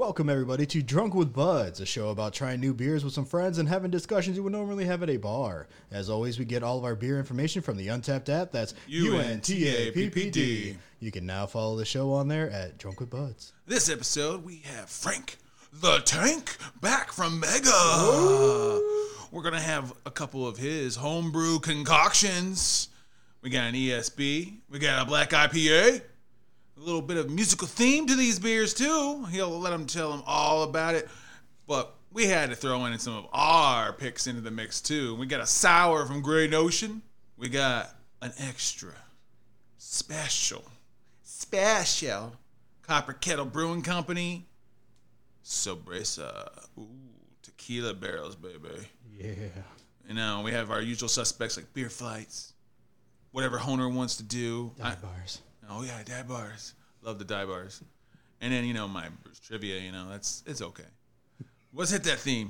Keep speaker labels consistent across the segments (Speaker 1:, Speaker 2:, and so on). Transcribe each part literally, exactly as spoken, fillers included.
Speaker 1: Welcome, everybody, to Drunk with Buds, a show about trying new beers with some friends and having discussions you would normally have at a bar. As always, we get all of our beer information from the Untapped app. That's U N T A P P D. You can now follow the show on there at Drunk with Buds.
Speaker 2: This episode, we have Frank the Tank back from Mega. Ooh. We're going to have a couple of his homebrew concoctions. We got an E S B. We got a black I P A. A little bit of musical theme to these beers, too. He'll let them tell him all about it. But we had to throw in some of our picks into the mix, too. We got a sour from Grey Notion. We got an extra special, special Copper Kettle Brewing Company. Sobresa. Ooh, tequila barrels, baby.
Speaker 1: Yeah.
Speaker 2: You know, we have our usual suspects like beer fights, whatever Honer wants to do.
Speaker 1: Dive bars.
Speaker 2: Oh, yeah, dive bars. Love the dive bars. And then, you know, my Bruce trivia, you know, that's it's okay. Let's hit that theme.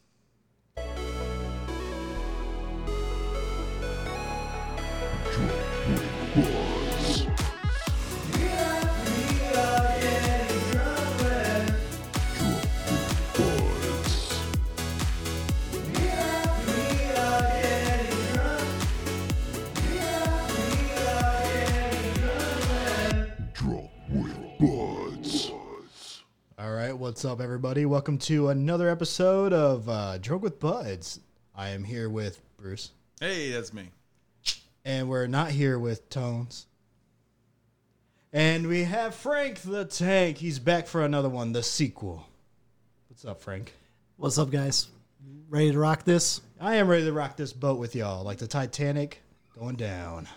Speaker 1: All right, what's up, everybody? Welcome to another episode of uh, Drunk with Buds. I am here with Bruce.
Speaker 2: Hey, that's me.
Speaker 1: And we're not here with Tones. And we have Frank the Tank. He's back for another one, the sequel. What's up, Frank?
Speaker 3: What's up, guys? Ready to rock this?
Speaker 1: I am ready to rock this boat with y'all, like the Titanic going down.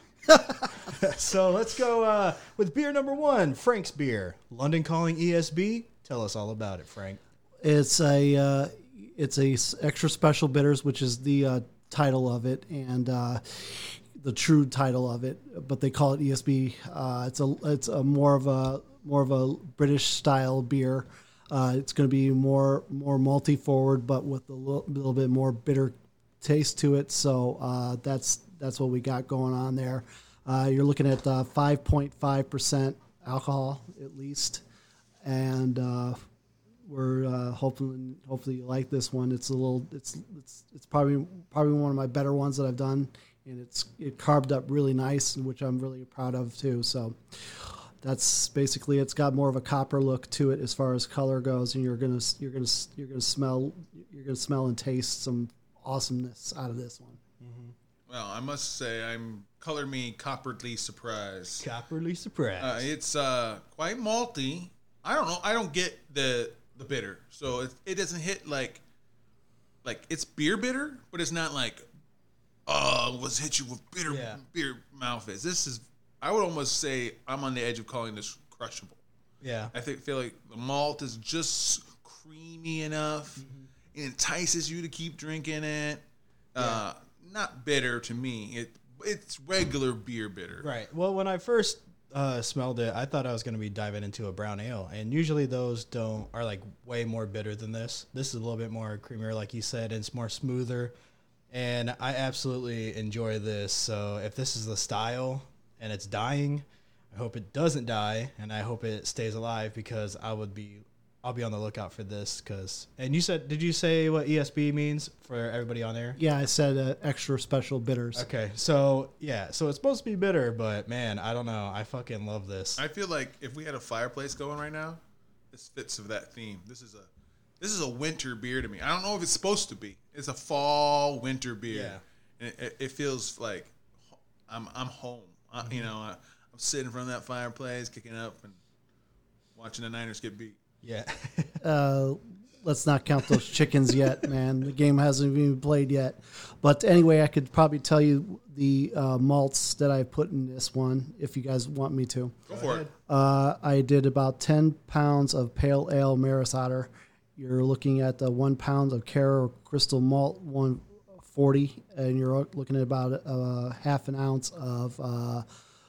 Speaker 1: So let's go uh, with beer number one, Frank's beer. London Calling E S B. Tell us all about it, Frank.
Speaker 3: It's a uh, it's a s- extra special bitters, which is the uh, title of it, and uh, the true title of it. But they call it E S B. Uh, it's a it's a more of a more of a British style beer. Uh, it's going to be more more malty forward, but with a little, little bit more bitter taste to it. So uh, that's that's what we got going on there. Uh, you're looking at uh, five point five percent alcohol at least. And uh, we're uh, hoping, hopefully you like this one. It's a little, it's it's it's probably probably one of my better ones that I've done, and it's it carved up really nice, which I'm really proud of too. So that's basically it's got more of a copper look to it as far as color goes, and you're gonna you're gonna you're gonna smell you're gonna smell and taste some awesomeness out of this one.
Speaker 2: Mm-hmm. Well, I must say I'm color me copperly surprised.
Speaker 1: Copperly surprised.
Speaker 2: Uh, it's uh, quite malty. I don't know. I don't get the the bitter, so it, it doesn't hit like like it's beer bitter, but it's not like oh, let's hit you with bitter
Speaker 1: yeah.
Speaker 2: beer mouth is. This is I would almost say I'm on the edge of calling this crushable.
Speaker 1: Yeah,
Speaker 2: I think feel like the malt is just creamy enough. Mm-hmm. It entices you to keep drinking it. Yeah. Uh, not bitter to me. It it's regular beer bitter.
Speaker 1: Right. Well, when I first Uh, smelled it, I thought I was going to be diving into a brown ale, and usually those don't are like way more bitter than this. This is a little bit more creamier, like you said, and it's more smoother, and I absolutely enjoy this. So if this is the style and it's dying, I hope it doesn't die, and I hope it stays alive, because I would be I'll be on the lookout for this. Cause and you said, did you say what E S B means for everybody on there?
Speaker 3: Yeah, I said uh, extra special bitters.
Speaker 1: Okay, so yeah, so it's supposed to be bitter, but man, I don't know. I fucking love this.
Speaker 2: I feel like if we had a fireplace going right now, this fits of that theme. This is a this is a winter beer to me. I don't know if it's supposed to be. It's a fall winter beer.
Speaker 1: Yeah,
Speaker 2: and it, it feels like I'm I'm home. I, you know, I, I'm sitting in front of that fireplace, kicking up and watching the Niners get beat.
Speaker 1: Yeah.
Speaker 3: uh, let's not count those chickens yet, man. The game hasn't even played yet. But anyway, I could probably tell you the uh, malts that I put in this one, if you guys want me to.
Speaker 2: Go for it.
Speaker 3: Uh, I did about ten pounds of pale ale Maris Otter. You're looking at the one pound of Cara Crystal Malt one forty, and you're looking at about uh, half an ounce of uh,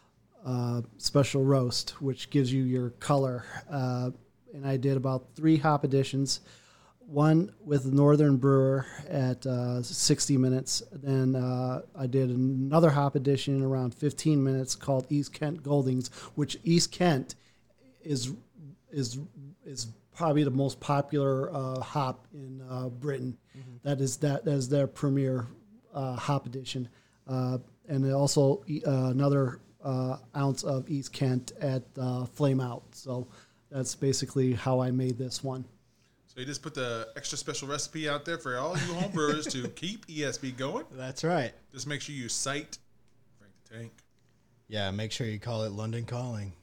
Speaker 3: uh, Special Roast, which gives you your color. Uh, and I did about three hop additions, one with Northern Brewer at uh, sixty minutes. Then uh, I did another hop addition around fifteen minutes called East Kent Goldings, which East Kent is is is probably the most popular uh, hop in uh, Britain. Mm-hmm. That is that as their premier uh, hop edition, uh, and also uh, another uh, ounce of East Kent at uh, Flame Out. So that's basically how I made this one.
Speaker 2: So you just put the extra special recipe out there for all you homebrewers to keep E S B going.
Speaker 1: That's right.
Speaker 2: Just make sure you cite Frank the Tank.
Speaker 1: Yeah, make sure you call it London Calling,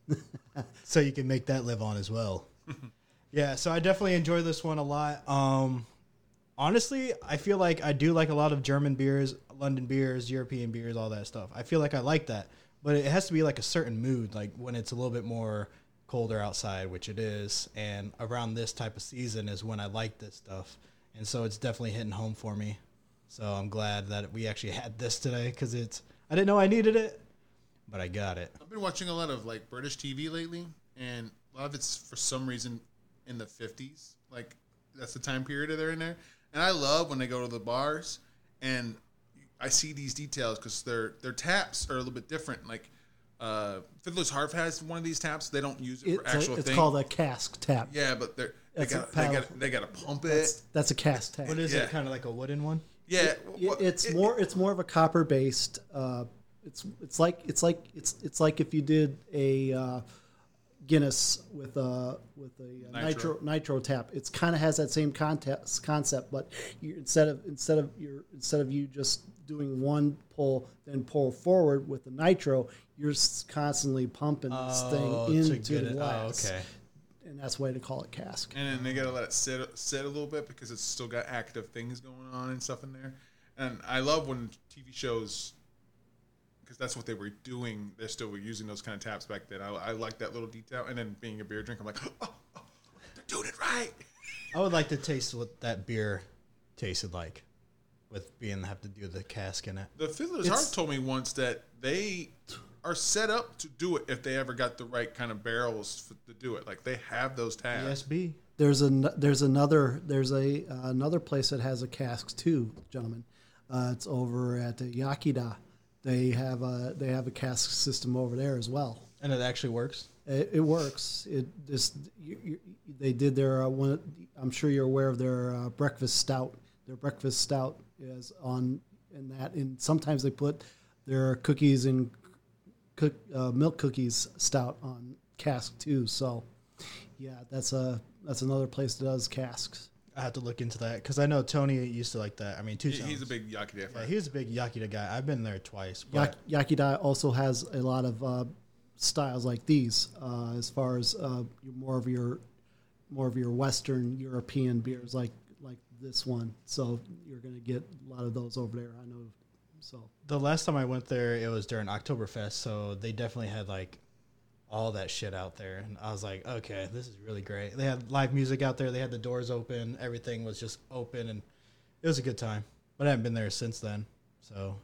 Speaker 1: so you can make that live on as well. Yeah, so I definitely enjoy this one a lot. Um, honestly, I feel like I do like a lot of German beers, London beers, European beers, all that stuff. I feel like I like that, but it has to be like a certain mood, like when it's a little bit more colder outside, which it is, and around this type of season is when I like this stuff, and so it's definitely hitting home for me. So I'm glad that we actually had this today, because it's I didn't know I needed it, but I got it.
Speaker 2: I've been watching a lot of like British T V lately, and a lot of it's for some reason in the fifties. Like that's the time period that they're in there, and I love when they go to the bars and I see these details because their their taps are a little bit different. Like uh, Fiddler's Harp has one of these taps. They don't use it
Speaker 3: It's,
Speaker 2: for actual
Speaker 3: a, it's
Speaker 2: thing.
Speaker 3: called a cask tap.
Speaker 2: Yeah, but they're they
Speaker 3: That's a
Speaker 2: got, they
Speaker 3: paddle.
Speaker 2: got they got to pump it.
Speaker 3: That's, that's a cask tap.
Speaker 1: What is
Speaker 2: Yeah.
Speaker 1: it? Kind of like a wooden one?
Speaker 2: Yeah,
Speaker 3: It-
Speaker 2: well,
Speaker 3: it's
Speaker 2: it-
Speaker 3: more it's more of a copper based. Uh, it's it's like it's like it's it's like if you did a uh, Guinness with a with a uh,
Speaker 2: Nitro.
Speaker 3: nitro nitro tap. It's kind of has that same context, concept, but you, instead of instead of your instead of you just doing one pull then pull forward with the nitro, you're s- constantly pumping this
Speaker 1: Oh,
Speaker 3: thing
Speaker 1: to
Speaker 3: into
Speaker 1: get
Speaker 3: the
Speaker 1: it- oh,
Speaker 3: glass.
Speaker 1: okay.
Speaker 3: And that's why they call it cask.
Speaker 2: And then they gotta let it sit sit a little bit because it's still got active things going on and stuff in there. And I love when T V shows, because that's what they were doing. They still were using those kind of taps back then. I, I like that little detail. And then being a beer drinker, I'm like, oh, oh, they're doing it right.
Speaker 1: I would like to taste what that beer tasted like, with being have to do the cask in it.
Speaker 2: The Fiddler's
Speaker 3: It's-
Speaker 2: Harp told me once that they are set up to do it if they ever got the right kind of barrels f- to do it. Like they have those tabs.
Speaker 1: E S B.
Speaker 3: There's a there's another there's a uh, another place that has a cask too, gentlemen. Uh, it's over at uh, Yakida. They have a they have a cask system over there as well.
Speaker 1: And it actually works.
Speaker 3: It, it works. It just you, you, they did their uh, one. I'm sure you're aware of their uh, breakfast stout. Their breakfast stout is on in that, and sometimes they put their cookies and cook uh, milk cookies stout on cask too. So yeah, that's a that's another place that does casks.
Speaker 1: I have to look into that because I know Tony used to like that. I mean, two
Speaker 2: He-
Speaker 1: Tones.
Speaker 2: he's a big Yakida
Speaker 1: Yeah,
Speaker 2: fan.
Speaker 1: he was a big Yakida guy. I've been there twice. But
Speaker 3: Yak- Yakida also has a lot of uh, styles like these, uh, as far as uh, more of your more of your Western European beers, like like this one. So you're going to get a lot of those over there. I know. So
Speaker 1: the last time I went there, it was during Oktoberfest, so they definitely had like all that shit out there, and I was like, okay, this is really great. They had live music out there. They had the doors open. Everything was just open, and it was a good time. But I haven't been there since then. So,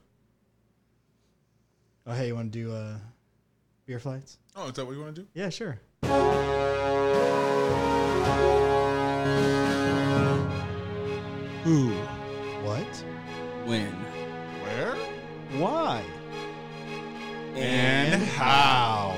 Speaker 1: oh hey, you want to do uh, beer flights?
Speaker 2: Oh, is that what you want to do?
Speaker 1: Yeah, sure. Who? What?
Speaker 4: When?
Speaker 2: Where?
Speaker 1: Why?
Speaker 2: And
Speaker 1: how?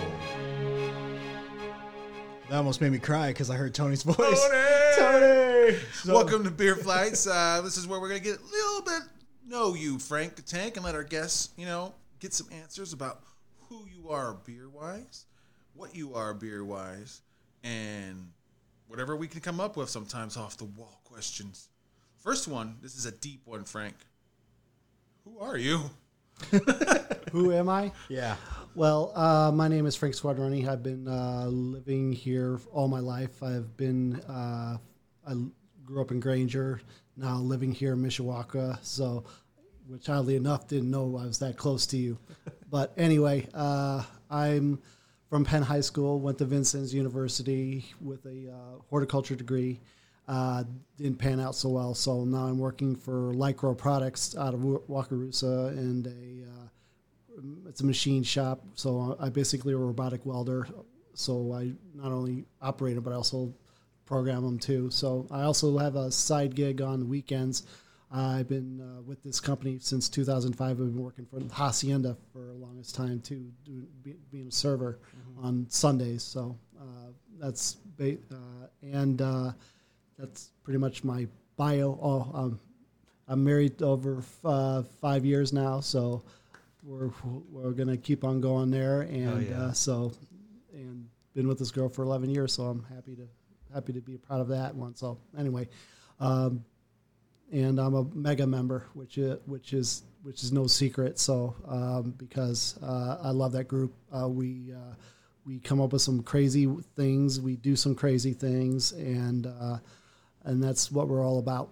Speaker 1: That almost made me cry because I heard Tony's voice.
Speaker 2: Tony!
Speaker 1: Tony! So-
Speaker 2: Welcome to Beer Flights. Uh, this is where we're going to get a little bit know you, Frank the Tank, and let our guests, you know, get some answers about who you are beer-wise, what you are beer-wise, and whatever we can come up with, sometimes off-the-wall questions. First one, this is a deep one, Frank. Who are you?
Speaker 3: who am I?
Speaker 1: Yeah.
Speaker 3: Well, uh, my name is Frank Squadroni. I've been uh, living here all my life. I've been uh, I grew up in Granger. Now living here in Mishawaka. So, which oddly enough, didn't know I was that close to you. But anyway, uh, I'm from Penn High School. Went to Vincennes University with a uh, horticulture degree. Uh, didn't pan out so well. So now I'm working for Lycro Products out of Wakarusa, and a uh, it's a machine shop. So I basically a robotic welder. So I not only operate them, but I also program them too. So I also have a side gig on the weekends. I've been uh, with this company since two thousand five. I've been working for the Hacienda for the longest time too, doing, be, being a server mm-hmm. on Sundays. So uh, that's ba- uh, and uh, that's pretty much my bio. Oh, um, I'm married over uh, five years now, so we're we're gonna keep on going there, and
Speaker 1: yeah.
Speaker 3: uh, so and been with this girl for eleven years, so I'm happy to happy to be a part of that one. So anyway, um, and I'm a mega member, which is which is which is no secret. So um, because uh, I love that group, uh, we uh, we come up with some crazy things, we do some crazy things, and uh, and that's what we're all about.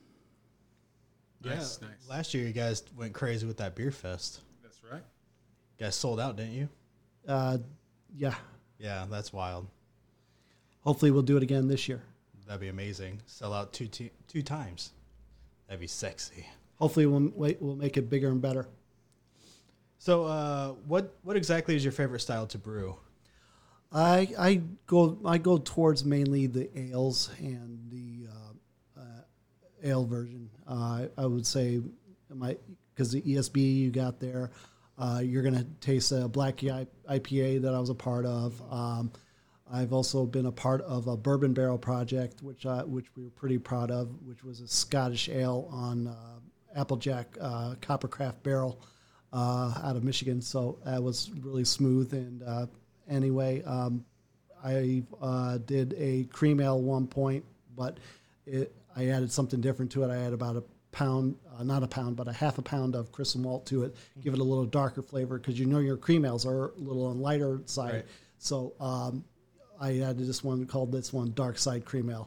Speaker 2: Nice,
Speaker 1: yeah.
Speaker 2: nice.
Speaker 1: Last year, you guys went crazy with that beer fest.
Speaker 2: That's right.
Speaker 1: You guys sold out, didn't you?
Speaker 3: Uh, yeah.
Speaker 1: Yeah, that's wild.
Speaker 3: Hopefully, we'll do it again this year.
Speaker 1: That'd be amazing. Sell out two t- two times. That'd be sexy.
Speaker 3: Hopefully, we'll wait, we'll make it bigger and better.
Speaker 1: So, uh, what what exactly is your favorite style to brew?
Speaker 3: I I go I go towards mainly the ales and the uh, uh, ale version. Uh, I would say my because the E S B you got there, uh, you're gonna taste a black I P A that I was a part of. Um, I've also been a part of a bourbon barrel project, which I, which we were pretty proud of, which was a Scottish ale on uh, Applejack uh, Coppercraft barrel uh, out of Michigan. So that was really smooth. And uh, anyway, um, I uh, did a cream ale one point, but it, I added something different to it. I added about a pound, uh, not a pound, but a half a pound of crystal malt to it, give it a little darker flavor because you know your cream ales are a little on lighter side.
Speaker 1: Right.
Speaker 3: So um, I added this one called this one Dark Side Cream Ale,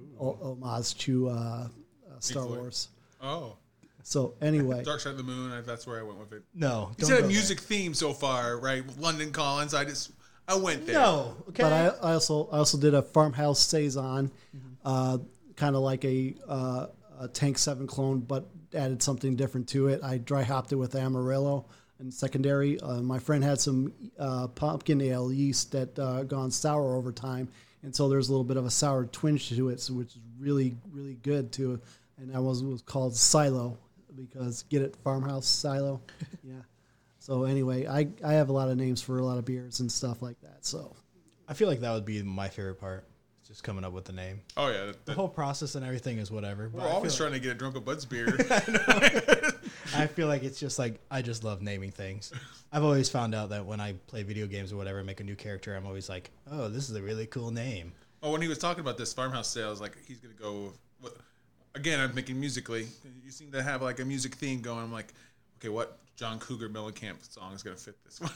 Speaker 3: o- homage to uh, uh, Star
Speaker 2: Floyd.
Speaker 3: Wars.
Speaker 2: Oh,
Speaker 3: So anyway,
Speaker 2: Dark Side of the Moon. I- That's where I went with it.
Speaker 1: No,
Speaker 2: You
Speaker 1: don't
Speaker 2: said a
Speaker 1: go
Speaker 2: music theme so far, right? London Collins. I just I went
Speaker 1: there.
Speaker 2: there.
Speaker 1: No, okay.
Speaker 3: but I, I also I also did a farmhouse saison, uh, kind of like a, uh, a Tank Seven clone, but added something different to it. I dry hopped it with Amarillo and secondary. Uh, my friend had some uh, pumpkin ale yeast that uh, gone sour over time, and so there's a little bit of a sour twinge to it, so which is really really good too. And that was was called Silo because get it farmhouse silo, yeah. So anyway, I I have a lot of names for a lot of beers and stuff like that. So
Speaker 1: I feel like that would be my favorite part. Just coming up with the name.
Speaker 2: Oh yeah, that,
Speaker 1: The whole process and everything is whatever. But
Speaker 2: we're
Speaker 1: I
Speaker 2: always
Speaker 1: feel
Speaker 2: trying to get a Drunk of Bud's beer.
Speaker 1: like, I feel like it's just like I just love naming things. I've always found out that when I play video games or whatever, make a new character, I'm always like, oh, this is a really cool name.
Speaker 2: Oh, when he was talking about this farmhouse sales, like he's gonna go. With, again, I'm thinking musically. You seem to have like a music theme going. I'm like, okay, what John Cougar Mellencamp song is gonna fit this one?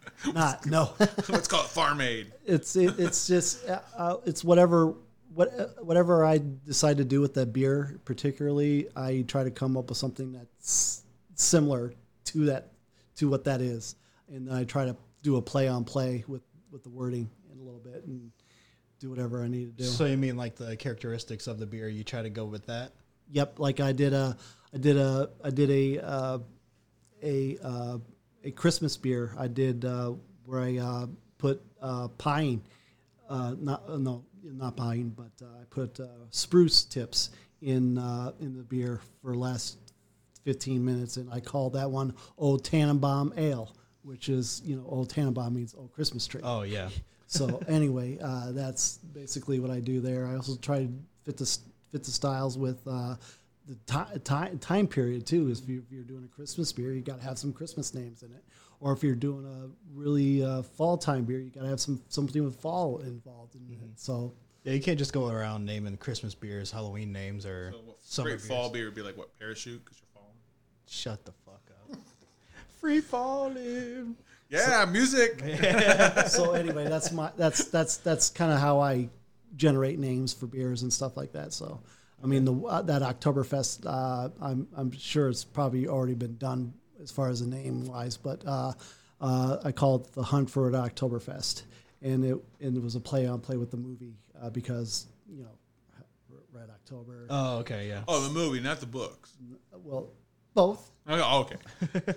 Speaker 3: not no.
Speaker 2: Let's call it Farm Aid.
Speaker 3: it's it, it's just uh, uh, it's whatever what uh, whatever I decide to do with that beer, particularly, I try to come up with something that's similar to that to what that is, and then I try to do a play on play with with the wording in a little bit and do whatever I need to do.
Speaker 1: So you mean like the characteristics of the beer? You try to go with that?
Speaker 3: Yep, like I did a I did a I did a uh, a uh, a Christmas beer. I did uh, where I uh, put uh, pine, uh, not uh, no not pine, but uh, I put uh, spruce tips in uh, in the beer for the last fifteen minutes, and I called that one Old Tannenbaum Ale, which is, you know, Old Tannenbaum means Old Christmas Tree.
Speaker 1: Oh yeah.
Speaker 3: So anyway, uh, that's basically what I do there. I also try to fit the fit the styles with uh, the ti- time time period too. If, you, if you're doing a Christmas beer, you got to have some Christmas names in it. Or if you're doing a really uh, fall time beer, you got to have some something with fall involved in
Speaker 1: Mm-hmm.
Speaker 3: it. So
Speaker 1: Yeah, you can't just go around naming Christmas beers, Halloween names, or
Speaker 2: So what,
Speaker 1: summer
Speaker 2: great
Speaker 1: beers.
Speaker 2: fall beer would be like what, Parachute? Because you're falling.
Speaker 1: Shut the fuck up. Free falling.
Speaker 2: Yeah, music.
Speaker 3: so anyway, that's my that's that's that's kind of how I generate names for beers and stuff like that. So I mean, the uh, that Oktoberfest, uh, I'm I'm sure it's probably already been done as far as the name wise, but uh, uh, I called it the Hunt for an Oktoberfest, and it and it was a play on play with the movie uh, because, you know, Red October.
Speaker 1: Oh, okay, yeah.
Speaker 2: Oh, the movie, not the books.
Speaker 3: Well, both.
Speaker 2: Oh, okay.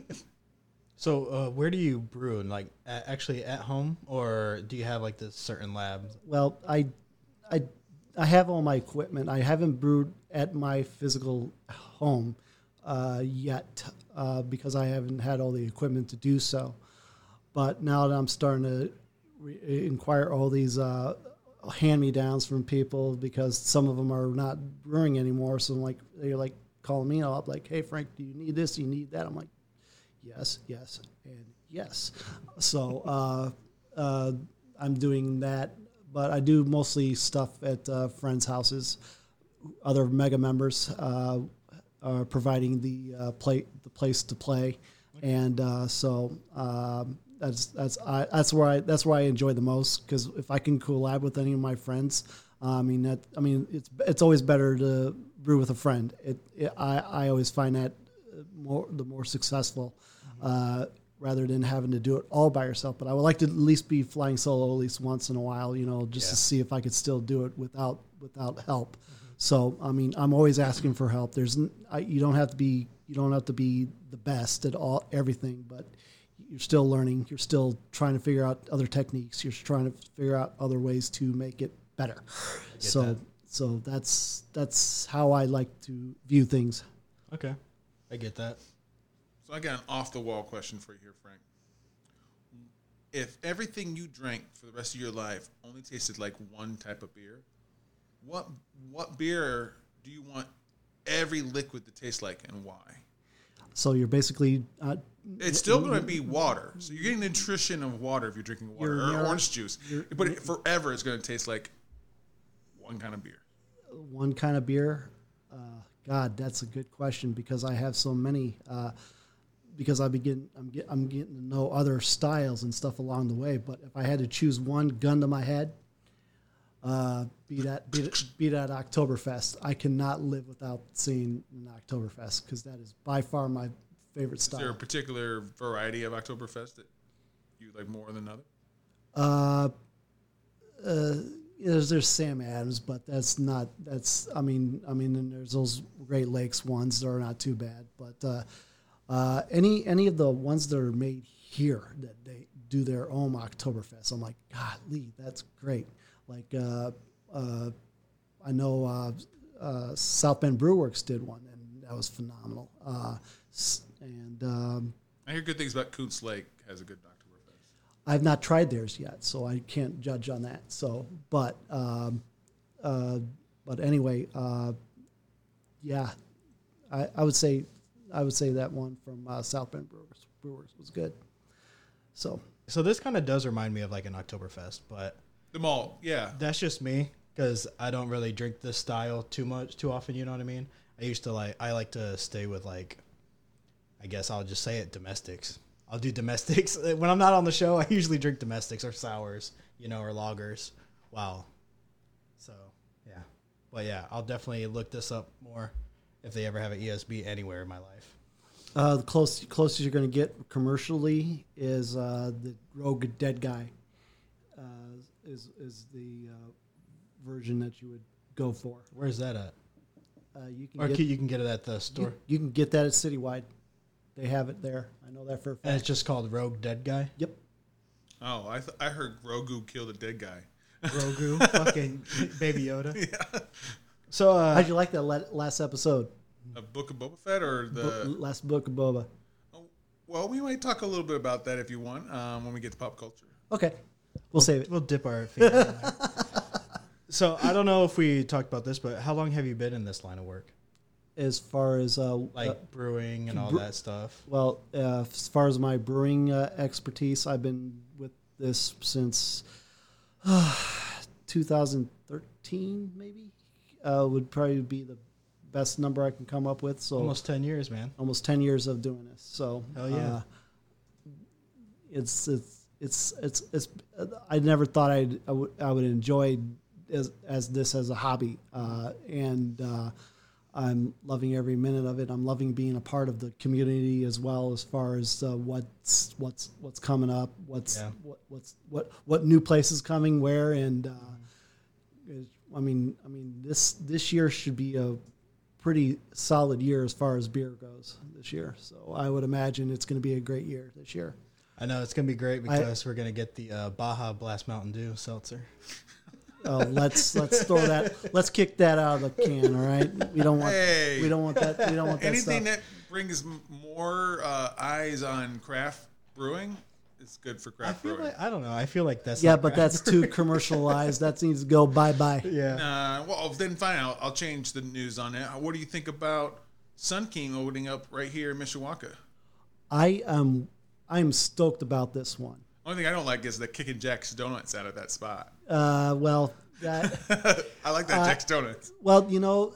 Speaker 1: So, uh, where do you brew? Like, a- actually at home, or do you have like this certain lab?
Speaker 3: Well, I, I, I have all my equipment. I haven't brewed at my physical home uh, yet uh, because I haven't had all the equipment to do so. But now that I'm starting to re- inquire all these uh, hand me downs from people because some of them are not brewing anymore. So I'm like, they're like calling me up, like, "Hey Frank, do you need this? Do you need that?" I'm like, "Yes, yes, and yes." So uh, uh, I'm doing that, but I do mostly stuff at uh, friends' houses. Other Mega members uh, are providing the uh, play the place to play, and uh, so. Um, That's that's I, that's where I that's where I enjoy the most, because if I can collab with any of my friends, uh, I mean that I mean it's it's always better to brew with a friend. It, it I I always find that more the more successful, uh, rather than having to do it all by yourself. But I would like to at least be flying solo at least once in a while, you know, just
Speaker 1: Yeah.
Speaker 3: to see if I could still do it without without help. Mm-hmm. So I mean I'm always asking for help. There's n- I, you don't have to be you don't have to be the best at all everything, but you're still learning. You're still trying to figure out other techniques. You're trying to figure out other ways to make it better. So,
Speaker 1: that.
Speaker 3: so that's that's how I like to view things.
Speaker 1: Okay, I get that.
Speaker 2: So I got an off the wall question for you here, Frank. If everything you drank for the rest of your life only tasted like one type of beer, what what beer do you want every liquid to taste like, and why?
Speaker 3: So you're basically uh,
Speaker 2: It's still going to be water. So you're getting the nutrition of water if you're drinking water
Speaker 3: You're-
Speaker 2: or
Speaker 3: you're-
Speaker 2: orange juice. But it, forever it's going to taste like one kind of beer.
Speaker 3: one kind of beer. Uh, God, that's a good question, because I have so many. Uh, because I begin, I'm get, I'm getting to know other styles and stuff along the way. But if I had to choose one, gun to my head, uh, be that be, that- be that Oktoberfest. I cannot live without seeing an Oktoberfest, because that is by far my favorite
Speaker 2: Is there a
Speaker 3: style.
Speaker 2: particular variety of Oktoberfest that you like more than other?
Speaker 3: Uh, uh, there's there's Sam Adams, but that's not that's. I mean, I mean, and there's those Great Lakes ones that are not too bad, but uh, uh, any any of the ones that are made here that they do their own Oktoberfest, I'm like, golly, that's great. Like uh, uh, I know uh, uh, South Bend Brewworks did one, and that was phenomenal. Uh, s- and um,
Speaker 2: I hear good things about Kuntz Lake has a good Oktoberfest.
Speaker 3: I've not tried theirs yet, so I can't judge on that. So, but um, uh, but anyway, uh, yeah, I, I would say I would say that one from uh, South Bend Brewers, Brewers was good. So
Speaker 1: So this kind of does remind me of like an Oktoberfest, but
Speaker 2: The malt, yeah.
Speaker 1: that's just me because I don't really drink this style too much, too often. You know what I mean? I used to like, I like to stay with like, I guess I'll just say it, domestics. I'll do domestics. When I'm not on the show, I usually drink domestics or sours, you know, or lagers. Wow. So, yeah. But yeah, I'll definitely look this up more if they ever have an E S B anywhere in my life.
Speaker 3: uh, the close, closest you're going to get commercially is uh, the Rogue Dead Guy. Uh, is is the uh, version that you would go for?
Speaker 1: Where's that at?
Speaker 3: Uh, you can
Speaker 1: Or
Speaker 3: get,
Speaker 1: can, you can get it at the store.
Speaker 3: you, you can get that at Citywide. They have it there. I know that for a fact.
Speaker 1: And it's just called Rogue Dead Guy?
Speaker 3: Yep.
Speaker 2: Oh, I th- I heard Grogu killed a dead guy.
Speaker 1: Grogu, fucking Baby Yoda. Yeah. So, uh,
Speaker 3: How'd you like that la- last episode?
Speaker 2: A Book of Boba Fett or the...
Speaker 3: Bo- last book of Boba.
Speaker 2: Oh, well, we might talk a little bit about that if you want um, when we get to pop culture.
Speaker 3: Okay. We'll save it.
Speaker 1: we'll dip our finger in there. So, I don't know if we talked about this, but how long have you been in this line of work?
Speaker 3: As far as, uh,
Speaker 1: Like
Speaker 3: uh,
Speaker 1: brewing and all
Speaker 3: bre-
Speaker 1: that stuff?
Speaker 3: well, uh, as far as my brewing uh, expertise, I've been with this since uh, two thousand thirteen, maybe, uh, would probably be the best number I can come up with. So
Speaker 1: Almost ten years, man.
Speaker 3: almost ten years of doing this. So
Speaker 1: Hell yeah.
Speaker 3: uh, it's it's it's it's it's. I never thought I'd I would I would enjoy as as this as a hobby, uh, and uh, I'm loving every minute of it. I'm loving being a part of the community as well, as far as uh, what's what's what's coming up, what's
Speaker 1: Yeah.
Speaker 3: what what's what what new places coming where, and uh, is- I mean I mean this this year should be a pretty solid year as far as beer goes this year. So I would imagine it's going to be a great year this year.
Speaker 1: I know it's going to be great because we're going to get the uh, Baja Blast Mountain Dew seltzer.
Speaker 3: Uh, let's let's throw that. Let's kick that out of the can. All right. We don't want.
Speaker 2: Hey.
Speaker 3: We don't want that. We don't want that
Speaker 2: Anything
Speaker 3: stuff.
Speaker 2: that brings m- more uh, eyes on craft brewing, is good for
Speaker 1: I
Speaker 2: craft
Speaker 1: feel
Speaker 2: brewing.
Speaker 1: like I don't know. I feel like that's
Speaker 3: Yeah,
Speaker 1: not
Speaker 3: but
Speaker 1: craft
Speaker 3: that's too commercialized. That needs to go bye bye.
Speaker 1: brew. yeah.
Speaker 2: Uh, well, then fine. I'll, I'll change the news on it. What do you think about Sun King opening up right here in Mishawaka?
Speaker 3: I am I'm stoked about this one.
Speaker 2: Only thing I don't like is the Kickin' Jack's Donuts out of that spot.
Speaker 3: Uh, well, that
Speaker 2: I like that
Speaker 3: Uh,
Speaker 2: Jack's Donuts.
Speaker 3: well, you know,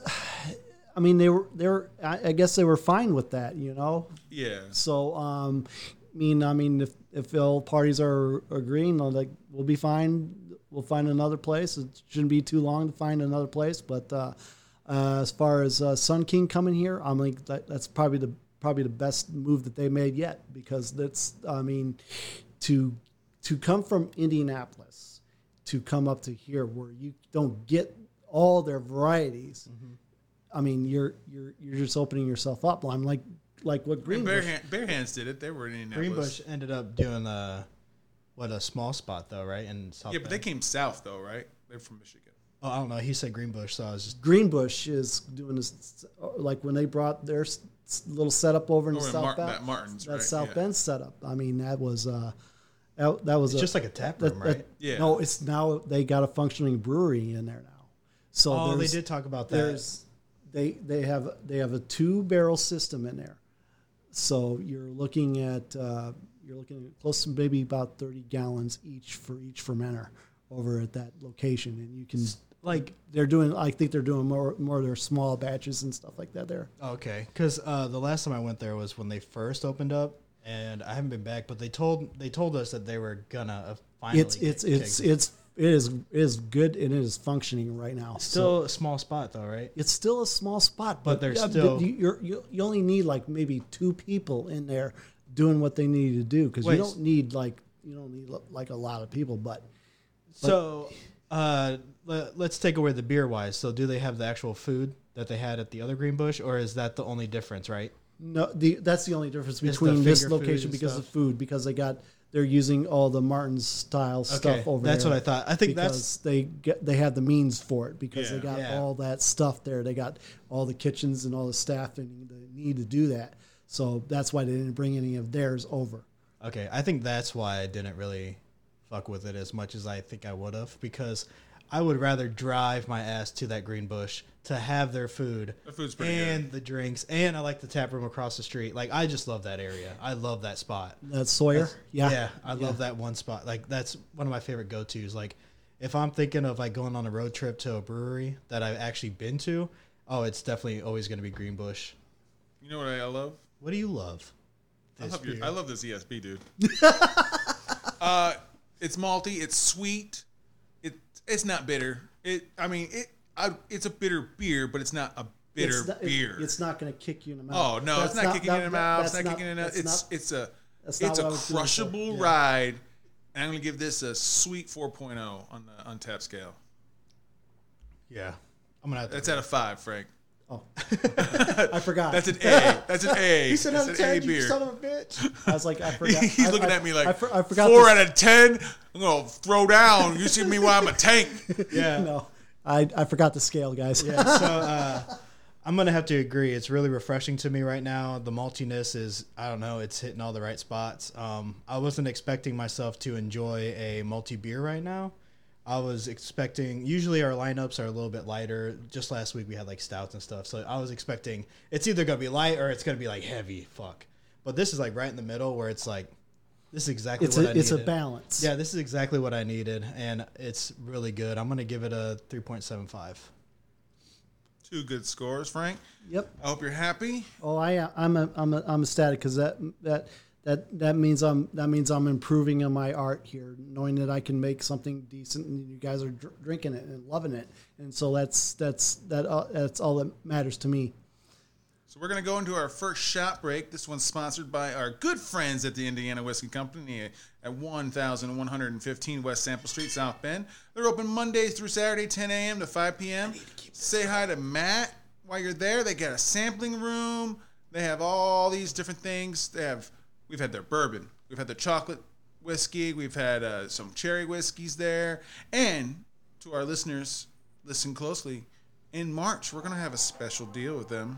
Speaker 3: I mean they were they were I, I guess they were fine with that, you know.
Speaker 2: Yeah.
Speaker 3: So, um, I mean, I mean, if if all parties are agreeing, like we'll be fine. We'll find another place. It shouldn't be too long to find another place. But uh, uh, as far as uh, Sun King coming here, I'm like that, that's probably the probably the best move that they made yet, because that's I mean, to to come from Indianapolis to come up to here where you don't get all their varieties. Mm-hmm. I mean, you're you're you're just opening yourself up. I'm like. Like what
Speaker 2: Green
Speaker 3: Green
Speaker 2: Bear,
Speaker 3: Bush-
Speaker 2: Hand, Bear Hands did it. They were in Indianapolis.
Speaker 1: Greenbush ended up doing a what a small spot though, right? In South
Speaker 2: Yeah, but they
Speaker 1: Bend.
Speaker 2: came south though, right? They're from Michigan.
Speaker 1: Oh, I don't know. He said Greenbush, so I was just
Speaker 3: Greenbush is doing this, like when they brought their s- little setup over in
Speaker 2: Over
Speaker 3: the
Speaker 2: in
Speaker 3: South
Speaker 2: Mar-
Speaker 3: Bend.
Speaker 2: Matt Martin's,
Speaker 3: that
Speaker 2: right?
Speaker 3: South
Speaker 2: Yeah.
Speaker 3: Bend setup. I mean, that was uh, that, that was
Speaker 1: it's
Speaker 3: a,
Speaker 1: just like a tap
Speaker 3: that-
Speaker 1: room,
Speaker 3: that-
Speaker 1: right?
Speaker 2: Yeah.
Speaker 3: No, it's now they got a functioning brewery in there now. So
Speaker 1: Oh, they
Speaker 3: there's-
Speaker 1: did talk about that.
Speaker 3: There's they they have they have a two barrel system in there. So you're looking at uh, you're looking at close to maybe about thirty gallons each for each fermenter over at that location, and you can
Speaker 1: Like,
Speaker 3: they're doing. I think they're doing more more of their small batches and stuff like that there.
Speaker 1: okay, because uh, the last time I went there was when they first opened up, and I haven't been back. But they told they told us that they were gonna uh, finally.
Speaker 3: It's it's
Speaker 1: get
Speaker 3: it's
Speaker 1: kicked.
Speaker 3: it's it is it is good and it is functioning right now.
Speaker 1: still
Speaker 3: So
Speaker 1: a small spot though, right?
Speaker 3: it's still a small spot,
Speaker 1: But
Speaker 3: but,
Speaker 1: there's
Speaker 3: yeah,
Speaker 1: still-
Speaker 3: you, you're, you you only need like maybe two people in there doing what they need to do, because you
Speaker 1: Wait,
Speaker 3: don't need like you don't need like a lot of people, but.
Speaker 1: So, uh, le- let's take away the beer wise. So, do they have the actual food that they had at the other Greenbush, or is that the only difference? Right?
Speaker 3: No, the that's the only difference
Speaker 1: the
Speaker 3: between this
Speaker 1: finger food
Speaker 3: location
Speaker 1: and
Speaker 3: because
Speaker 1: stuff?
Speaker 3: of food, because they got they're using all the Martin's style stuff over
Speaker 1: that's
Speaker 3: there.
Speaker 1: what I thought. I think
Speaker 3: because
Speaker 1: that's
Speaker 3: they get they have the means for it, because they
Speaker 2: Yeah.
Speaker 3: got
Speaker 1: Yeah.
Speaker 3: all that stuff there. They got all the kitchens and all the staff and they need to do that. So that's why they didn't bring any of theirs over.
Speaker 1: okay. I think that's why I didn't really fuck with it as much as I think I would have, because I would rather drive my ass to that Greenbush to have their food
Speaker 2: The food's pretty
Speaker 1: and the drinks, and I like the tap room across the street. Like, I just love that area. I love that spot.
Speaker 3: That's Sawyer. Yeah.
Speaker 1: Yeah, I love that one spot. Like, that's one of my favorite go-tos. Like, if I'm thinking of like going on a road trip to a brewery that I've actually been to, oh, it's definitely always going to be Greenbush.
Speaker 2: You know what I love?
Speaker 1: What do you love?
Speaker 2: I
Speaker 1: This
Speaker 2: love, your,
Speaker 1: beer.
Speaker 2: I love this E S B, dude. uh, it's malty. It's sweet. It it's not bitter. It I mean it. I, it's a bitter beer, but it's not a bitter
Speaker 3: It's not, it-
Speaker 2: beer.
Speaker 3: it's not going to kick you in the mouth.
Speaker 2: oh no,
Speaker 3: That's
Speaker 2: it's not, kicking
Speaker 3: that-
Speaker 2: you in the
Speaker 3: that-
Speaker 2: mouth. It's
Speaker 3: that's
Speaker 2: not kicking you in the.
Speaker 3: that's
Speaker 2: It's
Speaker 3: not-
Speaker 2: it's a
Speaker 3: that's not
Speaker 2: it's a
Speaker 3: what I was doing, so,
Speaker 2: crushable
Speaker 3: yeah.
Speaker 2: ride, and I'm gonna give this a sweet four point oh on the Untapped scale.
Speaker 1: Yeah, I'm gonna. Have to
Speaker 2: That's out of five, Frank.
Speaker 3: Oh, I forgot.
Speaker 2: That's an A. That's an A.
Speaker 1: He said,
Speaker 2: That's
Speaker 1: "I'm
Speaker 2: an
Speaker 1: ten,
Speaker 2: A
Speaker 1: you
Speaker 2: beer.
Speaker 1: son of a bitch."
Speaker 3: I was like, I forgot.
Speaker 2: He's
Speaker 3: I-
Speaker 2: looking
Speaker 3: I-
Speaker 2: at me like
Speaker 3: I, for- I forgot
Speaker 2: four
Speaker 3: this-
Speaker 2: out of ten. I'm gonna throw down. You see me while I'm a tank.
Speaker 1: Yeah.
Speaker 3: No, I, I forgot the scale, guys.
Speaker 1: Yeah, so uh, I'm gonna have to agree. It's really refreshing to me right now. The maltiness is, I don't know, it's hitting all the right spots. Um, I wasn't expecting myself to enjoy a multi beer right now. I was expecting. Usually our lineups are a little bit lighter. Just last week we had like stouts and stuff, so I was expecting it's either gonna be light or it's gonna be like heavy. Fuck. But this is like right in the middle where it's like, this is exactly
Speaker 3: It's
Speaker 1: what
Speaker 3: a
Speaker 1: I
Speaker 3: it's a
Speaker 1: needed.
Speaker 3: balance.
Speaker 1: Yeah, this is exactly what I needed, and it's really good. I'm gonna give it a three point seven five.
Speaker 2: Two good scores, Frank.
Speaker 3: Yep.
Speaker 2: I hope you're happy.
Speaker 3: Oh, I I'm a, I'm a, I'm ecstatic because that that that that means I'm that means I'm improving on my art here, knowing that I can make something decent and you guys are dr- drinking it and loving it, and so that's that's that uh, that's all that matters to me.
Speaker 2: So we're going to go into our first shot break. This one's sponsored by our good friends at the Indiana Whiskey Company at one thousand one hundred fifteen West Sample Street, South Bend. They're open Mondays through Saturday, ten a.m. to five p.m. Say hi to Matt while you're there. They got a sampling room. They have all these different things. They have, we've had their bourbon. We've had their chocolate whiskey. We've had uh, some cherry whiskeys there. And to our listeners, listen closely. In March, we're going to have a special deal with them.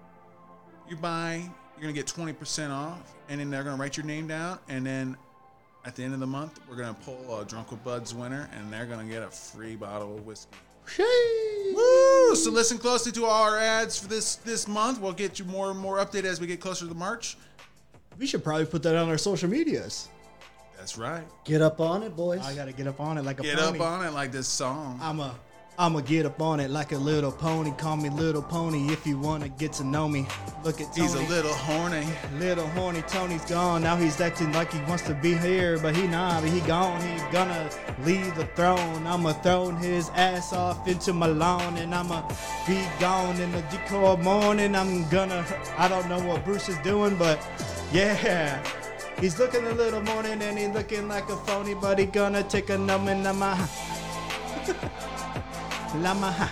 Speaker 2: You buy, you're going to get twenty percent off, and then they're going to write your name down, and then at the end of the month, we're gonna pull a Drunk with Buds winner, and they're gonna get a free bottle of whiskey. Woo! So listen closely to all our ads for this this month. We'll get you more and more updated as we get closer to March.
Speaker 1: We should probably put that on our social medias.
Speaker 2: That's right.
Speaker 3: Get up on it, boys.
Speaker 1: I gotta get up on it like a
Speaker 2: Get
Speaker 1: pony.
Speaker 2: up on it like this song.
Speaker 1: I'm a, I'm a get up on it like a little pony. Call me little pony if you wanna get to know me. Look at Tony.
Speaker 2: He's a little horny.
Speaker 1: Little horny Tony's gone. Now he's acting like he wants to be here, but he not. But he gone. He's gonna leave the throne. I'ma throw his ass off into my lawn, and I'ma be gone in the decor morning. I'm gonna. I don't know what Bruce is doing, but yeah. He's looking a little morning and he's looking like a phony, but he gonna take a number in Lama. Lama.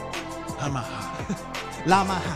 Speaker 2: Lama.
Speaker 1: Lama.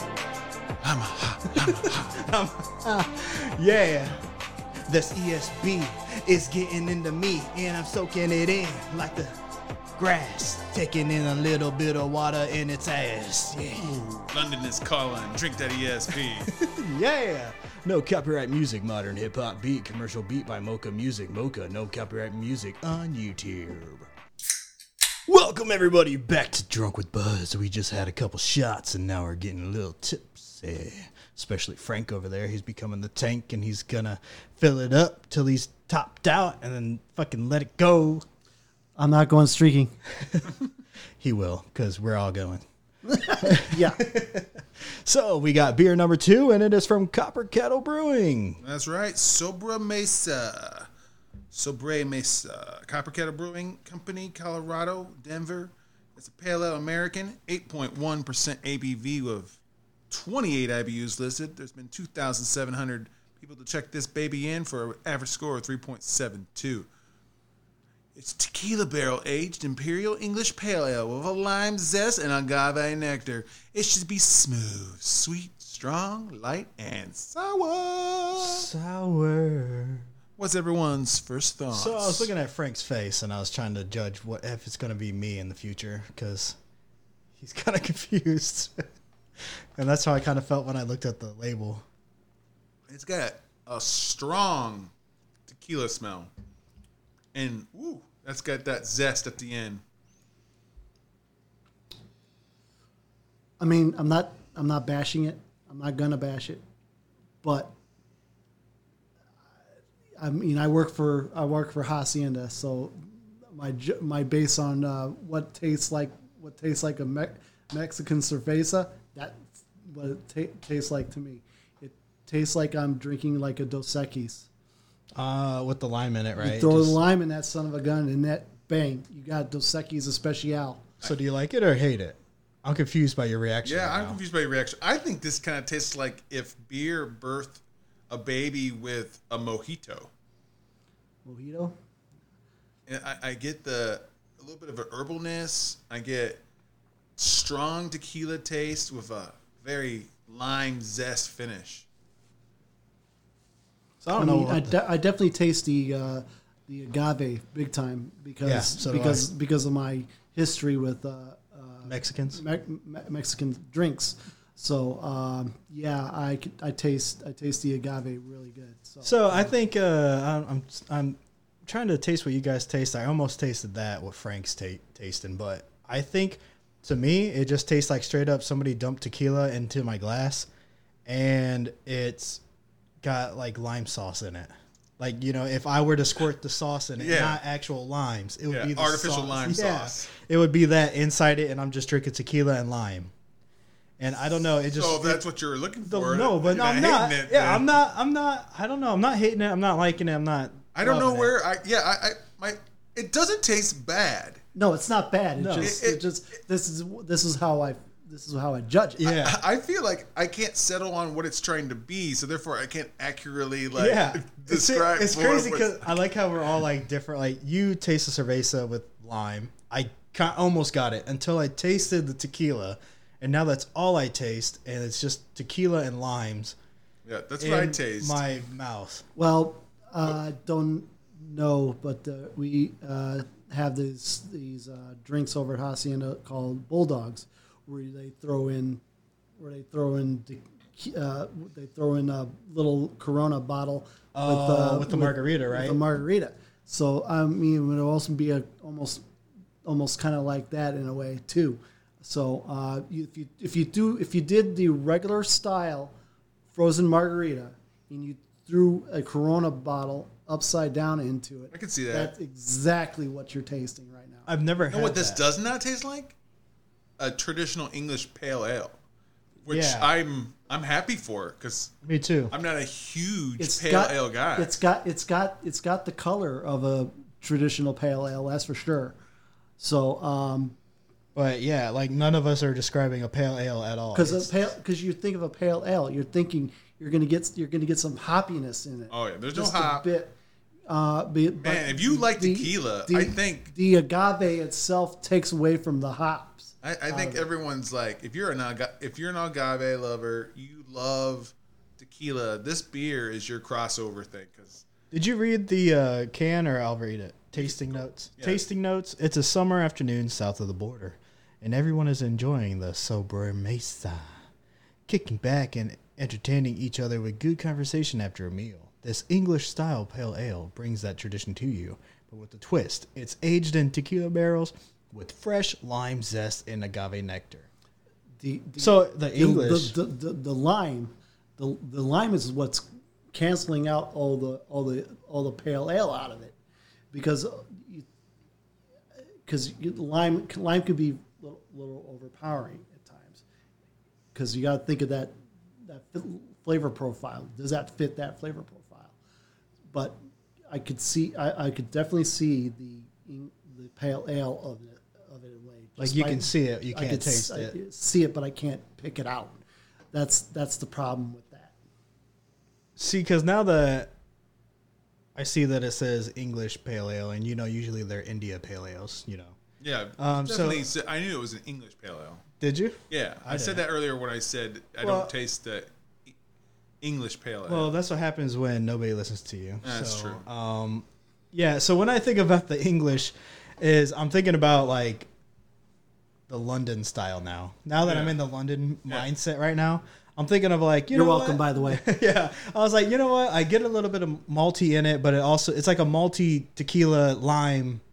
Speaker 1: Yeah, this E S B is getting into me, and I'm soaking it in like the grass, taking in a little bit of water in its ass. Yeah,
Speaker 2: Ooh, London is calling. Drink that E S P.
Speaker 1: yeah. No copyright music, modern hip hop beat, commercial beat by Mocha Music. Mocha, no copyright music on YouTube. Welcome everybody back to Drunk with Buzz. We just had a couple shots and now we're getting a little tipsy. Especially Frank over there. He's becoming the tank and he's gonna fill it up till he's topped out and then fucking let it go.
Speaker 3: I'm not going streaking.
Speaker 1: He will, because we're all going.
Speaker 3: Yeah.
Speaker 1: So we got beer number two, and it is from Copper Kettle Brewing.
Speaker 2: That's right. Sobra Mesa. Sobre Mesa. Copper Kettle Brewing Company, Colorado, Denver. It's a Pale Ale American, eight point one percent A B V with twenty-eight I B Us listed. There's been two thousand seven hundred people to check this baby in for an average score of three point seven two. It's tequila barrel aged Imperial English Pale Ale with a lime zest and agave nectar. It should be smooth, sweet, strong, light, and sour.
Speaker 1: Sour.
Speaker 2: What's everyone's first thoughts?
Speaker 1: So I was looking at Frank's face, and I was trying to judge what if it's going to be me in the future, because he's kind of confused. And that's how I kind of felt when I looked at the label.
Speaker 2: It's got a strong tequila smell. And, ooh, that's got that zest at the end.
Speaker 3: I mean, I'm not I'm not bashing it. I'm not gonna bash it. But I mean, I work for I work for Hacienda, so my ju- my base on uh, what tastes like what tastes like a Me- Mexican cerveza, that's what it ta- tastes like to me. It tastes like I'm drinking like a Dos Equis.
Speaker 1: Uh, with the lime in it, right?
Speaker 3: You throw
Speaker 1: Just-
Speaker 3: the lime in that son of a gun, and that bang, you got Dos Equis Especial.
Speaker 1: So do you like it or hate it? I'm confused by your reaction.
Speaker 2: Yeah,
Speaker 1: right
Speaker 2: I'm
Speaker 1: now.
Speaker 2: confused by your reaction. I think this kind of tastes like if beer birthed a baby with a mojito.
Speaker 3: Mojito?
Speaker 2: And I, I get the a little bit of a herbalness. I get strong tequila taste with a very lime zest finish.
Speaker 1: So I
Speaker 3: I,
Speaker 1: don't know.
Speaker 3: mean,
Speaker 1: what
Speaker 3: I,
Speaker 1: the-
Speaker 3: de- I definitely taste the uh, the agave big time because
Speaker 1: Yeah, so do
Speaker 3: because
Speaker 1: I.
Speaker 3: because of my history with uh, uh,
Speaker 1: Mexicans.
Speaker 3: Me- Me- Mexican drinks. So um, yeah, I, c- I taste I taste the agave really good. So,
Speaker 1: So I think uh, I'm, I'm I'm trying to taste what you guys taste. I almost tasted that what Frank's ta- tasting, but I think to me it just tastes like straight up somebody dumped tequila into my glass, and it's got like lime sauce in it. Like, you know, if I were to squirt the sauce in it,
Speaker 2: Yeah.
Speaker 1: not actual limes, it would
Speaker 2: Yeah,
Speaker 1: be the
Speaker 2: artificial
Speaker 1: sauce.
Speaker 2: lime
Speaker 1: Yeah.
Speaker 2: sauce.
Speaker 1: It would be that inside it, and I'm just drinking tequila and lime. And I don't know. It just
Speaker 2: So if that's what you're looking
Speaker 1: the-
Speaker 2: for.
Speaker 1: no, but
Speaker 2: you're
Speaker 1: I'm not.
Speaker 2: hating it,
Speaker 1: yeah,
Speaker 2: then-
Speaker 1: I'm not. I'm not. I don't know. I'm not hating it. I'm not liking it. I'm not.
Speaker 2: I don't know
Speaker 1: loving it.
Speaker 2: where. I yeah. I, I my. It doesn't taste bad.
Speaker 3: no, it's not bad. It
Speaker 1: No.
Speaker 3: just
Speaker 2: It-
Speaker 3: it,
Speaker 2: it-
Speaker 3: just this is this is how I this is how I judge it.
Speaker 1: Yeah.
Speaker 2: I feel like I can't settle on what it's trying to be, so therefore I can't accurately like
Speaker 1: yeah, it's,
Speaker 2: describe.
Speaker 1: it's
Speaker 2: for
Speaker 1: crazy
Speaker 2: what-
Speaker 1: because I like how we're all like different. Like you taste the cerveza with lime. I ca- almost got it until I tasted the tequila, and now that's all I taste, and it's just tequila and limes.
Speaker 2: yeah, that's
Speaker 1: in
Speaker 2: what I taste.
Speaker 1: my mouth.
Speaker 3: Well, uh, I don't know, but uh, we uh, have these these uh, drinks over at Hacienda called Bulldogs, where they throw in where they throw in uh, they throw in a little Corona bottle
Speaker 1: Oh,
Speaker 3: with, uh,
Speaker 1: with the margarita, right?
Speaker 3: With the margarita. So I mean, it would also be a almost almost kind of like that in a way too. So uh, you, if you if you do if you did the regular style frozen margarita and you threw a Corona bottle upside down into it,
Speaker 2: I can see that.
Speaker 3: That's exactly what you're tasting right now.
Speaker 1: I've never
Speaker 2: You
Speaker 1: had
Speaker 2: know what this
Speaker 1: that.
Speaker 2: does not taste like? A traditional English pale ale, which
Speaker 1: Yeah.
Speaker 2: I'm I'm happy for because
Speaker 1: Me too.
Speaker 2: I'm not a huge
Speaker 3: It's
Speaker 2: pale
Speaker 3: got,
Speaker 2: ale guy.
Speaker 3: It's got it's got it's got the color of a traditional pale ale, that's for sure. So, um,
Speaker 1: But yeah, like none of us are describing a pale ale at all.
Speaker 3: because
Speaker 1: It's-
Speaker 3: pale because you think of a pale ale, you're thinking you're gonna get you're gonna get some hoppiness in it.
Speaker 2: Oh, yeah, there's no
Speaker 3: Just
Speaker 2: hop.
Speaker 3: a bit. Uh, be, but
Speaker 2: Man, if you like
Speaker 3: the-
Speaker 2: tequila,
Speaker 3: the-
Speaker 2: I think
Speaker 3: the agave itself takes away from the hops.
Speaker 2: I, I think everyone's like, if you're an aga- if you're an agave lover, you love tequila. This beer is your crossover thing because
Speaker 1: Did you read the uh, can or I'll read it? Tasting notes.
Speaker 2: Yeah.
Speaker 1: Tasting notes. It's a summer afternoon south of the border, and everyone is enjoying the sobremesa, kicking back and entertaining each other with good conversation after a meal. This English-style pale ale brings that tradition to you, but with a twist. It's aged in tequila barrels with fresh lime zest and agave nectar.
Speaker 3: The, the,
Speaker 1: So the
Speaker 3: the,
Speaker 1: English,
Speaker 3: the, the, the, the lime, the the lime is what's canceling out all the all the all the pale ale out of it, because because lime lime could be a little, little overpowering at times, because you got to think of that that flavor profile. Does that fit that flavor profile? But I could see I, I could definitely see the the pale ale of it of it in a way.
Speaker 1: like
Speaker 3: Just
Speaker 1: you
Speaker 3: by-
Speaker 1: can see it, you
Speaker 3: I
Speaker 1: can't
Speaker 3: could
Speaker 1: taste
Speaker 3: s- I
Speaker 1: it.
Speaker 3: see it, but I can't pick it out. That's that's the problem with that.
Speaker 1: See, because now that I see that it says English pale ale, and you know, usually they're India pale ales, you know.
Speaker 2: yeah,
Speaker 1: Um, so-
Speaker 2: definitely. So, I knew it was an English pale ale.
Speaker 1: Did you?
Speaker 2: Yeah, I,
Speaker 1: I
Speaker 2: said
Speaker 1: didn't.
Speaker 2: that earlier when I said I
Speaker 1: Well-
Speaker 2: don't taste the E- English pale ale.
Speaker 1: Well, that's what happens when nobody listens to you.
Speaker 2: That's
Speaker 1: so,
Speaker 2: true.
Speaker 1: Um, yeah, so when I think about the English, is I'm thinking about like the London style now. Now that
Speaker 2: Yeah.
Speaker 1: I'm in the London
Speaker 2: Yeah.
Speaker 1: mindset right now, I'm thinking of like, you
Speaker 3: You're
Speaker 1: know
Speaker 3: welcome,
Speaker 1: what?
Speaker 3: by the way.
Speaker 1: Yeah, I was like, you know what? I get a little bit of malty in it, but it also it's like a malty tequila lime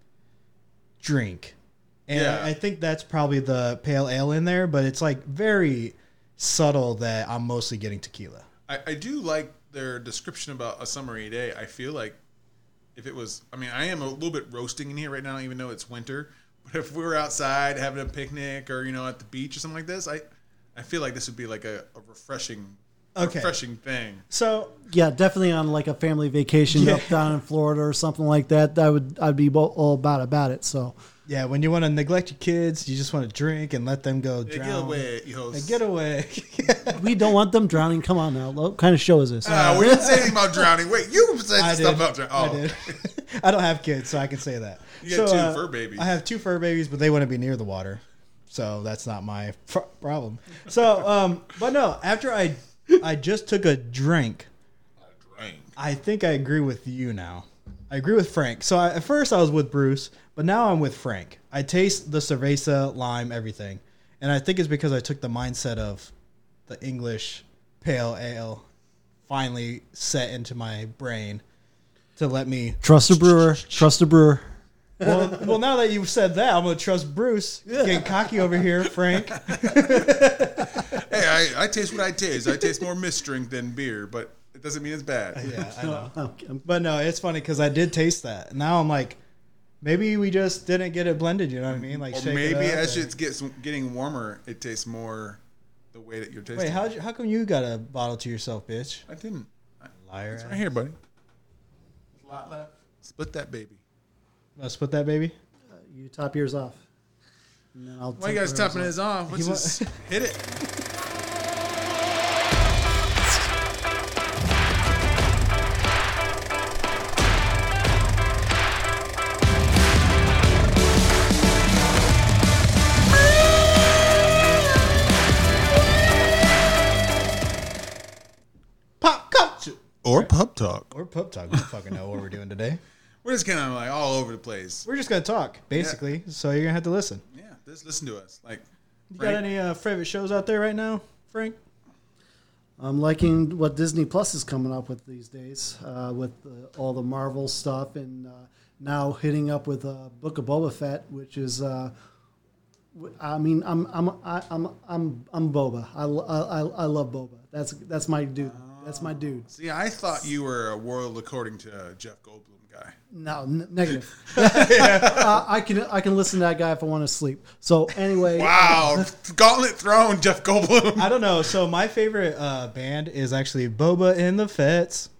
Speaker 1: drink, and
Speaker 2: Yeah.
Speaker 1: I, I think that's probably the pale ale in there. But it's like very subtle that I'm mostly getting tequila.
Speaker 2: I, I do like their description about a summery day. I feel like if it was, I mean, I am a little bit roasting in here right now, even though it's winter. But if we were outside having a picnic or, you know, at the beach or something like this, I, I feel like this would be like a, a refreshing,
Speaker 1: Okay.
Speaker 2: refreshing thing.
Speaker 1: So
Speaker 3: Yeah, definitely on like a family vacation
Speaker 1: Yeah.
Speaker 3: up down in Florida or something like that. I would I'd be bo- all about about it. So
Speaker 1: yeah, when you want to neglect your kids, you just want to drink and let them go
Speaker 2: Hey,
Speaker 1: drown.
Speaker 2: get away, yo.
Speaker 1: Hey, get away.
Speaker 3: we don't want them drowning. Come on now, what kind of show is this?
Speaker 2: Ah, we didn't say anything about drowning. Wait, you said
Speaker 1: I
Speaker 2: stuff
Speaker 1: did.
Speaker 2: about drowning. Oh,
Speaker 1: I did. I don't have kids, so I can say that.
Speaker 2: You got
Speaker 1: So,
Speaker 2: two
Speaker 1: uh,
Speaker 2: fur babies.
Speaker 1: I have two fur babies, but they want to be near the water, so that's not my fr- problem. So, um, but no, after I, I just took a drink.
Speaker 2: Drink.
Speaker 1: I think I agree with you now. I agree with Frank. So I, at first I was with Bruce, but now I'm with Frank. I taste the cerveza, lime, everything, and I think it's because I took the mindset of the English pale ale finally set into my brain to let me.
Speaker 3: Trust a brewer. Trust a brewer.
Speaker 1: Well, well, now that you've said that, I'm gonna trust Bruce. Getting cocky over here, Frank.
Speaker 2: Hey, I, I taste what I taste. I taste more mist drink than beer, but it doesn't mean it's bad.
Speaker 1: Yeah, I know.
Speaker 3: Okay.
Speaker 1: But no, it's funny because I did taste that. Now I'm like, maybe we just didn't get it blended. You know what I mean? Like,
Speaker 2: Or
Speaker 1: shake
Speaker 2: maybe
Speaker 1: it up
Speaker 2: as
Speaker 1: and-
Speaker 2: it's gets getting warmer, it tastes more the way that you're tasting.
Speaker 1: Wait, how how come you got a bottle to yourself, bitch?
Speaker 2: I didn't. I,
Speaker 1: Liar.
Speaker 2: it's right here, buddy. A lot left. Split that baby.
Speaker 1: Let's put that baby.
Speaker 3: You top yours off. And then I'll
Speaker 2: Why you
Speaker 3: top
Speaker 2: guys
Speaker 3: yours
Speaker 2: topping
Speaker 3: off.
Speaker 2: his off? What's
Speaker 1: He wa-
Speaker 2: this? Hit it.
Speaker 1: Pop culture
Speaker 2: Or pub talk.
Speaker 1: or pub talk. We don't fucking know what we're doing today.
Speaker 2: We're just kind of like all over the place.
Speaker 1: We're just gonna talk, basically. So you're gonna have to listen.
Speaker 2: Yeah, just listen to us. Like,
Speaker 1: You
Speaker 2: Frank,
Speaker 1: got any uh, favorite shows out there right now, Frank?
Speaker 3: I'm liking what Disney Plus is coming up with these days, uh, with uh, all the Marvel stuff, and uh, now hitting up with uh, Book of Boba Fett, which is, uh, I mean, I'm I'm I- I'm I'm I'm Boba. I, lo- I, I I love Boba. That's that's my dude. That's my dude.
Speaker 2: See, I thought you were a world according to uh, Jeff Goldblum guy.
Speaker 3: No, n- negative. uh, I can I can listen to that guy if I want to sleep. So anyway,
Speaker 2: Wow, Gauntlet Throne, Jeff Goldblum.
Speaker 1: I don't know. So my favorite uh, band is actually Boba and the Fets.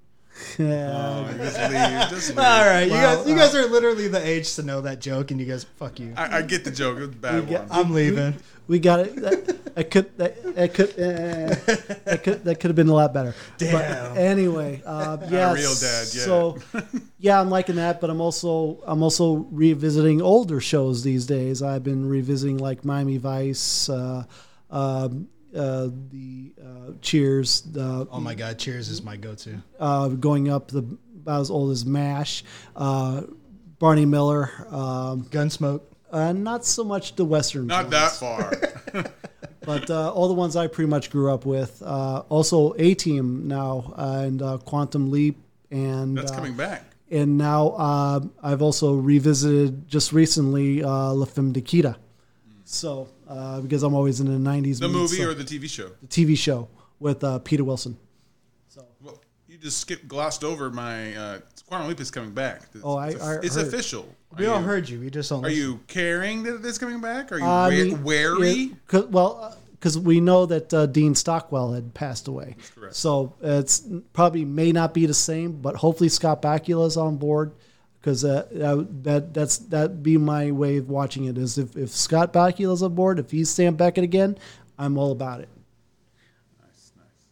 Speaker 3: yeah,
Speaker 2: Oh, just leave, just leave.
Speaker 1: All right, you
Speaker 3: Wow,
Speaker 1: guys, you
Speaker 3: uh,
Speaker 1: guys are literally the age to know that joke, and you guys, fuck you.
Speaker 2: I, I get the joke. It was a bad
Speaker 3: get-
Speaker 2: one.
Speaker 1: I'm leaving.
Speaker 3: we got it. That, that could that, that could uh, that could that could have been a lot better.
Speaker 1: Damn.
Speaker 3: But anyway, uh, yeah.
Speaker 2: real dad, yeah.
Speaker 3: So yeah, I'm liking that, but I'm also I'm also revisiting older shows these days. I've been revisiting like Miami Vice, uh, um, uh, the uh, Cheers, uh,
Speaker 1: Oh my God, Cheers is my go-to.
Speaker 3: uh, going up the about as old as MASH, uh, Barney Miller. Um,
Speaker 1: Gunsmoke.
Speaker 3: uh, not so much the Western.
Speaker 2: Not
Speaker 3: ones.
Speaker 2: that far.
Speaker 3: But uh, all the ones I pretty much grew up with. Uh, also, A Team now uh, and uh, Quantum Leap, and
Speaker 2: That's
Speaker 3: uh,
Speaker 2: coming back.
Speaker 3: and now uh, I've also revisited just recently uh, La Femme Nikita. So uh, because I'm always in the nineties.
Speaker 2: The
Speaker 3: mood,
Speaker 2: movie
Speaker 3: so-
Speaker 2: or the T V show?
Speaker 3: the T V show with uh, Peter Wilson.
Speaker 2: Well, you just skipped, glossed over my uh, Quantum Leap is coming back. It's,
Speaker 3: Oh, I-
Speaker 2: it's,
Speaker 3: I
Speaker 2: it's
Speaker 3: heard.
Speaker 2: official.
Speaker 1: We
Speaker 2: Are
Speaker 1: all
Speaker 2: you-
Speaker 1: heard you. We just don't.
Speaker 2: Are
Speaker 1: listen.
Speaker 2: you caring that it's coming back? Are you
Speaker 3: I
Speaker 2: wa-
Speaker 3: mean,
Speaker 2: wary?
Speaker 3: it- 'cause- well, because we know that uh, Dean Stockwell had passed away.
Speaker 2: correct.
Speaker 3: So it's probably may not be the same, but hopefully Scott Bakula is on board because uh, that, that that's that be my way of watching it. Is if, if Scott Bakula is on board, if he's Sam Beckett again, I'm all about it.
Speaker 2: Nice, nice.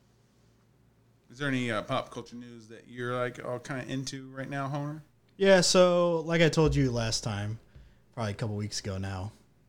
Speaker 2: Is there any uh, pop culture news that you're like all kind of into right now, Honer?
Speaker 1: Yeah, so like I told you last time, probably a couple weeks ago now.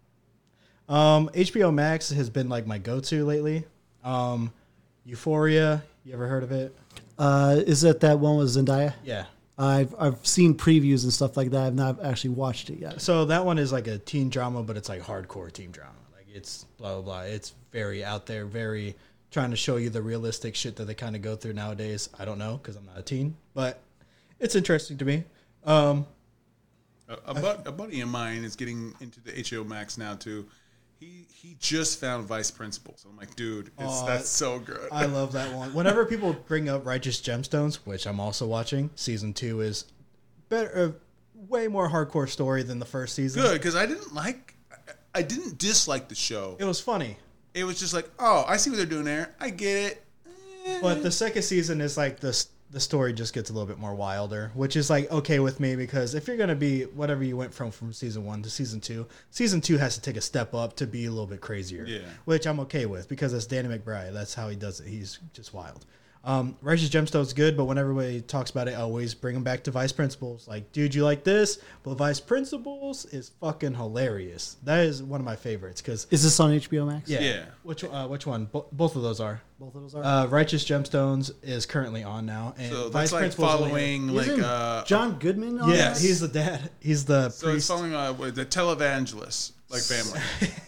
Speaker 1: Um, H B O Max has been like my go-to lately. Um, Euphoria, you ever heard of it?
Speaker 3: Uh, is that that one with Zendaya?
Speaker 1: Yeah.
Speaker 3: I've I've seen previews and stuff like that. I've not actually watched it yet.
Speaker 1: So that one is like a teen drama, but it's like hardcore teen drama. Like it's blah blah blah. It's very out there, very trying to show you the realistic shit that they kind of go through nowadays. I don't know because I'm not a teen, but it's interesting to me. Um,
Speaker 2: A, a, bud, a buddy of mine is getting into the H B O Max now too. He he just found Vice Principals. I'm like, dude, it's,
Speaker 1: Aw,
Speaker 2: that's so good.
Speaker 1: I love that one. Whenever people bring up Righteous Gemstones, which I'm also watching, season two is better, uh, way more hardcore story than the first season.
Speaker 2: Good, because I didn't like, I, I didn't dislike the show.
Speaker 1: It was funny,
Speaker 2: It was just like, oh, I see what they're doing there. I get it. Eh.
Speaker 1: but the second season is like the the story just gets a little bit more wilder, which is like okay with me because if you're gonna be whatever you went from from season one to season two, season two has to take a step up to be a little bit crazier.
Speaker 2: Yeah.
Speaker 1: Which I'm okay with because it's Danny McBride. That's how he does it. He's just wild. Um, Righteous Gemstone's good, but when everybody talks about it, I always bring them back to Vice Principals. Like, dude, you like this? But Vice Principals is fucking hilarious. That is one of my favorites because
Speaker 3: Is this on H B O Max?
Speaker 1: yeah,
Speaker 2: Yeah.
Speaker 1: Which uh, which one? Bo- both of those are.
Speaker 3: Both of those are.
Speaker 1: Uh, Righteous Gemstones is currently on now, and
Speaker 2: So
Speaker 1: Vice
Speaker 2: that's like
Speaker 1: Principals only-
Speaker 2: following like
Speaker 3: Isn't
Speaker 2: uh,
Speaker 3: John Goodman on
Speaker 1: Yeah,
Speaker 2: Yes.
Speaker 1: he's the dad. He's the
Speaker 2: so it's
Speaker 1: priest.
Speaker 2: following uh, with the televangelist like family.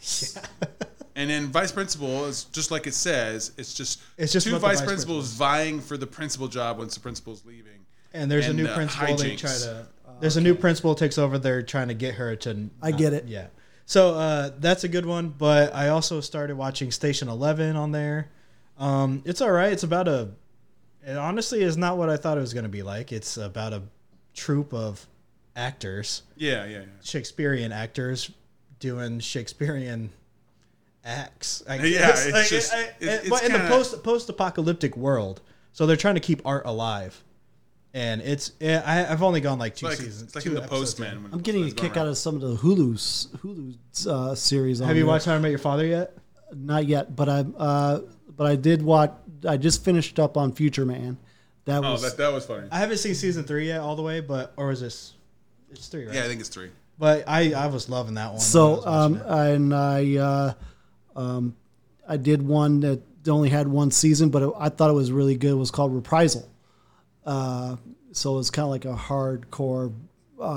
Speaker 2: And then vice principal is just like it says. It's just
Speaker 1: It's just
Speaker 2: two
Speaker 1: about the
Speaker 2: vice
Speaker 1: vice
Speaker 2: principals vying for the principal job once the principal's leaving.
Speaker 1: And there's
Speaker 2: and,
Speaker 1: a new
Speaker 2: uh,
Speaker 1: principal. They
Speaker 2: hijinks.
Speaker 1: try to. There's a new principal takes over. They're trying to get her to.
Speaker 3: I get it.
Speaker 1: Yeah. So uh, that's a good one. But I also started watching Station Eleven on there. Um, it's all right. It's about a. It honestly is not what I thought it was going to be like. It's about a troupe of actors,
Speaker 2: Yeah, yeah, yeah.
Speaker 1: Shakespearean actors, doing Shakespearean acts. I
Speaker 2: Yeah,
Speaker 1: guess.
Speaker 2: it's
Speaker 1: Like,
Speaker 2: just-
Speaker 1: I- I-
Speaker 2: it's-
Speaker 1: but
Speaker 2: it's
Speaker 1: in the
Speaker 2: kinda-
Speaker 1: post post apocalyptic world, so they're trying to keep art alive. And it's yeah, I, I've only gone like two
Speaker 2: It's like,
Speaker 1: seasons.
Speaker 2: it's like
Speaker 1: two
Speaker 2: in the
Speaker 1: episodes
Speaker 2: Postman.
Speaker 1: in.
Speaker 2: When
Speaker 3: I'm getting a
Speaker 2: it's going
Speaker 3: kick out
Speaker 2: around.
Speaker 3: of some of the Hulu's Hulu uh, series. On
Speaker 1: Have you
Speaker 3: there.
Speaker 1: watched How I Met Your Father yet?
Speaker 3: Not yet, but I uh, but I did watch. I just finished up on Future Man. That
Speaker 2: Oh,
Speaker 3: was
Speaker 2: that, that was funny.
Speaker 1: I haven't seen season three yet all the way, but or is this? It's three, right?
Speaker 2: Yeah, I think it's three.
Speaker 1: But I I was loving that one. when I
Speaker 3: so.
Speaker 1: was watching
Speaker 3: Um,
Speaker 1: it.
Speaker 3: and I uh, um, I did one that only had one season, but it, I thought it was really good. It was called Reprisal. Uh, so it's kind of like a hardcore uh,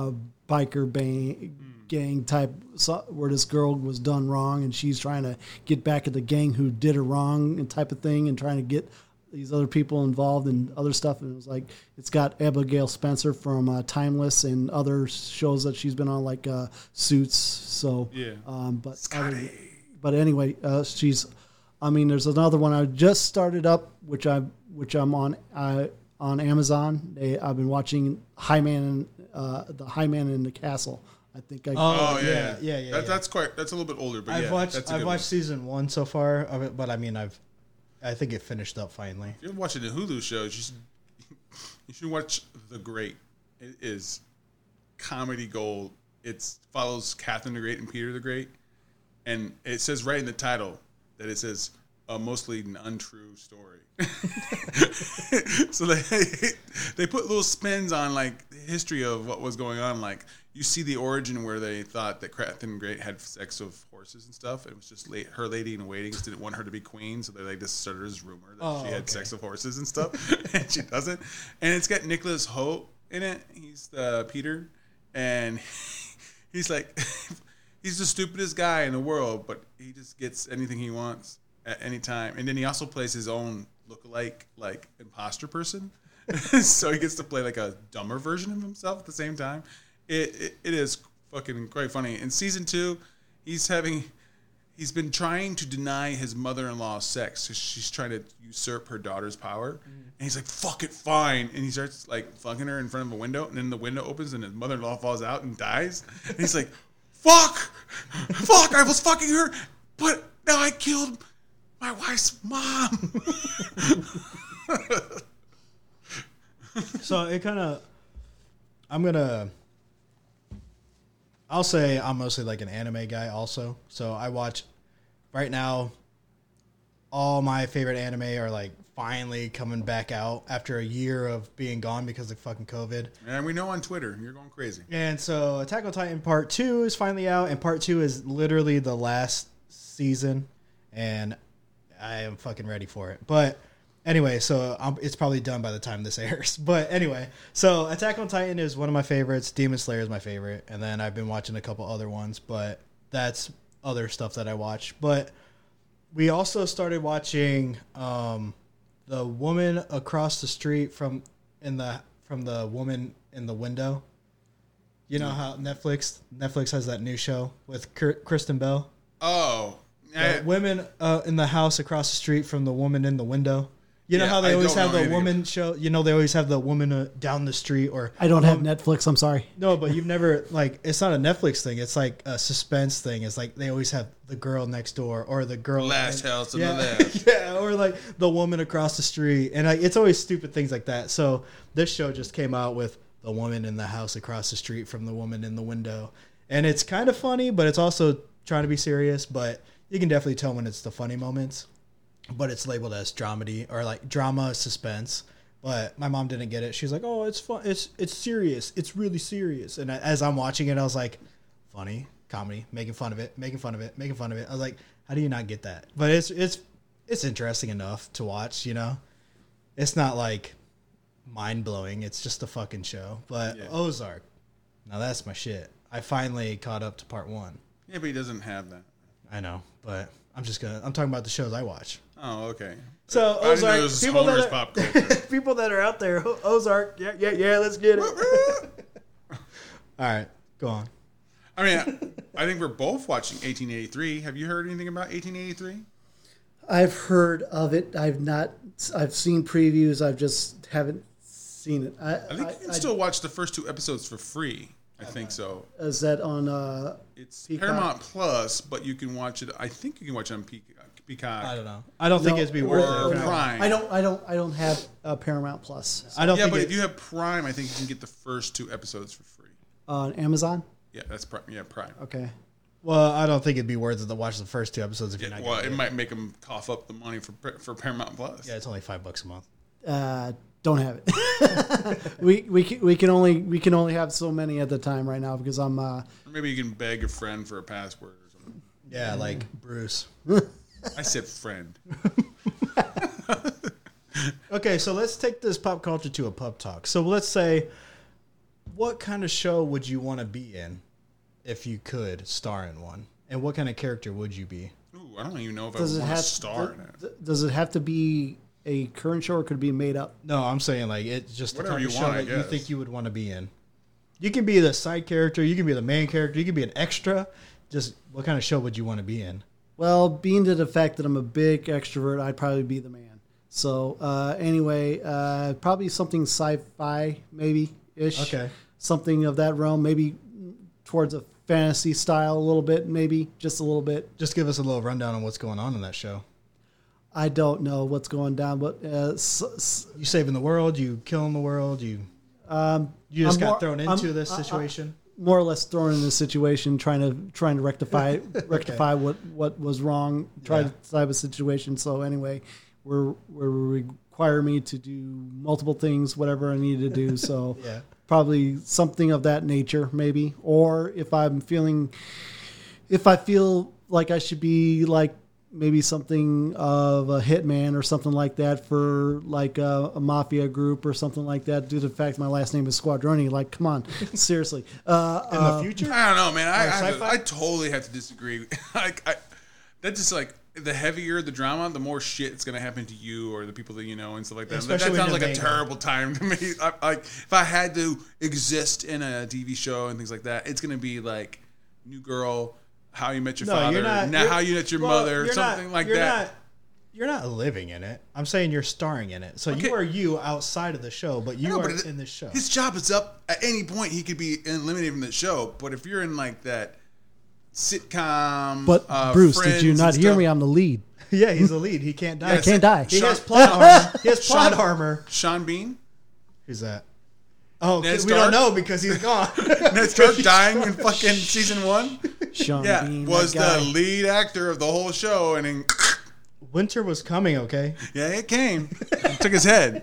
Speaker 3: biker bang, gang type, so, where this girl was done wrong and she's trying to get back at the gang who did her wrong and type of thing, and trying to get these other people involved in other stuff. And it was like, it's got Abigail Spencer from uh, Timeless and other shows that she's been on, like uh, Suits. So
Speaker 2: Yeah.
Speaker 3: um, but
Speaker 2: Scotty.
Speaker 3: but anyway, uh, she's. I mean, there's another one I just started up, which I which I'm on uh, on Amazon. They, I've been watching High Man and uh, the High Man in the Castle. I think I.
Speaker 1: Oh,
Speaker 2: Oh yeah,
Speaker 1: yeah,
Speaker 2: yeah,
Speaker 1: yeah, yeah,
Speaker 2: That,
Speaker 1: yeah.
Speaker 2: That's quite. That's a little bit older, but
Speaker 1: I've
Speaker 2: yeah,
Speaker 1: watched
Speaker 2: that's a
Speaker 1: I've
Speaker 2: good
Speaker 1: watched
Speaker 2: one.
Speaker 1: season one so far of it, but I mean I've I think it finished up finally.
Speaker 2: If you're watching the Hulu shows, you should you should watch The Great. It is comedy gold. It follows Catherine the Great and Peter the Great, and it says right in the title that it says a mostly untrue story. So they they put little spins on like the history of what was going on. Like you see the origin where they thought that Catherine the Great had sex with horses and stuff. It was just late, her lady in waiting just didn't want her to be queen, so they like just started this rumor that
Speaker 1: Oh,
Speaker 2: she had
Speaker 1: okay.
Speaker 2: sex with horses and stuff, and she doesn't. And it's got Nicholas Hoult in it. He's the Peter, and he's like he's the stupidest guy in the world, but he just gets anything he wants at any time. And then he also plays his own lookalike, like imposter person. So he gets to play like a dumber version of himself at the same time. It, it it is fucking quite funny. In season two, he's having he's been trying to deny his mother-in-law sex because she's trying to usurp her daughter's power. Mm. And he's like, "Fuck it, fine." And he starts like fucking her in front of a window, and then the window opens and his mother-in-law falls out and dies. And he's like, "Fuck, fuck! I was fucking her, but now I killed my wife's mom."
Speaker 1: So it kind of, I'm gonna, I'll say I'm mostly like an anime guy also. So I watch, right now, all my favorite anime are like finally coming back out after a year of being gone because of fucking COVID.
Speaker 2: And we know on Twitter you're going crazy.
Speaker 1: And so Attack on Titan Part two is finally out, and Part two is literally the last season, and I am fucking ready for it. But anyway, so um, it's probably done by the time this airs. But anyway, so Attack on Titan is one of my favorites. Demon Slayer is my favorite. And then I've been watching a couple other ones, but that's other stuff that I watch. But we also started watching um, the woman across the street from in the from the woman in the window. You know how Netflix Netflix has that new show with Kir- Kristen Bell?
Speaker 2: Oh.
Speaker 1: The women uh, in the house across the street from the woman in the window. You know
Speaker 2: Yeah,
Speaker 1: how they
Speaker 2: I
Speaker 1: always
Speaker 2: don't
Speaker 1: have
Speaker 2: know
Speaker 1: the
Speaker 2: anything
Speaker 1: woman show. You know they always have the woman uh, down the street, or
Speaker 3: I don't have Netflix. I'm sorry.
Speaker 1: no, but you've never like it's not a Netflix thing. It's like a suspense thing. It's like they always have the girl next door or the girl
Speaker 2: Last
Speaker 1: and-
Speaker 2: house on
Speaker 1: yeah,
Speaker 2: the left.
Speaker 1: yeah, or like the woman across the street, and like, it's always stupid things like that. So this show just came out with the woman in the house across the street from the woman in the window, and it's kind of funny, but it's also trying to be serious. But you can definitely tell when it's the funny moments. But it's labeled as dramedy or like drama suspense. But my mom didn't get it. She's like, "Oh, it's fun. It's it's serious. It's really serious." And as I'm watching it, I was like, "Funny comedy, making fun of it, making fun of it, making fun of it." I was like, "How do you not get that?" But it's it's it's interesting enough to watch. You know, it's not like mind blowing. It's just a fucking show. But
Speaker 2: Yeah.
Speaker 1: Ozark, now that's my shit. I finally caught up to part one.
Speaker 2: Yeah, but he doesn't have that.
Speaker 1: I know, but I'm just gonna. I'm talking about the shows I watch.
Speaker 2: Oh, okay.
Speaker 1: So
Speaker 2: I didn't know
Speaker 1: Ozark,
Speaker 2: this was
Speaker 1: people
Speaker 2: Homer's
Speaker 1: that, are,
Speaker 2: pop culture.
Speaker 1: people that are out there, O- Ozark, yeah, yeah, yeah, let's get it. All right, go on.
Speaker 2: I mean, I think we're both watching eighteen eighty-three. Have you heard anything about eighteen eighty-three?
Speaker 3: I've heard of it. I've not. I've seen previews. I just haven't seen it. I,
Speaker 2: I think you can
Speaker 3: I-
Speaker 2: still watch the first two episodes for free. I think so.
Speaker 3: is that on? Uh,
Speaker 2: It's
Speaker 3: Peacock?
Speaker 2: Paramount Plus, but you can watch it. I think you can watch it on Peacock. Peacock.
Speaker 1: I don't know. I don't think
Speaker 3: No,
Speaker 1: it'd be worth
Speaker 2: or
Speaker 1: it.
Speaker 3: no,
Speaker 2: Prime.
Speaker 3: I don't. I don't. I don't have uh, Paramount Plus
Speaker 1: I don't
Speaker 2: Yeah,
Speaker 1: think
Speaker 2: but
Speaker 1: it,
Speaker 2: if you have Prime, I think you can get the first two episodes for free.
Speaker 3: on Amazon.
Speaker 2: Yeah, that's Prime. Yeah, Prime.
Speaker 3: Okay.
Speaker 1: well, I don't think it'd be worth it to watch the first two episodes if
Speaker 2: Yeah,
Speaker 1: you're not.
Speaker 2: well,
Speaker 1: gonna
Speaker 2: it
Speaker 1: get
Speaker 2: might make them cough up the money for for Paramount Plus.
Speaker 1: Yeah, it's only five bucks a month.
Speaker 3: Uh, don't have it. we we can, we can only we can only have so many at the time right now because I'm. Uh,
Speaker 2: Or maybe you can beg a friend for a password or something.
Speaker 1: Yeah, like Bruce.
Speaker 2: I said friend.
Speaker 1: Okay, so let's take this pop culture to a pub talk. So let's say what kind of show would you want to be in if you could star in one? And what kind of character would you be?
Speaker 2: Ooh, I don't even know if
Speaker 3: Does
Speaker 2: I
Speaker 3: it
Speaker 2: want to
Speaker 3: have
Speaker 2: star
Speaker 3: th-
Speaker 2: in it.
Speaker 3: th- Does it have to be a current show or could it be made up?
Speaker 1: No, I'm saying like it's just the
Speaker 2: Whatever
Speaker 1: type
Speaker 2: you
Speaker 1: of show
Speaker 2: want, I
Speaker 1: that you
Speaker 2: guess.
Speaker 1: think you would want to be in. You can be the side character, you can be the main character, you can be an extra. Just what kind of show would you want to be in?
Speaker 3: Well, being to the fact that I'm a big extrovert, I'd probably be the man. So uh, anyway, uh, probably something sci-fi, maybe ish.
Speaker 1: Okay.
Speaker 3: Something of that realm, maybe towards a fantasy style, a little bit, maybe just a little bit.
Speaker 1: Just give us a little rundown on what's going on in that show.
Speaker 3: I don't know what's going down, but uh, s- s-
Speaker 1: You saving the world, you killing the world, you
Speaker 3: um,
Speaker 1: you just
Speaker 3: I'm
Speaker 1: got
Speaker 3: more-
Speaker 1: thrown
Speaker 3: I'm-
Speaker 1: into this
Speaker 3: I- I-
Speaker 1: situation.
Speaker 3: more or less thrown in this situation, trying to trying to rectify rectify what, what was wrong, try
Speaker 1: Yeah.
Speaker 3: to type of situation. So anyway, we're we're require me to do multiple things, whatever I need to do. So
Speaker 1: Yeah.
Speaker 3: probably something of that nature, maybe. Or if I'm feeling, if I feel like I should be like maybe something of a hitman or something like that for like a, a mafia group or something like that, due to the fact my last name is Squadroni. Like, come on, seriously. Uh,
Speaker 1: In
Speaker 3: uh,
Speaker 1: the future?
Speaker 2: I don't know, man. I,
Speaker 1: Or
Speaker 2: I, have to-
Speaker 1: sci-fi?
Speaker 2: I totally have to disagree. like, I, that's just like the heavier the drama, the more shit it's gonna happen to you or the people that you know and stuff like that.
Speaker 1: Especially
Speaker 2: that
Speaker 1: when
Speaker 2: sounds
Speaker 1: you're
Speaker 2: like a
Speaker 1: the main
Speaker 2: terrible time to me. I, like, if I had to exist in a T V show and things like that, it's gonna be like New Girl, How You Met Your
Speaker 1: No,
Speaker 2: Father,
Speaker 1: you're not.
Speaker 2: Now
Speaker 1: you're-
Speaker 2: How You Met Your
Speaker 1: well,
Speaker 2: Mother,
Speaker 1: you're
Speaker 2: something
Speaker 1: not-
Speaker 2: like
Speaker 1: you're
Speaker 2: that.
Speaker 1: Not, you're not living in it. I'm saying you're starring in it. So
Speaker 2: Okay.
Speaker 1: you are you outside of the show, but you
Speaker 2: No,
Speaker 1: are
Speaker 2: but it-
Speaker 1: in the show.
Speaker 2: His job is up at any point. He could be eliminated from the show. But if you're in like that sitcom,
Speaker 3: but
Speaker 2: uh,
Speaker 3: Bruce, did
Speaker 2: Friends
Speaker 3: you
Speaker 2: and
Speaker 3: not hear
Speaker 2: stuff-
Speaker 3: me? I'm the lead.
Speaker 1: Yeah, he's the lead. He can't die.
Speaker 3: I can't die.
Speaker 1: He
Speaker 2: Sean-
Speaker 1: has plot armor. He has plot
Speaker 2: Sean-
Speaker 1: armor.
Speaker 2: Sean Bean,
Speaker 1: Who's that? Oh,
Speaker 2: Ned
Speaker 1: we
Speaker 2: Stark?
Speaker 1: don't know because he's gone.
Speaker 2: Ned Stark dying in fucking season one.
Speaker 3: Sean
Speaker 2: Yeah,
Speaker 3: Bean,
Speaker 2: was
Speaker 3: that
Speaker 2: the
Speaker 3: guy.
Speaker 2: lead actor of the whole show, and then
Speaker 1: Winter was coming. Okay.
Speaker 2: yeah, it came, took his head.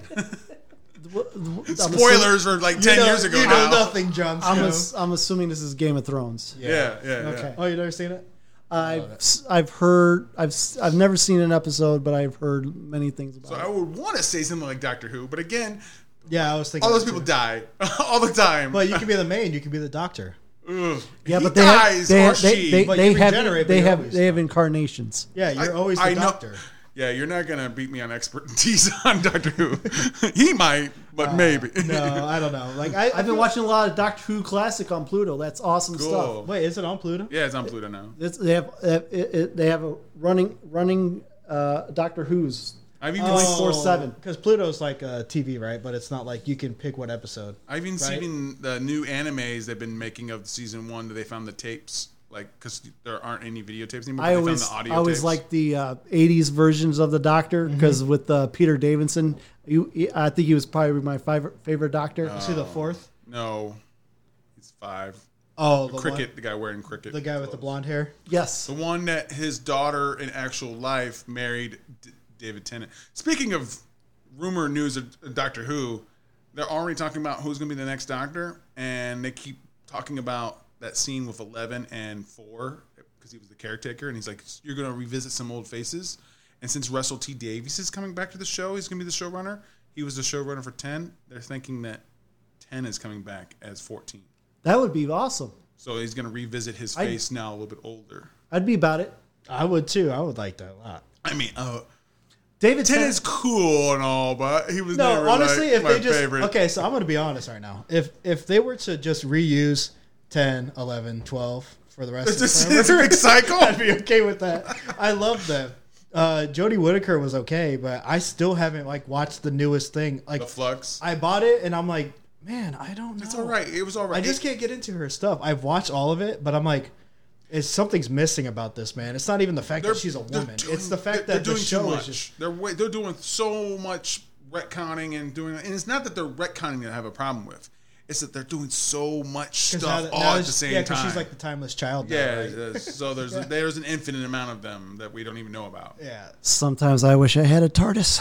Speaker 3: I'm
Speaker 2: Spoilers were like ten
Speaker 1: you know,
Speaker 2: years ago
Speaker 1: You
Speaker 2: now.
Speaker 1: know nothing, Jon Snow.
Speaker 3: I'm, ass- I'm assuming this is Game of Thrones.
Speaker 2: Yeah, yeah, yeah.
Speaker 3: Okay.
Speaker 1: Oh, you never seen it?
Speaker 3: I've s- I've heard I've s- I've never seen an episode, but I've heard many things about
Speaker 2: So
Speaker 3: it.
Speaker 2: I would want to say something like Doctor Who, but again,
Speaker 1: Yeah, I was thinking.
Speaker 2: all those
Speaker 1: that
Speaker 2: people
Speaker 1: too.
Speaker 2: die all the time.
Speaker 1: But you can be the main. You can be the doctor.
Speaker 2: Ugh.
Speaker 3: Yeah,
Speaker 2: He
Speaker 3: but they have,
Speaker 2: dies
Speaker 3: they,
Speaker 2: or
Speaker 3: have, they,
Speaker 2: she.
Speaker 3: they,
Speaker 1: But
Speaker 3: they
Speaker 1: you
Speaker 3: have
Speaker 1: regenerate, but
Speaker 3: they
Speaker 1: you're
Speaker 3: have
Speaker 1: always
Speaker 3: they have
Speaker 1: the-
Speaker 3: incarnations.
Speaker 1: Yeah, you're
Speaker 2: I-
Speaker 1: always the
Speaker 2: I know-
Speaker 1: doctor.
Speaker 2: Yeah, you're not gonna beat me on expertise on Doctor Who. He might, but maybe.
Speaker 1: Uh, No, I don't know. Like I,
Speaker 3: I've been watching a lot of Doctor Who Classic on Pluto. That's awesome
Speaker 2: Cool.
Speaker 3: stuff.
Speaker 1: Wait, is it on Pluto?
Speaker 2: Yeah, it's on Pluto now.
Speaker 3: It's, they have uh, it, it, they have a running running uh, Doctor Who's.
Speaker 2: I've even
Speaker 3: Oh.
Speaker 2: seen,
Speaker 3: twenty-four seven.
Speaker 1: Because Pluto's like uh, T V, right? But it's not like you can pick what episode.
Speaker 2: I've even
Speaker 1: Right.
Speaker 2: seen the new animes they've been making of season one that they found the tapes, like because there aren't any videotapes anymore.
Speaker 3: I
Speaker 2: but
Speaker 3: always
Speaker 2: they found the audio
Speaker 3: I always
Speaker 2: tapes.
Speaker 3: like the uh, eighties versions of the Doctor because with uh, Peter Davidson, you, I think he was probably my favorite favorite Doctor.
Speaker 1: You see the fourth?
Speaker 2: No, he's five.
Speaker 1: Oh, the
Speaker 2: Cricket,
Speaker 1: one-
Speaker 2: the guy wearing cricket.
Speaker 1: the guy with the blonde hair.
Speaker 3: Yes,
Speaker 2: The one that his daughter in actual life married D- David Tennant. Speaking of rumor news of Doctor Who, they're already talking about who's going to be the next Doctor, and they keep talking about that scene with Eleven and Four because he was the caretaker, and he's like, "You're going to revisit some old faces." And since Russell T Davies is coming back to the show, he's going to be the showrunner. He was the showrunner for ten. They're thinking that ten is coming back as fourteen.
Speaker 3: that would be awesome.
Speaker 2: So he's going to revisit his
Speaker 3: I-
Speaker 2: face now a little bit older.
Speaker 3: I'd be about it.
Speaker 1: I would too. I would like that a lot.
Speaker 2: I mean, uh,
Speaker 3: David
Speaker 2: Ten
Speaker 3: Tennant.
Speaker 2: is cool and all, but he was
Speaker 1: No,
Speaker 2: never
Speaker 1: honestly,
Speaker 2: like,
Speaker 1: if
Speaker 2: my
Speaker 1: they just
Speaker 2: favorite.
Speaker 1: okay, so I'm gonna be honest right now. If if they were to just reuse ten, eleven, twelve for the rest
Speaker 2: It's
Speaker 1: of
Speaker 2: just-
Speaker 1: the
Speaker 2: it's a big cycle.
Speaker 1: I'd be okay with that. I love them. Uh, Jodie Whittaker was okay, but I still haven't like watched the newest thing. Like
Speaker 2: The Flux.
Speaker 1: I bought it and I'm like, man, I don't know.
Speaker 2: It's all right. It was all right.
Speaker 1: I just
Speaker 2: It-
Speaker 1: can't get into her stuff. I've watched all of it, but I'm like, it's something's missing about this, man. It's not even the fact
Speaker 2: they're-
Speaker 1: that she's a
Speaker 2: they're
Speaker 1: woman.
Speaker 2: doing-
Speaker 1: it's the fact
Speaker 2: they're,
Speaker 1: that
Speaker 2: they're
Speaker 1: the
Speaker 2: doing
Speaker 1: show
Speaker 2: too
Speaker 1: is
Speaker 2: much.
Speaker 1: just
Speaker 2: They're way, they're doing so much retconning and doing, and it's not that they're retconning that I have a problem with. It's that they're doing so much
Speaker 1: 'cause
Speaker 2: stuff
Speaker 1: now-
Speaker 2: all
Speaker 1: now
Speaker 2: at
Speaker 1: it's-
Speaker 2: the same
Speaker 1: yeah, 'cause
Speaker 2: time.
Speaker 1: she's like the timeless child. Now,
Speaker 2: yeah,
Speaker 1: right?
Speaker 2: uh, so there's there's an infinite amount of them that we don't even know about.
Speaker 1: yeah,
Speaker 3: Sometimes I wish I had a TARDIS.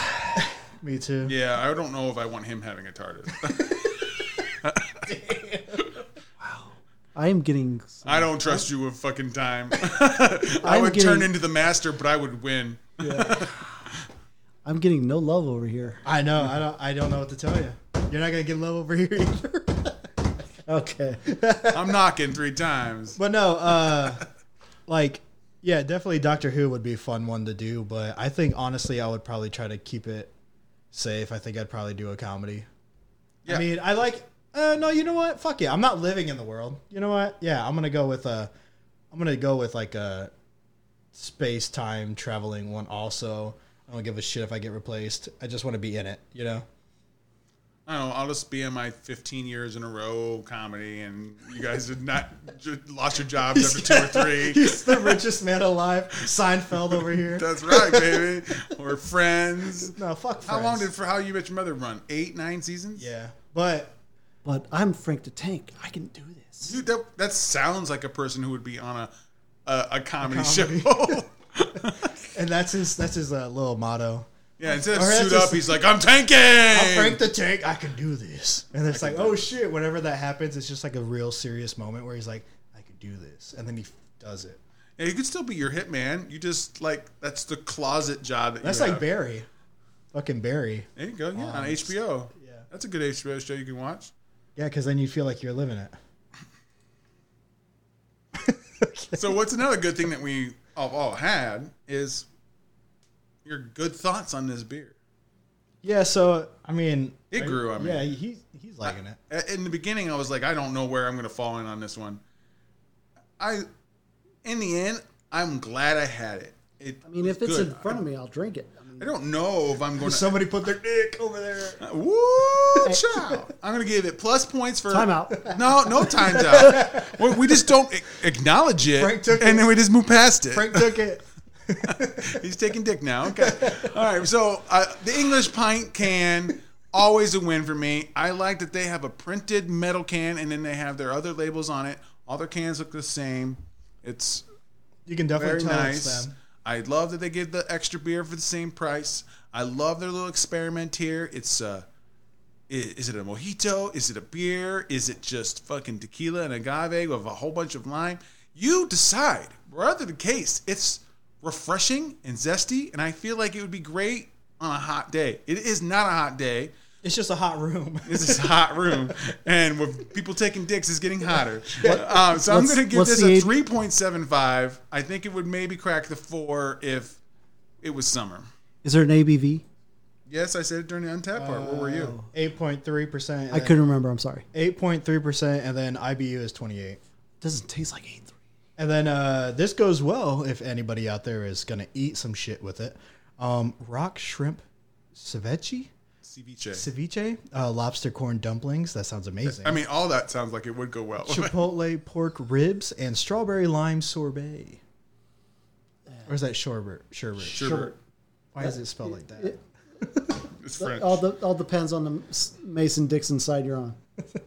Speaker 1: me too.
Speaker 2: Yeah, I don't know if I want him having a TARDIS.
Speaker 3: I am getting.
Speaker 2: I don't trust you with fucking time. I
Speaker 3: I'm
Speaker 2: would
Speaker 3: getting-
Speaker 2: turn into the master, but I would win.
Speaker 3: I'm getting no love over here.
Speaker 1: I know. I don't. I don't know what to tell you. You're not gonna get love over here either.
Speaker 3: Okay.
Speaker 2: I'm knocking three times.
Speaker 1: But no, uh, like, yeah, definitely Doctor Who would be a fun one to do. But I think, honestly, I would probably try to keep it safe. I think I'd probably do a comedy.
Speaker 2: Yeah.
Speaker 1: I mean, I like, uh, no, you know what? Fuck yeah. I'm not living in the world. You know what? Yeah, I'm going to go with a, I'm going to go with like a space time traveling one also. I don't give a shit if I get replaced. I just want to be in it, you know?
Speaker 2: I don't know. I'll just be in my fifteen years in a row comedy, and you guys did not just lost your jobs after two or three.
Speaker 1: He's the richest man alive. Seinfeld over here.
Speaker 2: That's right, baby. Or Friends.
Speaker 1: No, fuck Friends.
Speaker 2: How long did for How You Met Your Mother run? Eight, nine seasons?
Speaker 1: Yeah, but
Speaker 3: But I'm Frank the Tank. I can do this.
Speaker 2: Dude, that, that sounds like a person who would be on a a, a comedy,
Speaker 1: A comedy.
Speaker 2: show.
Speaker 1: and that's his that's his uh, little motto.
Speaker 2: Yeah, instead of
Speaker 1: Or that's
Speaker 2: suit
Speaker 1: just-
Speaker 2: up, he's like, I'm tanking!
Speaker 1: I'm Frank the Tank. I can do this. And it's like, oh shit! Whenever that happens, it's just like a real serious moment where he's like, I can do this, and then he does it.
Speaker 2: Yeah, you could still be your hitman. You just, like, that's the closet job that
Speaker 1: That's
Speaker 2: you
Speaker 1: like
Speaker 2: have.
Speaker 1: Barry, fucking Barry.
Speaker 2: There you go, yeah, on
Speaker 1: Um,
Speaker 2: H B O.
Speaker 1: Yeah,
Speaker 2: That's a good H B O show you can watch.
Speaker 1: yeah, because then you feel like you're living it.
Speaker 2: So what's another good thing that we all, all had is your good thoughts on this beer.
Speaker 1: Yeah, so I mean,
Speaker 2: It grew on me.
Speaker 1: Yeah, he's he's liking it.
Speaker 2: A- In the beginning, I was like, I don't know where I'm going to fall in on this one. I, in the end, I'm glad I had it. It
Speaker 3: I mean, if
Speaker 2: was
Speaker 3: it's
Speaker 2: good.
Speaker 3: in front of me, I'll drink it. I mean,
Speaker 2: I don't know if I'm going to.
Speaker 1: Somebody put their dick over there.
Speaker 2: Woo, child. I'm going to give it plus points for
Speaker 3: Time out.
Speaker 2: No, no times out. We we just don't a- acknowledge it,
Speaker 1: Frank took
Speaker 2: and
Speaker 1: it.
Speaker 2: then we just move past it.
Speaker 1: Frank took it.
Speaker 2: He's taking dick now. Okay. All right. So uh, the English pint can, always a win for me. I like that they have a printed metal can, and then they have their other labels on it. All their cans look the same. It's
Speaker 1: You can definitely
Speaker 2: very
Speaker 1: tell
Speaker 2: nice.
Speaker 1: it's them.
Speaker 2: I love that they give the extra beer for the same price. I love their little experiment here. It's uh, i- is it a mojito? Is it a beer? Is it just fucking tequila and agave with a whole bunch of lime? You decide. Whatever the case, it's refreshing and zesty, and I feel like it would be great on a hot day. It is not a hot day.
Speaker 1: It's just a hot room.
Speaker 2: This is a hot room, and with people taking dicks, it's getting hotter. Um, so I'm
Speaker 3: What's-
Speaker 2: going to give
Speaker 3: what's
Speaker 2: this
Speaker 3: the
Speaker 2: a
Speaker 3: age-
Speaker 2: three point seven five. I think it would maybe crack the four if it was summer.
Speaker 3: is there an A B V?
Speaker 2: Yes, I said it during the untapped part. Where were you?
Speaker 1: Eight point three percent.
Speaker 3: I couldn't remember. I'm sorry.
Speaker 1: Eight point three percent, and then I B U is twenty eight.
Speaker 3: Doesn't taste like eight three.
Speaker 1: And then uh, this goes well if anybody out there is gonna eat some shit with it. Um, rock shrimp ceviche,
Speaker 2: Ceviche.
Speaker 1: ceviche, uh, lobster corn dumplings. That sounds amazing.
Speaker 2: I mean, all that sounds like it would go well.
Speaker 1: Chipotle pork ribs and strawberry lime sorbet. Or is that sherbet? Sherbet.
Speaker 2: Sherbet.
Speaker 1: Why is it spelled like that?
Speaker 2: It's French.
Speaker 3: All the all depends on the s- Mason Dixon side you're on.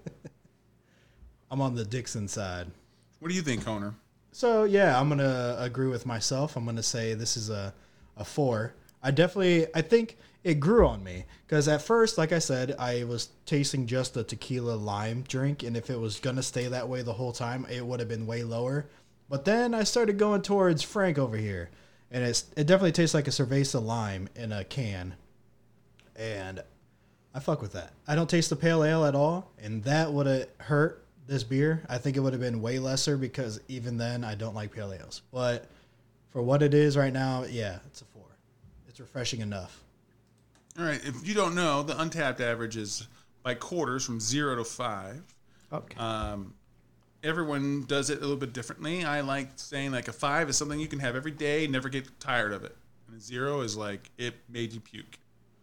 Speaker 1: I'm on the Dixon side.
Speaker 2: What do you think, Honer?
Speaker 1: So yeah, I'm gonna agree with myself. I'm gonna say this is a, a four. I definitely, I think it grew on me because at first, like I said, I was tasting just a tequila lime drink, and if it was gonna stay that way the whole time, it would have been way lower. But then I started going towards Frank over here, and it's it definitely tastes like a Cerveza lime in a can, and I fuck with that. I don't taste the pale ale at all, and that would have hurt this beer. I think it would have been way lesser because even then I don't like pale ales. But for what it is right now, yeah, it's a four. It's refreshing enough.
Speaker 2: All right. If you don't know, the untapped average is by quarters from zero to five.
Speaker 3: Okay.
Speaker 2: Um, everyone does it a little bit differently. I like saying like a five is something you can have every day, never get tired of it. And a zero is like it made you puke.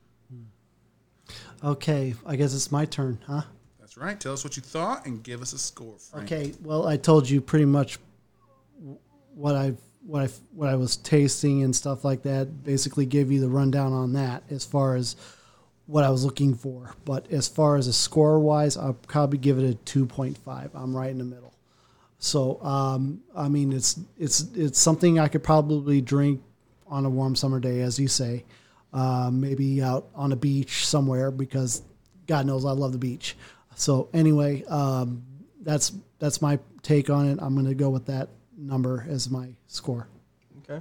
Speaker 3: Okay. I guess it's my turn, huh?
Speaker 2: That's right. Tell us what you thought and give us a score, Frank.
Speaker 3: Okay. Well, I told you pretty much what I what I what I was tasting and stuff like that. Basically, give you the rundown on that as far as what I was looking for. But as far as a score wise, I'll probably give it a two point five. I'm right in the middle. So, um, I mean, it's it's it's something I could probably drink on a warm summer day, as you say, uh, maybe out on a beach somewhere because God knows I love the beach. So anyway, um, that's that's my take on it. I'm going to go with that number as my score.
Speaker 1: Okay.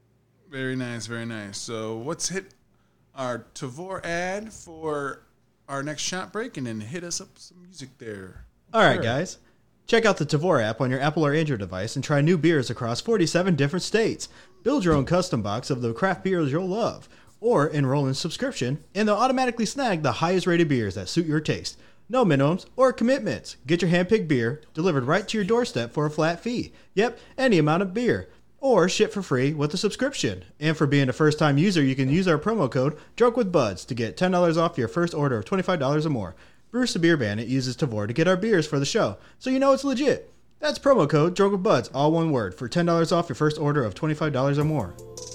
Speaker 2: Very nice, very nice. So what's hit our Tavor ad for our next shot break and then hit us up with some music there.
Speaker 1: All right, guys. Check out the Tavour app on your Apple or Android device and try new beers across forty-seven different states. Build your own custom box of the craft beers you'll love. Or enroll in subscription, and they'll automatically snag the highest rated beers that suit your taste. No minimums or commitments. Get your handpicked beer delivered right to your doorstep for a flat fee. Yep, any amount of beer. Or ship for free with a subscription. And for being a first-time user, you can use our promo code DRUNKWITHBUDS to get ten dollars off your first order of twenty-five dollars or more. Bruce the Beer Bandit uses Tavour to get our beers for the show, so you know it's legit. That's promo code DRUNKWITHBUDS, all one word, for ten dollars off your first order of twenty-five dollars or more.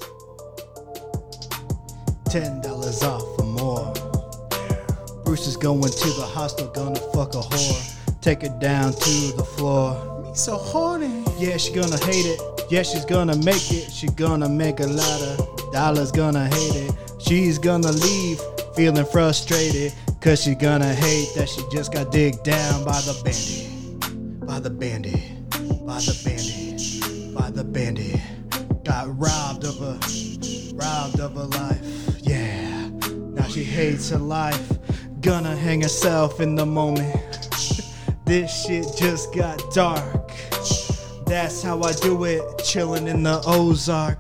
Speaker 1: ten dollars off or more. Bruce is going to the hostel, gonna fuck a whore. Take her down to the floor.
Speaker 2: Me so horny.
Speaker 1: Yeah, she gonna hate it. Yeah, she's gonna make it. She gonna make a lot of dollars, gonna hate it. She's gonna leave feeling frustrated, cause she gonna hate that she just got digged down by the bandit. By the bandit. By the bandit. By the bandit. Got robbed of a, robbed of a life. Yeah, now she hates her life. Gonna hang herself in the moment. This shit just got dark. That's how I do it, chilling in the Ozark.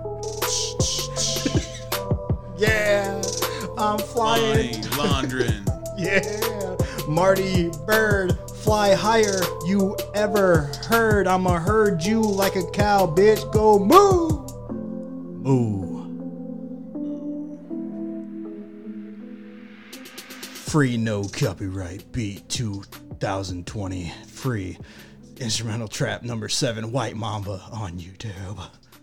Speaker 1: Yeah, I'm flying.
Speaker 2: Laundering.
Speaker 1: Yeah, Marty Bird, fly higher you ever heard. I'ma herd you like a cow, bitch. Go moo. Moo. Free no copyright beat two thousand twenty. Free instrumental trap number seven, White Mamba on YouTube.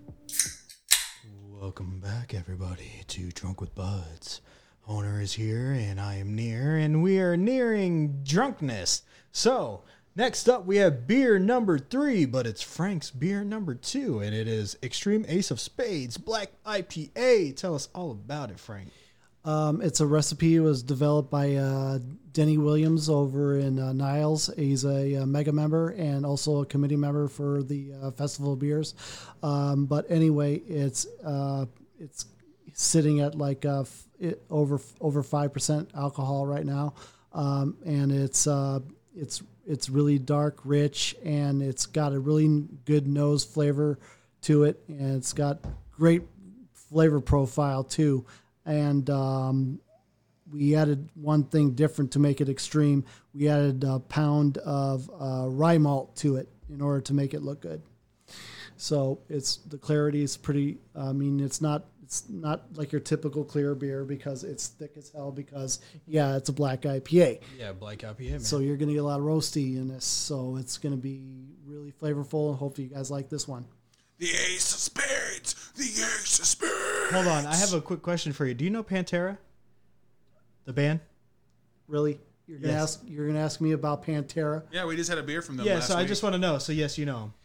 Speaker 1: Welcome back, everybody, to Drunk with Buds. Owner is here, and I am near, and we are nearing drunkenness. So, next up, we have beer number three, but it's Frank's beer number two, and it is Extreme Ace of Spades Black I P A. Tell us all about it, Frank.
Speaker 3: Um, it's a recipe. It was developed by uh, Denny Williams over in uh, Niles. He's a, a mega member and also a committee member for the uh, Festival of Beers. Um, but anyway, it's uh, it's sitting at like uh, f- it, over over five percent alcohol right now, um, and it's uh, it's it's really dark, rich, and it's got a really good nose flavor to it, and it's got great flavor profile too. And um, we added one thing different to make it extreme. We added a pound of uh, rye malt to it in order to make it look good. So it's the clarity is pretty. I mean, it's not it's not like your typical clear beer because it's thick as hell. Because yeah, it's a black I P A.
Speaker 1: Yeah, black I P A. Man.
Speaker 3: So you're gonna get a lot of roasty in this. So it's gonna be really flavorful. Hopefully, you guys like this one.
Speaker 2: The Ace of Spades. The Ace of Spades.
Speaker 1: Hold on, I have a quick question for you. Do you know Pantera, the band?
Speaker 3: Really, you're gonna
Speaker 1: Yes.
Speaker 3: ask you're gonna ask me about Pantera?
Speaker 2: Yeah, we just had a beer from them
Speaker 1: Yeah,
Speaker 2: last
Speaker 1: so I
Speaker 2: week.
Speaker 1: just want to know. So yes, you know them.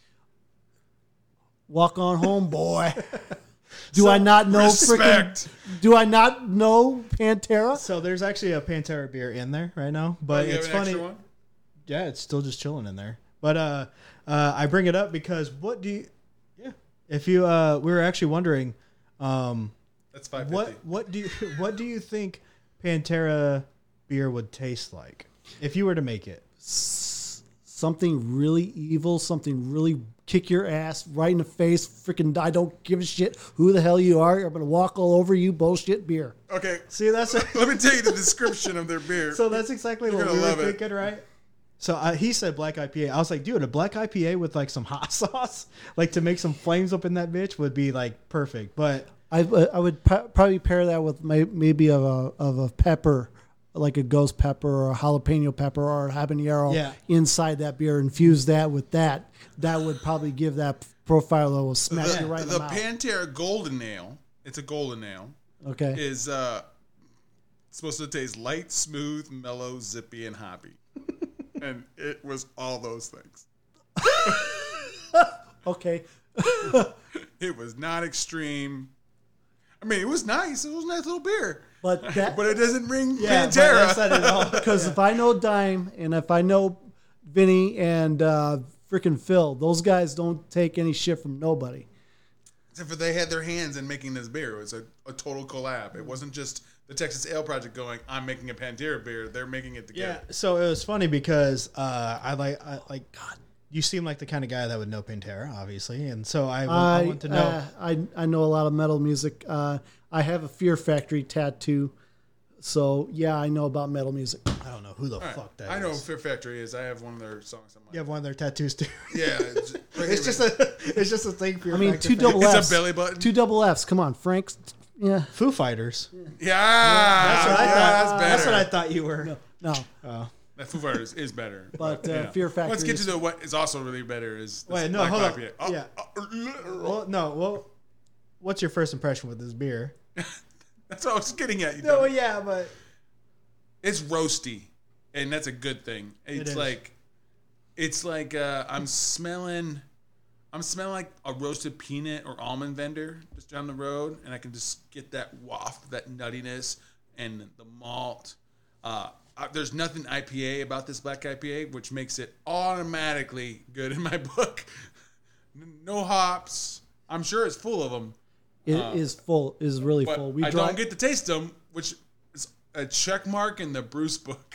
Speaker 3: Walk on home, boy. Do
Speaker 1: So,
Speaker 3: I not know
Speaker 2: respect.
Speaker 3: freaking? Do I not know Pantera?
Speaker 1: So there's actually a Pantera beer in there right now, but
Speaker 2: Oh, you
Speaker 1: it's
Speaker 2: have an
Speaker 1: funny.
Speaker 2: extra one?
Speaker 1: Yeah, it's still just chilling in there. But uh, uh, I bring it up because what do you? Yeah, if you uh, we were actually wondering, um,
Speaker 2: That's five fifty.
Speaker 1: what what do you what do you think Pantera beer would taste like if you were to make it?
Speaker 3: Something really evil, something really kick your ass right in the face. Freaking, I don't give a shit who the hell you are. I'm gonna walk all over you. Bullshit beer.
Speaker 2: Okay,
Speaker 1: See, that's
Speaker 2: let me tell you the description of their beer.
Speaker 1: so that's exactly
Speaker 2: You're
Speaker 1: what
Speaker 2: gonna
Speaker 1: we were
Speaker 2: love it.
Speaker 1: thinking, right? So uh, he said black I P A. I was like, dude, a black I P A with like some hot sauce, like to make some flames up in that bitch, would be like perfect. But
Speaker 3: I I would pa- probably pair that with may- maybe of a of a pepper, like a ghost pepper or a jalapeno pepper or a habanero
Speaker 1: Yeah.
Speaker 3: inside that beer. Infuse that with that. That would probably give that profile that will smash
Speaker 2: the
Speaker 3: you right in
Speaker 2: the
Speaker 3: the mouth.
Speaker 2: Pantera Golden Ale, it's a golden ale,
Speaker 3: Okay.
Speaker 2: is uh, supposed to taste light, smooth, mellow, zippy, and hoppy. And it was all those things.
Speaker 3: Okay.
Speaker 2: It was not extreme. I mean, it was nice. It was a nice little beer.
Speaker 3: But that
Speaker 2: But it doesn't ring
Speaker 1: yeah, but
Speaker 2: Pantera.
Speaker 1: that's not at all.
Speaker 3: because if I know Dime and if I know Vinny and uh, freaking Phil, those guys don't take any shit from nobody.
Speaker 2: Except for they had their hands in making this beer. It was a, a total collab. It wasn't just the Texas Ale Project going, I'm making a Pantera beer. They're making it together.
Speaker 1: Yeah, so it was funny because uh, I like, I like, God, you seem like the kind of guy that would know Pantera, obviously, and so I, I, I want to know.
Speaker 3: Uh, I I know a lot of metal music. Uh, I have a Fear Factory tattoo, so yeah, I know about metal music.
Speaker 1: I don't know who the
Speaker 2: Right.
Speaker 1: fuck that
Speaker 2: I
Speaker 1: is.
Speaker 2: know what Fear Factory is. I have one of their songs on my
Speaker 1: You have one of their tattoos too.
Speaker 2: Yeah. It's,
Speaker 1: it's just a, it's just a thing for your
Speaker 3: I mean,
Speaker 1: Factor
Speaker 3: two
Speaker 1: fan.
Speaker 3: double
Speaker 2: It's a
Speaker 3: Fs.
Speaker 2: belly button.
Speaker 3: Two double Fs. Come on, Frank's. Yeah.
Speaker 1: Foo Fighters.
Speaker 2: Yeah.
Speaker 1: That's what I
Speaker 2: yeah,
Speaker 1: thought.
Speaker 2: That's better.
Speaker 1: That's what I thought you were.
Speaker 3: No. No.
Speaker 1: Oh.
Speaker 2: That Foo Fighters is better.
Speaker 3: But, uh,
Speaker 2: yeah.
Speaker 3: Fear Factory
Speaker 2: Let's get
Speaker 3: is-
Speaker 2: to the what is also really better is this
Speaker 1: Wait, no,
Speaker 2: Black
Speaker 1: hold on.
Speaker 2: I P A. Oh,
Speaker 1: Yeah.
Speaker 2: oh,
Speaker 1: Well, no. Well, what's your first impression with this beer?
Speaker 2: that's what I was getting at. You
Speaker 1: No,
Speaker 2: dummy.
Speaker 1: yeah, but
Speaker 2: It's roasty, and that's a good thing. It's
Speaker 1: is.
Speaker 2: like, it's like uh, I'm smelling, I'm smelling like a roasted peanut or almond vendor just down the road, and I can just get that waft, that nuttiness, and the malt. Uh, uh, there's nothing I P A about this black I P A, which makes it automatically good in my book. No hops. I'm sure it's full of them,
Speaker 3: It
Speaker 2: Uh,
Speaker 3: is full. Is really
Speaker 2: but
Speaker 3: full. We
Speaker 2: I
Speaker 3: dry,
Speaker 2: don't get to taste them, which is a check mark in the Bruce book.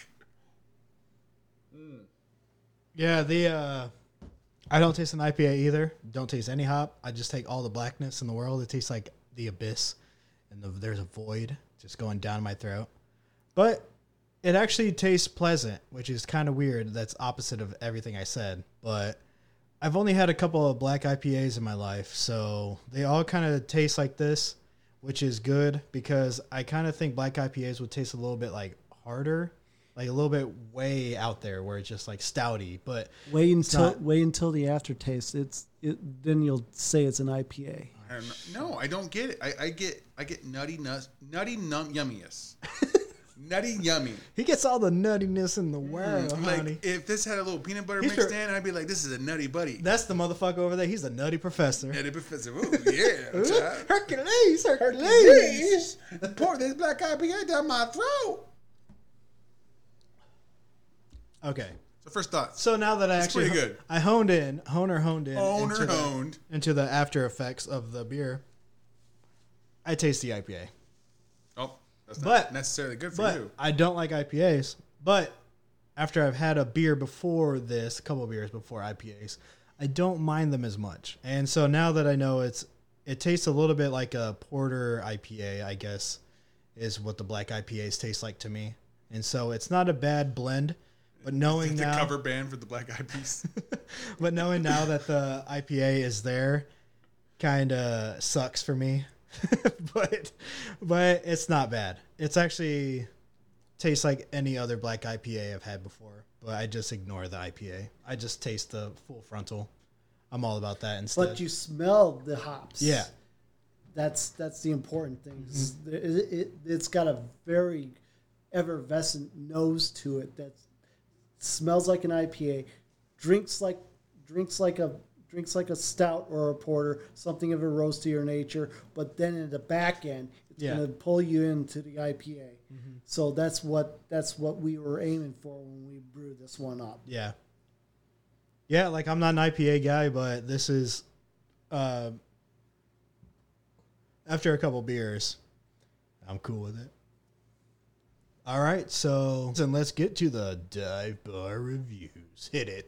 Speaker 1: yeah, the uh, I don't taste an I P A either. Don't taste any hop. I just take all the blackness in the world. It tastes like the abyss, and the, there's a void just going down my throat. But it actually tastes pleasant, which is kind of weird. That's opposite of everything I said. But I've only had a couple of black I P As in my life, so they all kind of taste like this, which is good because I kind of think black I P As would taste a little bit like harder, like a little bit way out there where it's just like stouty. But
Speaker 3: wait until
Speaker 1: not-
Speaker 3: wait until the aftertaste. It's it. Then you'll say it's an I P A.
Speaker 2: I don't know. No, I don't get it. I, I get I get nutty nuts, nutty num yummiest, nutty yummy.
Speaker 1: he gets all the nuttiness in the world,
Speaker 2: Like
Speaker 1: honey.
Speaker 2: if this had a little peanut butter
Speaker 1: He's
Speaker 2: mixed
Speaker 1: your-
Speaker 2: in, I'd be like, this is a nutty buddy.
Speaker 1: That's the motherfucker over there. He's a nutty professor.
Speaker 2: Nutty professor. Ooh, yeah. child.
Speaker 1: Hercules, Hercules.
Speaker 2: Please pour this black I P A down my throat.
Speaker 1: Okay.
Speaker 2: So first thoughts.
Speaker 1: So now that I
Speaker 2: It's
Speaker 1: actually
Speaker 2: pretty good.
Speaker 1: I honed in, honer honed in
Speaker 2: Owner
Speaker 1: into the,
Speaker 2: honed.
Speaker 1: into the after effects of the beer. I taste the I P A.
Speaker 2: Oh, that's not
Speaker 1: But-
Speaker 2: necessarily good for
Speaker 1: But
Speaker 2: you.
Speaker 1: I don't like I P As. But after I've had a beer before this, a couple of beers before I P As, I don't mind them as much. And so now that I know it's, it tastes a little bit like a porter I P A, I guess, is what the black I P As taste like to me. And so it's not a bad blend. But knowing
Speaker 2: the
Speaker 1: now,
Speaker 2: cover band for the Black Eyed Peas.
Speaker 1: but knowing now that the I P A is there, kind of sucks for me. but but it's not bad. It's actually tastes like any other black I P A I've had before. But I just ignore the I P A. I just taste the full frontal. I'm all about that instead.
Speaker 3: But you smell the hops.
Speaker 1: Yeah.
Speaker 3: That's that's the important thing.
Speaker 1: Mm-hmm.
Speaker 3: It, it, it's got a very effervescent nose to it that smells like an I P A, drinks like drinks like a drinks like a stout or a porter, something of a roastier nature. But then in the back end, it's
Speaker 1: Yeah.
Speaker 3: going to pull you into the I P A. So that's what that's what we were aiming for when we brewed this one up.
Speaker 1: Yeah. Yeah, like I'm not an I P A guy, but this is uh, after a couple beers, I'm cool with it. All right, so then let's get to the dive bar reviews. Hit it.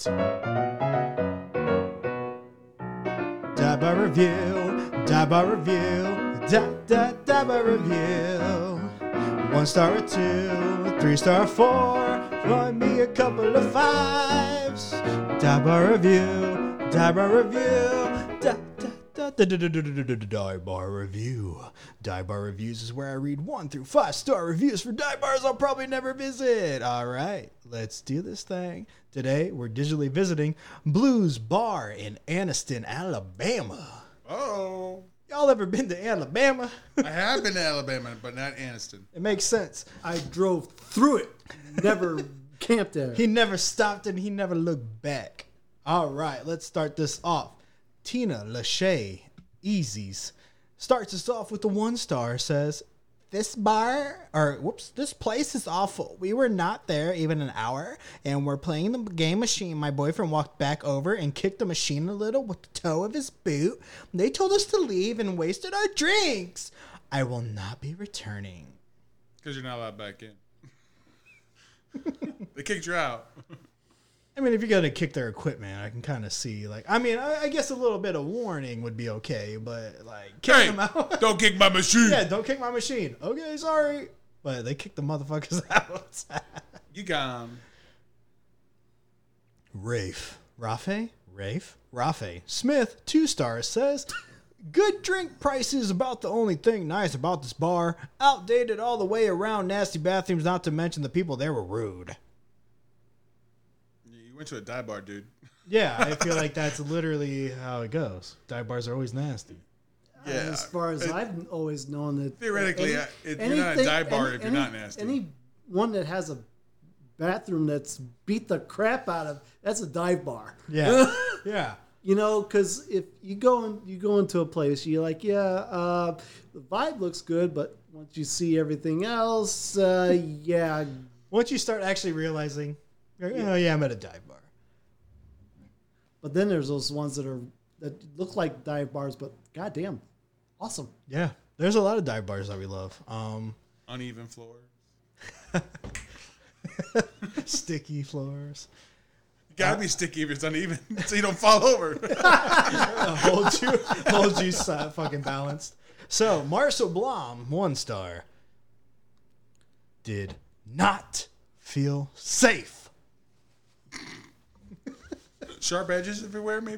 Speaker 1: Dive bar review, dive bar review, dive, dive, dive bar review. One star or two, three star or four, find me a couple of fives. Dive bar review, dive bar review, dive, dive, dive, dive, dive bar review. Dive bar reviews is where I read one through five star reviews for dive bars I'll probably never visit. All right, let's do this thing. Today we're digitally visiting Blues Bar in Anniston, Alabama.
Speaker 2: Oh,
Speaker 1: Y'all ever been to Alabama?
Speaker 2: I have been to Alabama, but not Anniston.
Speaker 1: It makes sense.
Speaker 3: I drove through it, never camped there.
Speaker 1: He never stopped and he never looked back. All right, let's start this off. Tina Lachey, Easies, starts us off with the one star, says, This bar, or whoops, this place is awful. We were not there even an hour, and we're playing the game machine. My boyfriend walked back over and kicked the machine a little with the toe of his boot. They told us to leave and wasted our drinks. I will not be returning.
Speaker 2: Because you're not allowed back in. They kicked you out.
Speaker 1: I mean, if you're going to kick their equipment, I can kind of see, like, I mean, I, I guess a little bit of warning would be okay, but, like, kick
Speaker 2: Hey,
Speaker 1: them out.
Speaker 2: don't kick my machine.
Speaker 1: Yeah, don't kick my machine. Okay, sorry. But they kicked the motherfuckers out.
Speaker 2: You got him.
Speaker 1: Rafe. Rafe? Rafe? Rafe. Smith, two stars, says, good drink prices about the only thing nice about this bar. Outdated all the way around, nasty bathrooms, not to mention the people there were rude.
Speaker 2: You went to a dive bar, dude.
Speaker 1: Yeah, I feel like that's literally how it goes. Dive bars are always nasty.
Speaker 2: Yeah.
Speaker 3: As far as
Speaker 2: It-
Speaker 3: I've always known that
Speaker 2: Theoretically, uh, if you're not a dive bar if you're not nasty.
Speaker 3: Any one that has a bathroom that's beat the crap out of, that's a dive bar.
Speaker 1: Yeah. Yeah.
Speaker 3: You know, because if you go in, you go into a place, you're like, yeah, uh, the vibe looks good, but once you see everything else, uh, yeah,
Speaker 1: Once you start actually realizing, you're like, oh yeah, I'm at a dive bar.
Speaker 3: but then there's those ones that are that look like dive bars, but goddamn, awesome.
Speaker 1: Yeah. There's a lot of dive bars that we love. Um,
Speaker 2: Uneven floors.
Speaker 1: sticky floors.
Speaker 2: You gotta be sticky if it's uneven, so you don't fall over.
Speaker 1: hold you, hold you uh, fucking balanced. So, Marcel Blom, one star, did not feel safe.
Speaker 2: Sharp edges everywhere, maybe.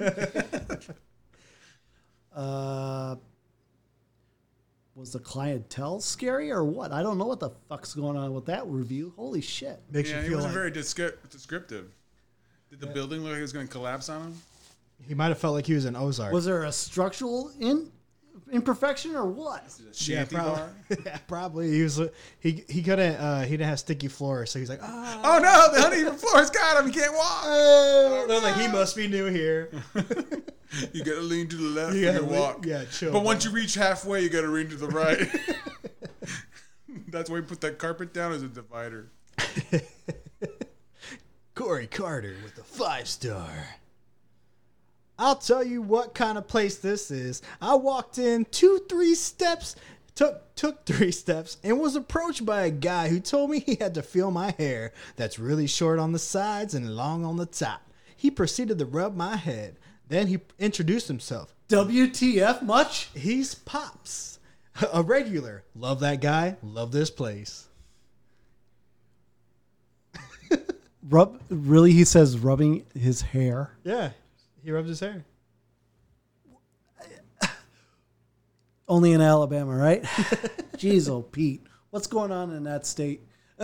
Speaker 3: Uh, was the clientele scary or what? I don't know what the fuck's going on with that review. Holy shit!
Speaker 1: Makes
Speaker 2: Yeah,
Speaker 1: you
Speaker 2: he
Speaker 1: feel
Speaker 2: wasn't
Speaker 1: like
Speaker 2: very descri- descriptive. Did the building look like it was going to collapse on him?
Speaker 1: he might have felt like he was in Ozark.
Speaker 3: Was there a structural in imperfection or what?
Speaker 2: Is it a
Speaker 1: yeah,
Speaker 2: shanty
Speaker 1: probably.
Speaker 2: bar?
Speaker 1: yeah, probably. He was. He he couldn't. Uh, he didn't have sticky floors, so he's like, ah.
Speaker 2: Oh no, the uneven floor's got him. He can't walk.
Speaker 1: Oh, no, like he must be new here.
Speaker 2: You gotta lean to the left
Speaker 1: You
Speaker 2: when
Speaker 1: gotta
Speaker 2: you
Speaker 1: lean-
Speaker 2: walk.
Speaker 1: yeah, chill,
Speaker 2: But once
Speaker 1: bro.
Speaker 2: you reach halfway, you gotta lean to the right. That's why we put that carpet down as a divider.
Speaker 1: Corey Carter with a five star. I'll tell you what kind of place this is. I walked in two, three steps, took took three steps, and was approached by a guy who told me he had to feel my hair that's really short on the sides and long on the top. He proceeded to rub my head. Then he introduced himself.
Speaker 3: W T F much?
Speaker 1: He's Pops, a regular. Love that guy. Love this place.
Speaker 3: Rub really? He says rubbing his hair.
Speaker 1: Yeah, he rubbed his hair.
Speaker 3: Only in Alabama, right? Jeez, oh Pete, what's going on in that state?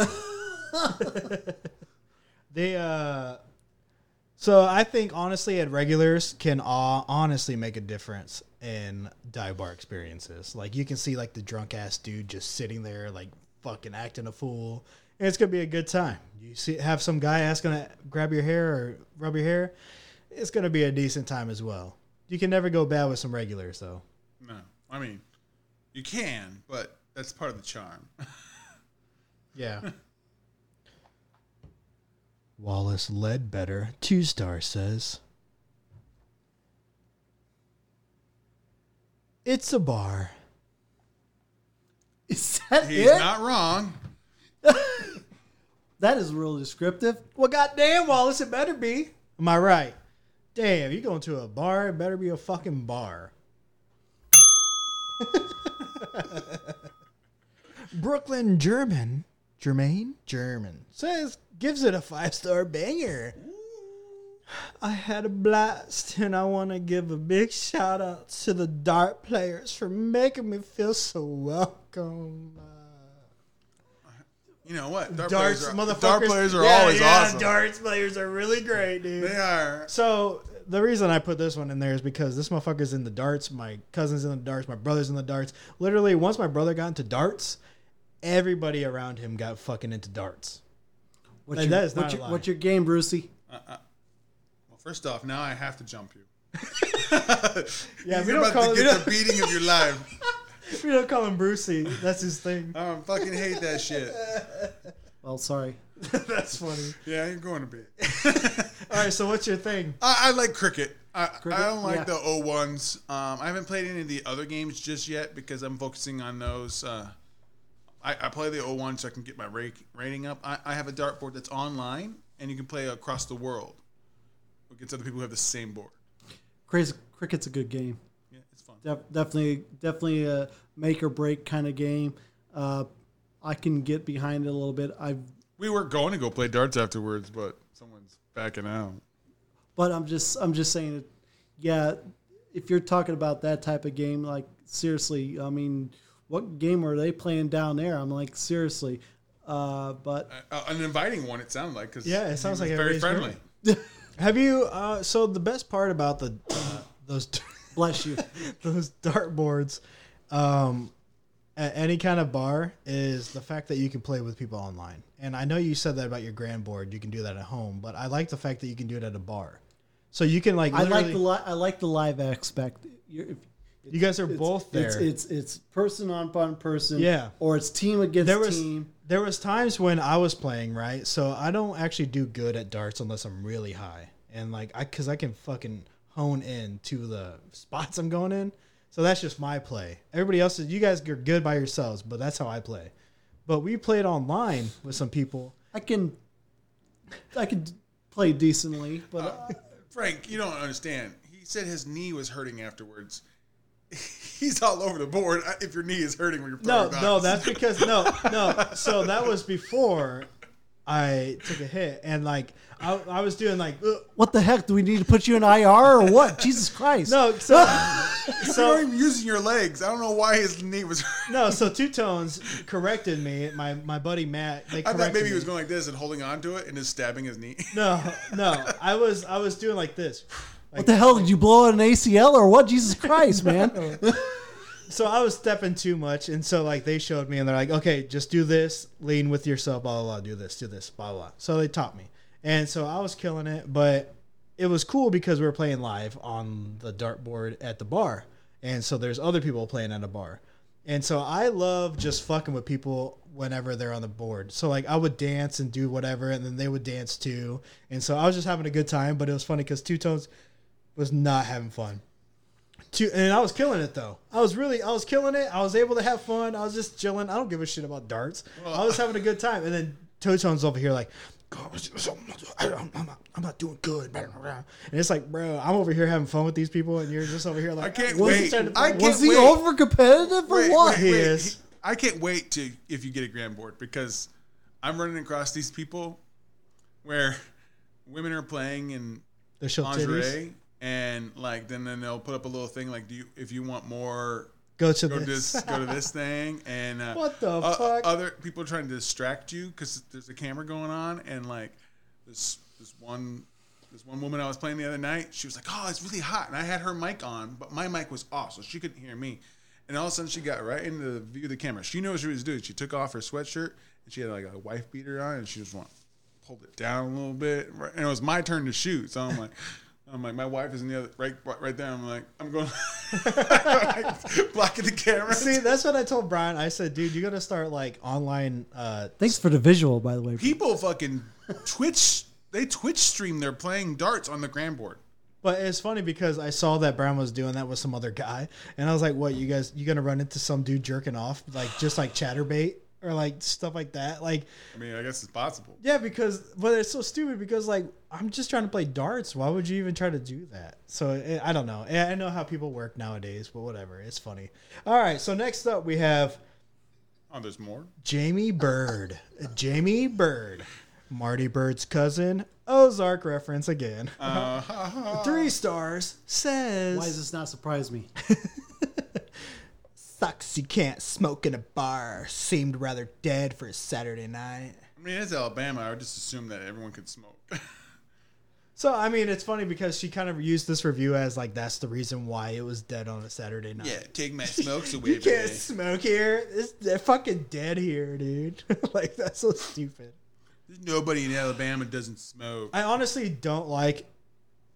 Speaker 1: They uh so I think honestly at regulars can uh, honestly make a difference in dive bar experiences. Like you can see like the drunk ass dude just sitting there like fucking acting a fool. And it's gonna be a good time. You see have some guy asking to grab your hair or rub your hair, it's gonna be a decent time as well. You can never go bad with some regulars though.
Speaker 2: No, I mean, you can, but that's part of the charm.
Speaker 1: Yeah. Wallace Ledbetter, two star says, it's a bar.
Speaker 3: Is that
Speaker 2: He's
Speaker 3: it?
Speaker 2: not wrong.
Speaker 3: That is real descriptive.
Speaker 1: Well, goddamn, Wallace, it better be. Am I right? Damn, you going to a bar? It better be a fucking bar. Brooklyn German, Germain German says gives it a five star banger. I had a blast, and I want to give a big shout out to the dart players for making me feel so welcome.
Speaker 2: You know what? Dart
Speaker 1: Darts,
Speaker 2: players are,
Speaker 1: motherfuckers.
Speaker 2: dart players are
Speaker 1: Yeah,
Speaker 2: always
Speaker 1: yeah,
Speaker 2: awesome.
Speaker 1: Darts players are really great, dude.
Speaker 2: They are.
Speaker 1: So the reason I put this one in there is because this motherfucker's in the darts. My cousin's in the darts. My brother's in the darts. Literally, once my brother got into darts, everybody around him got fucking into darts.
Speaker 3: What's
Speaker 1: Like,
Speaker 3: your,
Speaker 1: that is not
Speaker 3: what's,
Speaker 1: a
Speaker 3: your,
Speaker 1: lie.
Speaker 3: what's your game, Brucey?
Speaker 2: Well, first off, now I have to jump you.
Speaker 1: Yeah,
Speaker 2: You're
Speaker 1: we don't
Speaker 2: about
Speaker 1: call
Speaker 2: to
Speaker 1: it-
Speaker 2: get
Speaker 1: we
Speaker 2: the beating of your life.
Speaker 1: We don't call him Brucey. That's his thing.
Speaker 2: I fucking hate that shit.
Speaker 3: Well, sorry.
Speaker 1: That's funny.
Speaker 2: Yeah, you're going to bed.
Speaker 1: All right, so what's your thing?
Speaker 2: I, I like cricket. I,
Speaker 3: Cricket?
Speaker 2: I don't like
Speaker 3: Yeah.
Speaker 2: the oh ones. Um, I haven't played any of the other games just yet because I'm focusing on those. Uh, I, I play the oh one so I can get my rate, rating up. I, I have a dartboard that's online, and you can play across the world against other people who have the same board.
Speaker 3: Crazy Cricket's a good game.
Speaker 2: Yeah, it's fun.
Speaker 3: Def- definitely, definitely a make or break kind of game. Uh, I can get behind it a little bit. I've,
Speaker 2: We were going to go play darts afterwards, but someone's backing out.
Speaker 3: but I'm just, I'm just saying it. Yeah, if you're talking about that type of game, like seriously, I mean, what game are they playing down there? I'm like, seriously. Uh, but
Speaker 2: Uh, an inviting one, it sounded like. Cause
Speaker 1: Yeah, it sounds
Speaker 2: he was
Speaker 1: like
Speaker 2: very
Speaker 1: everybody's
Speaker 2: friendly.
Speaker 1: Have you? Uh, so the best part about the uh, those
Speaker 3: bless you.
Speaker 1: those dartboards, um, at any kind of bar is the fact that you can play with people online. And I know you said that about your grand board. You can do that at home, but I like the fact that you can do it at a bar. So you can like.
Speaker 3: I like
Speaker 1: literally-
Speaker 3: the li- I like the live aspect. You're, if,
Speaker 1: You guys are
Speaker 3: it's-
Speaker 1: both there.
Speaker 3: It's, it's it's person on on person.
Speaker 1: Yeah.
Speaker 3: Or it's team against
Speaker 1: there was
Speaker 3: team.
Speaker 1: there was times when I was playing, right? So I don't actually do good at darts unless I'm really high, and like I because I can fucking hone in to the spots I'm going in. So that's just my play. Everybody else is you guys are good by yourselves, but that's how I play. But we played online with some people.
Speaker 3: I can I can play decently, but uh,
Speaker 2: Frank, you don't understand. He said his knee was hurting afterwards. He's all over the board if your knee is hurting when you're
Speaker 1: No,
Speaker 2: throwing
Speaker 1: no,
Speaker 2: darts.
Speaker 1: that's because no, no. So that was before I took a hit, and like I, I was doing like ugh.
Speaker 3: what the heck? Do we need to put you in I R or what? Jesus Christ!
Speaker 1: no. So
Speaker 2: You're
Speaker 1: so
Speaker 2: not even using your legs. I don't know why his knee was hurting.
Speaker 1: no. So Two Tones corrected me. My my buddy Matt. They
Speaker 2: I
Speaker 1: corrected
Speaker 2: thought maybe he
Speaker 1: me.
Speaker 2: was going like this and holding on to it and just stabbing his knee.
Speaker 1: No, no. I was I was doing like this. Like,
Speaker 3: What the hell? Did you blow out an A C L or what? Jesus Christ, man!
Speaker 1: So I was stepping too much, and so like they showed me, and they're like, "Okay, just do this, lean with yourself, blah blah blah, do this, do this, blah blah." blah. So they taught me, and so I was killing it, but it was cool because we were playing live on the dartboard at the bar, and so there's other people playing at a bar, and so I love just fucking with people whenever they're on the board. So like I would dance and do whatever, and then they would dance too, and so I was just having a good time. But it was funny because Two Tones was not having fun. Two, and I was killing it though. I was really, I was killing it. I was able to have fun. I was just chilling. I don't give a shit about darts. I was having a good time. And then Toe Tone's over here like, I'm not, I'm not doing good. And it's like, bro, I'm over here having fun with these people, and you're just over here like,
Speaker 2: I can't
Speaker 1: what's
Speaker 2: wait.
Speaker 1: he trying to
Speaker 2: I
Speaker 1: play?
Speaker 2: can't
Speaker 3: Was he
Speaker 2: wait.
Speaker 3: over competitive or
Speaker 2: Wait,
Speaker 3: what?
Speaker 2: wait,
Speaker 1: He
Speaker 2: wait.
Speaker 1: is.
Speaker 2: I can't wait to if you get a grand board because I'm running across these people where women are playing in
Speaker 1: The show titties.
Speaker 2: lingerie and like then then they'll put up a little thing like do you if you want more
Speaker 1: Go to
Speaker 2: go to
Speaker 1: this.
Speaker 2: this go to this thing and uh,
Speaker 1: What the
Speaker 2: uh,
Speaker 1: fuck?
Speaker 2: other people trying to distract you because there's a camera going on and like this this one this one woman I was playing the other night she was like oh it's really hot and I had her mic on but my mic was off so she couldn't hear me and all of a sudden she got right into the view of the camera she knew what she was doing she took off her sweatshirt and she had like a wife beater on and she just went pulled it down a little bit and it was my turn to shoot so I'm like I'm like, my wife is in the other right, right there. I'm like, I'm going blocking the camera.
Speaker 1: See, that's what I told Brian. I said, dude, you got to start like online. Uh,
Speaker 3: Thanks for the visual, by the way.
Speaker 2: People fucking Twitch. They Twitch stream. They're playing darts on the grand board.
Speaker 1: But it's funny because I saw that Brown was doing that with some other guy, and I was like, "What? You guys? You gonna run into some dude jerking off, like just like chatterbait or like stuff like that? Like,
Speaker 2: I mean, I guess it's possible.
Speaker 1: yeah, because but it's so stupid because like I'm just trying to play darts. Why would you even try to do that? So it, I don't know. I know how people work nowadays, but whatever. It's funny. All right. So next up we have
Speaker 2: Oh, there's more.
Speaker 1: Jamie Bird. Jamie Bird, Marty Bird's cousin. Ozark reference again.
Speaker 2: Uh, ha, ha.
Speaker 1: Three stars says.
Speaker 3: Why does this not surprise me?
Speaker 1: Sucks you can't smoke in a bar. Seemed rather dead for a Saturday night.
Speaker 2: I mean, it's Alabama. I would just assume that everyone could smoke.
Speaker 1: So, I mean, it's funny because she kind of used this review as like that's the reason why it was dead on a Saturday night.
Speaker 2: yeah, take my smokes away.
Speaker 1: You can't
Speaker 2: baby.
Speaker 1: smoke here. It's, they're fucking dead here, dude. Like, that's so stupid.
Speaker 2: There's nobody in Alabama doesn't smoke.
Speaker 1: I honestly don't like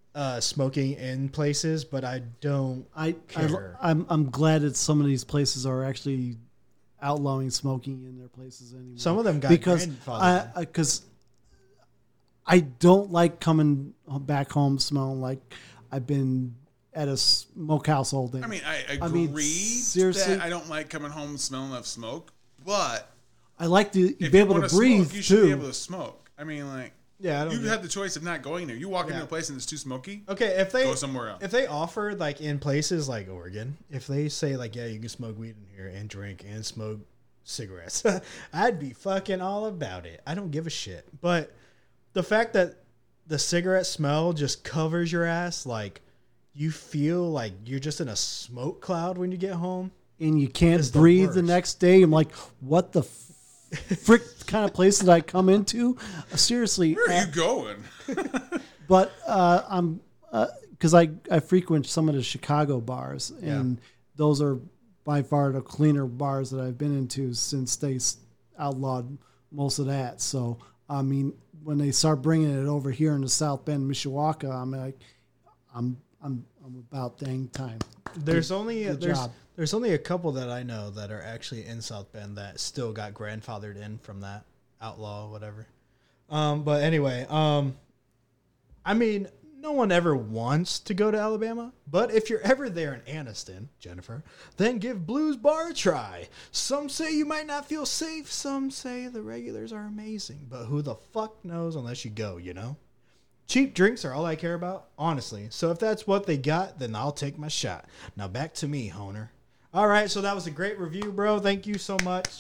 Speaker 1: uh, smoking in places, but I don't
Speaker 3: I,
Speaker 1: care.
Speaker 3: I I'm I'm glad that some of these places are actually outlawing smoking in their places anymore.
Speaker 1: Some of them got
Speaker 3: because
Speaker 1: grandfathered.
Speaker 3: I because I, I don't like coming back home smelling like I've been at a smokehouse all day.
Speaker 2: I mean, I agree
Speaker 3: I mean, seriously,
Speaker 2: that I don't like coming home smelling of smoke, but
Speaker 3: I like to
Speaker 2: if
Speaker 3: be
Speaker 2: you
Speaker 3: able
Speaker 2: want
Speaker 3: to
Speaker 2: to
Speaker 3: breathe
Speaker 2: smoke, you should
Speaker 3: too.
Speaker 2: be able to smoke. I mean, like,
Speaker 1: Yeah, I don't
Speaker 2: you
Speaker 1: get-
Speaker 2: have the choice of not going there. You walk
Speaker 1: Yeah.
Speaker 2: into a place and it's too smoky.
Speaker 1: Okay, if they
Speaker 2: Go somewhere else.
Speaker 1: If they offer like in places like Oregon, if they say like, yeah, you can smoke weed in here and drink and smoke cigarettes, I'd be fucking all about it. I don't give a shit. But the fact that the cigarette smell just covers your ass, like you feel like you're just in a smoke cloud when you get home.
Speaker 3: and you can't
Speaker 1: It's the
Speaker 3: breathe the
Speaker 1: worst.
Speaker 3: next day. I'm like, what the frick kind of place did I come into? Uh, seriously,
Speaker 2: Where
Speaker 3: uh,
Speaker 2: are you going?
Speaker 3: but uh, I'm because I I frequent some of the Chicago bars, and those are by far the cleaner bars that I've been into since they s- outlawed most of that. So I mean, when they start bringing it over here in the South Bend, Mishawaka, I'm like, I'm I'm I'm about dang time.
Speaker 1: There's only
Speaker 3: good
Speaker 1: there's
Speaker 3: job.
Speaker 1: there's only a couple that I know that are actually in South Bend that still got grandfathered in from that outlaw, whatever. Um, but anyway, um, I mean, no one ever wants to go to Alabama, but if you're ever there in Anniston, Jennifer, then give Blues Bar a try. Some say you might not feel safe. Some say the regulars are amazing, but who the fuck knows unless you go, you know? Cheap drinks are all I care about, honestly. So if that's what they got, then I'll take my shot. Now back to me, Honer. All right, so that was a great review, bro. Thank you so much.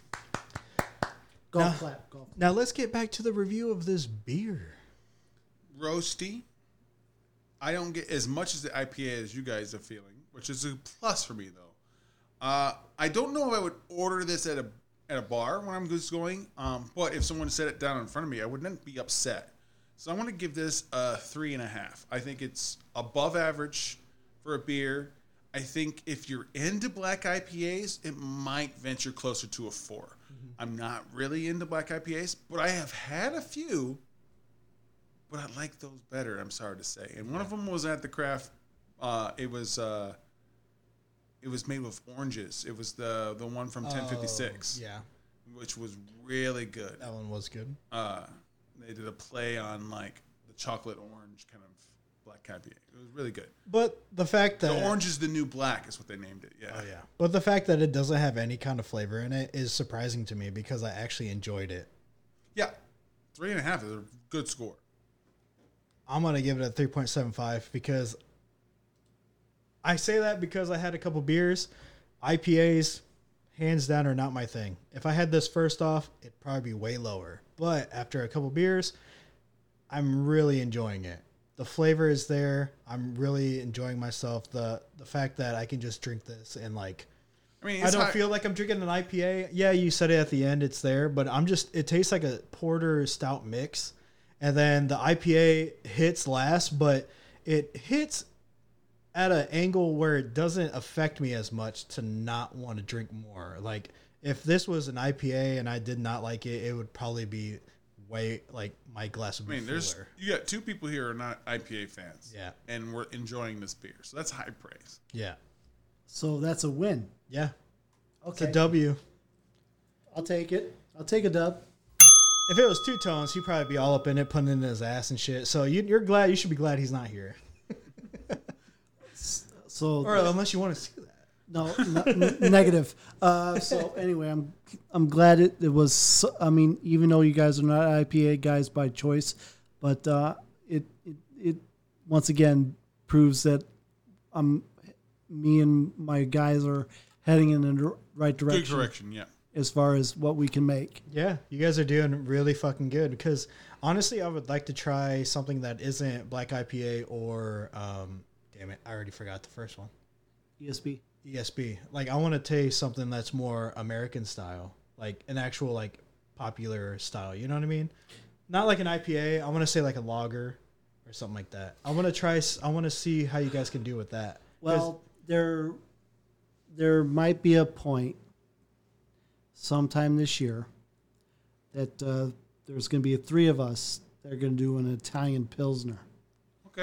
Speaker 3: Golf
Speaker 1: No.
Speaker 3: clap, golf.
Speaker 1: Now let's get back to the review of this beer.
Speaker 2: Roasty. I don't get as much as the I P A as you guys are feeling, which is a plus for me though. Uh, I don't know if I would order this at a at a bar when I'm just going, um, but if someone set it down in front of me, I wouldn't be upset. So I want to give this a three and a half. I think it's above average for a beer. I think if you're into black I P As, it might venture closer to a four. Mm-hmm. I'm not really into black I P As, but I have had a few. But I like those better, I'm sorry to say. And one of them was at the craft. Uh, it was uh, it was made with oranges. It was the the one from ten fifty-six,
Speaker 1: Yeah,
Speaker 2: which was really good.
Speaker 1: that one was good.
Speaker 2: Uh, they did a play on like the chocolate orange kind of black I P A. It was really good.
Speaker 1: But the fact that
Speaker 2: The orange is the new black is what they named it. Yeah.
Speaker 1: Oh yeah. But the fact that it doesn't have any kind of flavor in it is surprising to me because I actually enjoyed it.
Speaker 2: Yeah. Three and a half is a good score.
Speaker 1: I'm gonna give it a three point seven five because I say that because I had a couple beers. I P As, hands down, are not my thing. If I had this first off, it'd probably be way lower. But after a couple beers, I'm really enjoying it. The flavor is there. I'm really enjoying myself. The the fact that I can just drink this and like
Speaker 2: I mean,
Speaker 1: I
Speaker 2: it's
Speaker 1: don't
Speaker 2: high-
Speaker 1: feel like I'm drinking an I P A. Yeah, you said it at the end, it's there, but I'm just it tastes like a porter stout mix. And then the I P A hits last, but it hits at an angle where it doesn't affect me as much to not want to drink more. Like if this was an I P A and I did not like it, it would probably be way like my glass would
Speaker 2: I
Speaker 1: be
Speaker 2: mean, there's
Speaker 1: fuller.
Speaker 2: you got two people here who are not I P A fans.
Speaker 1: Yeah.
Speaker 2: And we're enjoying this beer. So that's high praise.
Speaker 1: Yeah.
Speaker 3: So that's a win.
Speaker 1: Yeah. It's
Speaker 3: Okay,
Speaker 1: a W.
Speaker 3: I'll take it. I'll take a dub.
Speaker 1: If it was two tones, he'd probably be all up in it, putting it in his ass and shit. So you, you're glad. You should be glad he's not here,
Speaker 3: So
Speaker 1: or unless you want to see that.
Speaker 3: no, n- n- negative. Uh, so anyway, I'm I'm glad it, it was. so- I mean, even though you guys are not I P A guys by choice, but uh, it, it it once again proves that um me and my guys are heading in the right
Speaker 2: Good
Speaker 3: direction
Speaker 2: correction, yeah.
Speaker 3: as far as what we can make.
Speaker 1: Yeah, you guys are doing really fucking good. Because honestly, I would like to try something that isn't black I P A or um, damn it, I already forgot the first one.
Speaker 3: E S B.
Speaker 1: E S B. Like I want to taste something that's more American style, like an actual like popular style. You know what I mean? Not like an I P A. I want to say like a lager or something like that. I want to try. s- I want to see how you guys can do with that. 'Cause-
Speaker 3: Well, there there might be a point sometime this year that uh, there's going to be three of us that are going to do an Italian Pilsner.
Speaker 2: Okay.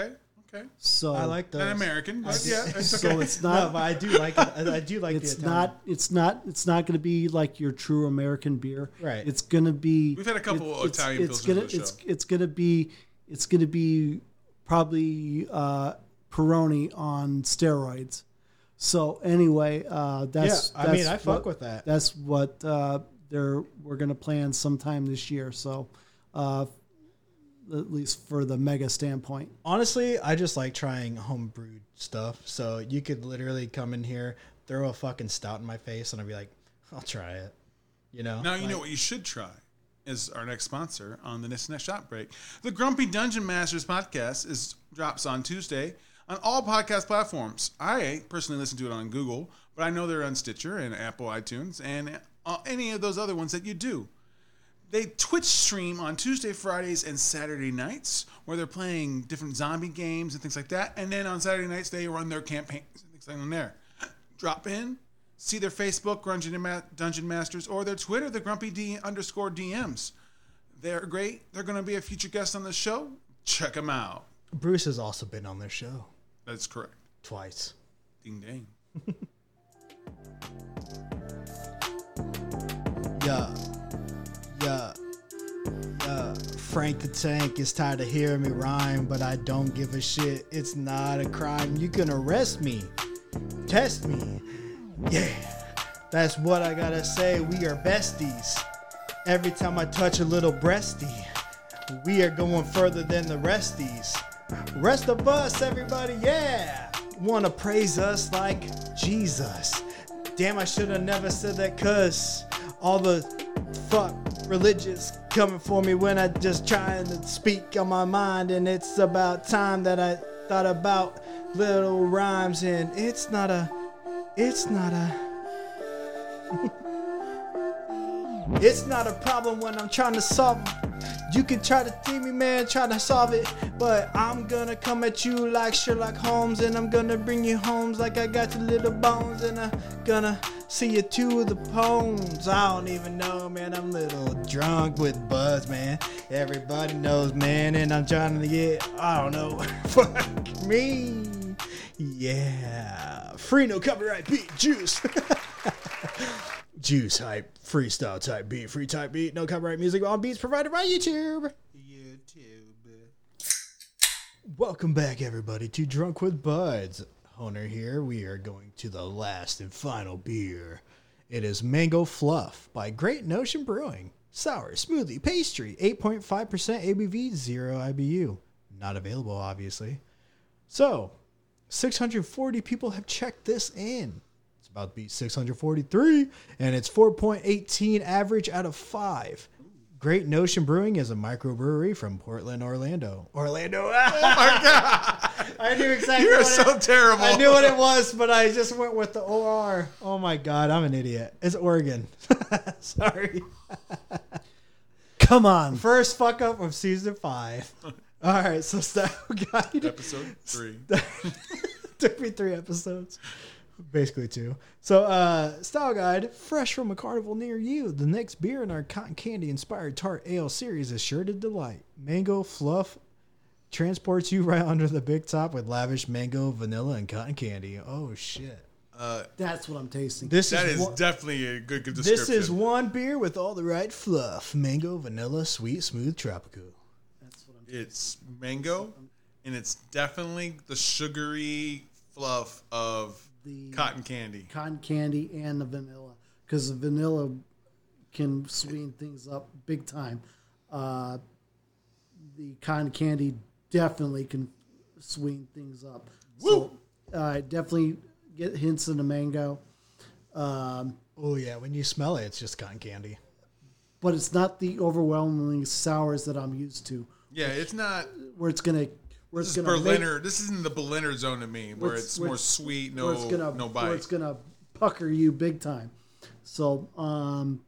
Speaker 2: Okay.
Speaker 3: So
Speaker 1: I like those.
Speaker 2: Not American, but yeah, it's
Speaker 3: so
Speaker 2: okay.
Speaker 3: it's
Speaker 1: No,
Speaker 3: not.
Speaker 1: but I do like it. I I do like
Speaker 3: It's
Speaker 1: the Italian.
Speaker 3: not. It's not. It's not going to be like your true American beer.
Speaker 1: Right.
Speaker 3: It's going to be.
Speaker 2: We've had a couple
Speaker 3: it- it's-
Speaker 2: Italian
Speaker 3: it's
Speaker 2: pilsners
Speaker 3: gonna,
Speaker 2: on the
Speaker 3: It's
Speaker 2: show.
Speaker 3: it's going to be. It's going to be probably uh, Peroni on steroids. So anyway, uh, that's.
Speaker 1: Yeah, I mean,
Speaker 3: that's
Speaker 1: I fuck
Speaker 3: what-
Speaker 1: with that.
Speaker 3: That's what uh, they're. We're going to plan sometime this year. So, uh, at least for the mega standpoint.
Speaker 1: Honestly, I just like trying homebrewed stuff. So you could literally come in here, throw a fucking stout in my face, and I'd be like, I'll try it. You know?
Speaker 2: Now you
Speaker 1: Like,
Speaker 2: know what you should try is our next sponsor on the Nist Next Shot Break. The Grumpy Dungeon Masters podcast is drops on Tuesday on all podcast platforms. I personally listen to it on Google, but I know they're on Stitcher and Apple iTunes and uh, any of those other ones that you do. They Twitch stream on Tuesday, Fridays, and Saturday nights where they're playing different zombie games and things like that. And then on Saturday nights, they run their campaigns and things like that on there. Drop in, see their Facebook, Dungeon, Ma- Dungeon Masters, or their Twitter, the Grumpy D underscore D Ms. They're great. They're going to be a future guest on the show. Check them out.
Speaker 1: Bruce has also been on their show
Speaker 2: That's correct.
Speaker 1: twice.
Speaker 2: Ding dang.
Speaker 1: Yeah. Yeah. Yeah. Frank the Tank is tired of hearing me rhyme, but I don't give a shit. It's not a crime. You can arrest me. Test me. Yeah. That's what I gotta say. We are besties. Every time I touch a little breasty, we are going further than the resties. Rest of us, everybody, yeah. Wanna praise us like Jesus. Damn, I should have never said that, cuz all the fuck religious coming for me when I just trying to speak on my mind, and it's about time that I thought about little rhymes, and it's not a, it's not a, it's not a problem when I'm trying to solve it. You can try to see me, man, try to solve it, but I'm gonna come at you like Sherlock Holmes, and I'm gonna bring you homes like I got your little bones, and I'm gonna see you to the poems. I don't even know, man, I'm a little drunk with buzz, man. Everybody knows, man, and I'm trying to get, I don't know, fuck me. Yeah. Free, no copyright beat, juice. Juice hype, freestyle type beat, free type beat, no copyright music on beats provided by YouTube.
Speaker 2: YouTube.
Speaker 1: Welcome back, everybody, to Drunk with Buds. Honer here. We are going to the last and final beer. It is Mango Fluff by Great Notion Brewing. Sour, smoothie, pastry, eight point five percent A B V, zero I B U. Not available, obviously. So, six hundred forty people have checked this in. It's about to be six hundred forty-three, and it's four point one eight average out of five. Great Notion Brewing is a microbrewery from Portland, Orlando. Orlando.
Speaker 2: Oh my God.
Speaker 1: I knew exactly
Speaker 2: You're
Speaker 1: what
Speaker 2: so
Speaker 1: it,
Speaker 2: terrible.
Speaker 1: I knew what it was, but I just went with the O R. Oh my God, I'm an idiot. It's Oregon. Sorry.
Speaker 3: Come on.
Speaker 1: First fuck up of season five. All right, so Style Guide.
Speaker 2: Episode three.
Speaker 1: Took me three episodes. Basically two. So, uh, Style Guide, fresh from a carnival near you. The next beer in our cotton candy inspired tart ale series is sure to delight. Mango Fluff transports you right under the big top with lavish mango, vanilla, and cotton candy. Oh shit!
Speaker 2: Uh,
Speaker 3: That's what I'm tasting.
Speaker 1: This
Speaker 2: that
Speaker 1: is,
Speaker 2: is
Speaker 1: one,
Speaker 2: definitely a good, good description.
Speaker 1: this is one beer with all the right fluff: mango, vanilla, sweet, smooth, tropical.
Speaker 3: That's what I'm
Speaker 2: It's mango, and it's definitely the sugary fluff of
Speaker 3: The-
Speaker 2: cotton candy.
Speaker 3: cotton candy and the vanilla, because the vanilla can sweeten things up big time. Uh, the cotton candy definitely can sweeten things up.
Speaker 2: Woo!
Speaker 3: So, uh, definitely get hints of the mango, um,
Speaker 1: Oh yeah, when you smell it, it's just cotton candy.
Speaker 3: but it's not the overwhelmingly sours that I'm used to,
Speaker 2: Yeah, it's not.
Speaker 3: where it's gonna where
Speaker 2: This
Speaker 3: it's
Speaker 2: is
Speaker 3: gonna make,
Speaker 2: Berliner. This isn't the Berliner zone to me, where
Speaker 3: Where
Speaker 2: it's,
Speaker 3: it's-
Speaker 2: more
Speaker 3: where it's-
Speaker 2: sweet,
Speaker 3: where
Speaker 2: no,
Speaker 3: it's gonna
Speaker 2: no
Speaker 3: where
Speaker 2: bite.
Speaker 3: it's gonna pucker you big time. So um,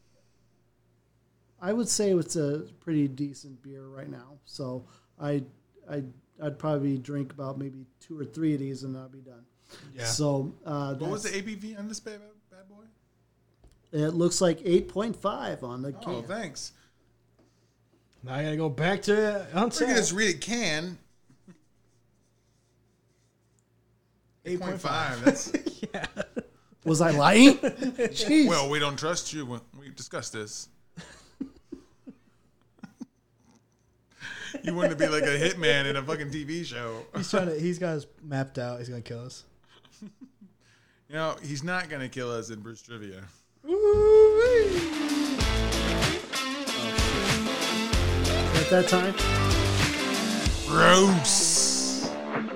Speaker 3: I would say it's a pretty decent beer right now. So I I I'd probably drink about maybe two or three of these and I'll be done.
Speaker 1: Yeah.
Speaker 3: So uh,
Speaker 2: What was
Speaker 3: that's-
Speaker 2: the A B V on this bad, bad boy?
Speaker 3: It looks like eight point five on the can.
Speaker 2: Oh, thanks.
Speaker 1: Now I gotta go back to
Speaker 2: We're gonna
Speaker 1: Untapped.
Speaker 2: just read it can. eight point five. That's
Speaker 1: Yeah.
Speaker 3: Was I lying? Jeez.
Speaker 2: well, we don't trust you. We we discussed this. You want to be like a hitman in a fucking T V show.
Speaker 1: He's trying to. He's got us mapped out. He's gonna kill us.
Speaker 2: You know, he's not gonna kill us in Bruce Trivia.
Speaker 3: At that time,
Speaker 2: Gross.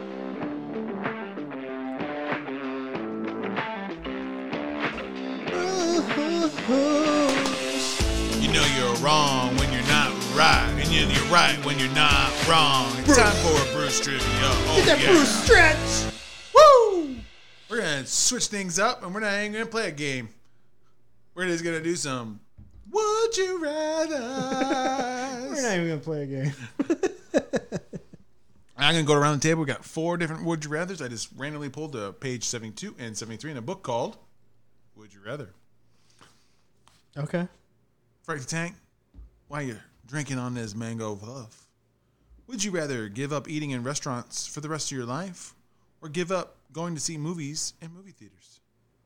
Speaker 2: You know you're wrong when you're not right, and you- you're right when you're not wrong. It's time for a Bruce Trivia. Oh,
Speaker 1: Get that
Speaker 2: yeah.
Speaker 1: Bruce stretch. Woo!
Speaker 2: We're gonna switch things up, and we're not even gonna play a game. We're just gonna do some Would You Rather.
Speaker 1: We're not even gonna play a game.
Speaker 2: I'm gonna go around the table. We got four different Would You Rathers. I just randomly pulled to page seventy-two and seventy-three in a book called Would You Rather.
Speaker 1: Okay.
Speaker 2: Frank the Tank, while you're drinking on this mango fluff, would you rather give up eating in restaurants for the rest of your life, or give up going to see movies in movie theaters?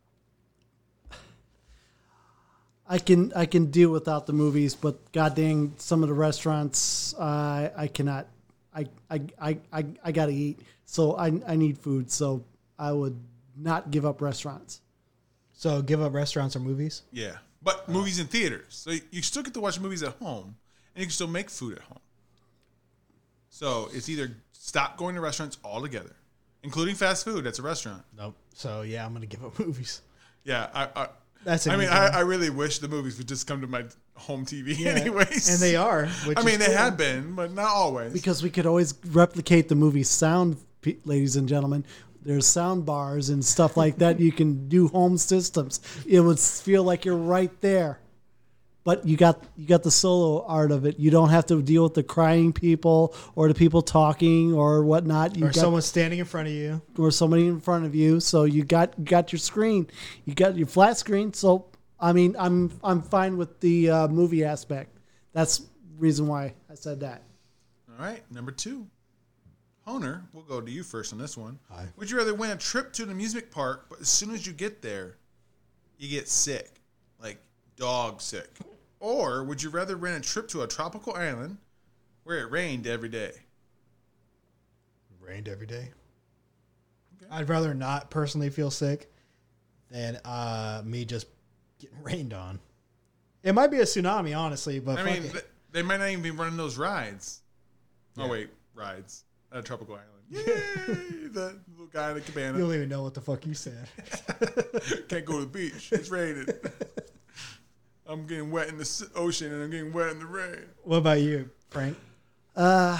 Speaker 3: I can I can deal without the movies, but goddamn, some of the restaurants uh, I cannot. I I, I, I I gotta eat, so I I need food. So I would not give up restaurants.
Speaker 1: So give up restaurants or movies?
Speaker 2: Yeah, but movies in theaters. So you still get to watch movies at home, and you can still make food at home. So it's either stop going to restaurants altogether, including fast food. That's a restaurant.
Speaker 1: Nope. So yeah, I'm gonna give up movies.
Speaker 2: Yeah, I. I
Speaker 1: That's. An
Speaker 2: I mean,
Speaker 1: easy
Speaker 2: I,
Speaker 1: one.
Speaker 2: I really wish the movies would just come to my home T V
Speaker 1: Yeah.
Speaker 2: anyways.
Speaker 1: And they are. Which
Speaker 2: I
Speaker 1: is
Speaker 2: mean, they
Speaker 1: cool.
Speaker 2: have been, but not always.
Speaker 3: Because we could always replicate the movie sound, pe- ladies and gentlemen. There's sound bars and stuff like that. You can do home systems. It would feel like you're right there. But you got you got the solo art of it. You don't have to deal with the crying people or the people talking or whatnot. You
Speaker 1: Or
Speaker 3: got,
Speaker 1: someone standing in front of you.
Speaker 3: or somebody in front of you. So you got you got your screen. You got your flat screen. So I mean, I'm I'm fine with the uh, movie aspect. That's the reason why I said that.
Speaker 2: All right, number two. Honer, we'll go to you first on this one.
Speaker 1: Hi.
Speaker 2: Would you rather win a trip to an amusement park, but as soon as you get there, you get sick, like dog sick? Or would you rather rent a trip to a tropical island where it rained every day?
Speaker 1: Rained every day.
Speaker 2: Okay.
Speaker 1: I'd rather not personally feel sick than uh, me just getting rained on. It might be a tsunami, honestly, but
Speaker 2: I
Speaker 1: fuck
Speaker 2: mean,
Speaker 1: it.
Speaker 2: th- they might not even be running those rides.
Speaker 1: Yeah.
Speaker 2: Oh, wait, rides at a tropical island. Yay! The little guy in the
Speaker 1: you
Speaker 2: cabana.
Speaker 1: don't even know what the fuck you said.
Speaker 2: Can't go to the beach. It's raining. I'm getting wet in the s- ocean and I'm getting wet in the rain.
Speaker 1: What about you, Frank?
Speaker 3: Uh,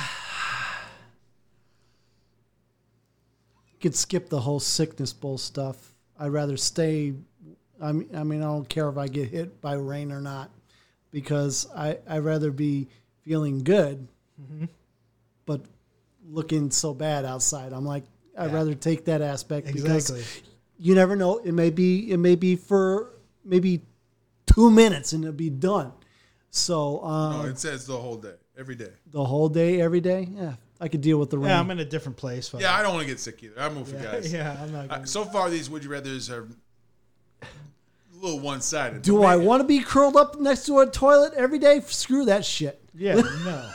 Speaker 3: you could skip the whole sickness bull stuff. I'd rather stay. I mean, I mean, I don't care if I get hit by rain or not, because I I'd rather be feeling good,
Speaker 1: Mm-hmm.
Speaker 3: but looking so bad outside. I'm like, I'd
Speaker 1: Yeah.
Speaker 3: rather take that aspect
Speaker 1: Exactly.
Speaker 3: because you never know. It may be it may be for maybe two minutes and it'll be done. So uh,
Speaker 2: No, it says the whole day, every day.
Speaker 3: the whole day, every day, yeah, I could deal with the rain.
Speaker 1: Yeah, I'm in a different place. But
Speaker 2: Yeah, I don't want to get sick either. I'm with you
Speaker 1: yeah,
Speaker 2: guys.
Speaker 1: yeah, I'm not.
Speaker 2: Uh,
Speaker 1: Gonna,
Speaker 2: so far, these would you rather's are a little one sided.
Speaker 3: Do I want to be curled up next to a toilet every day? Screw that shit.
Speaker 1: yeah, no.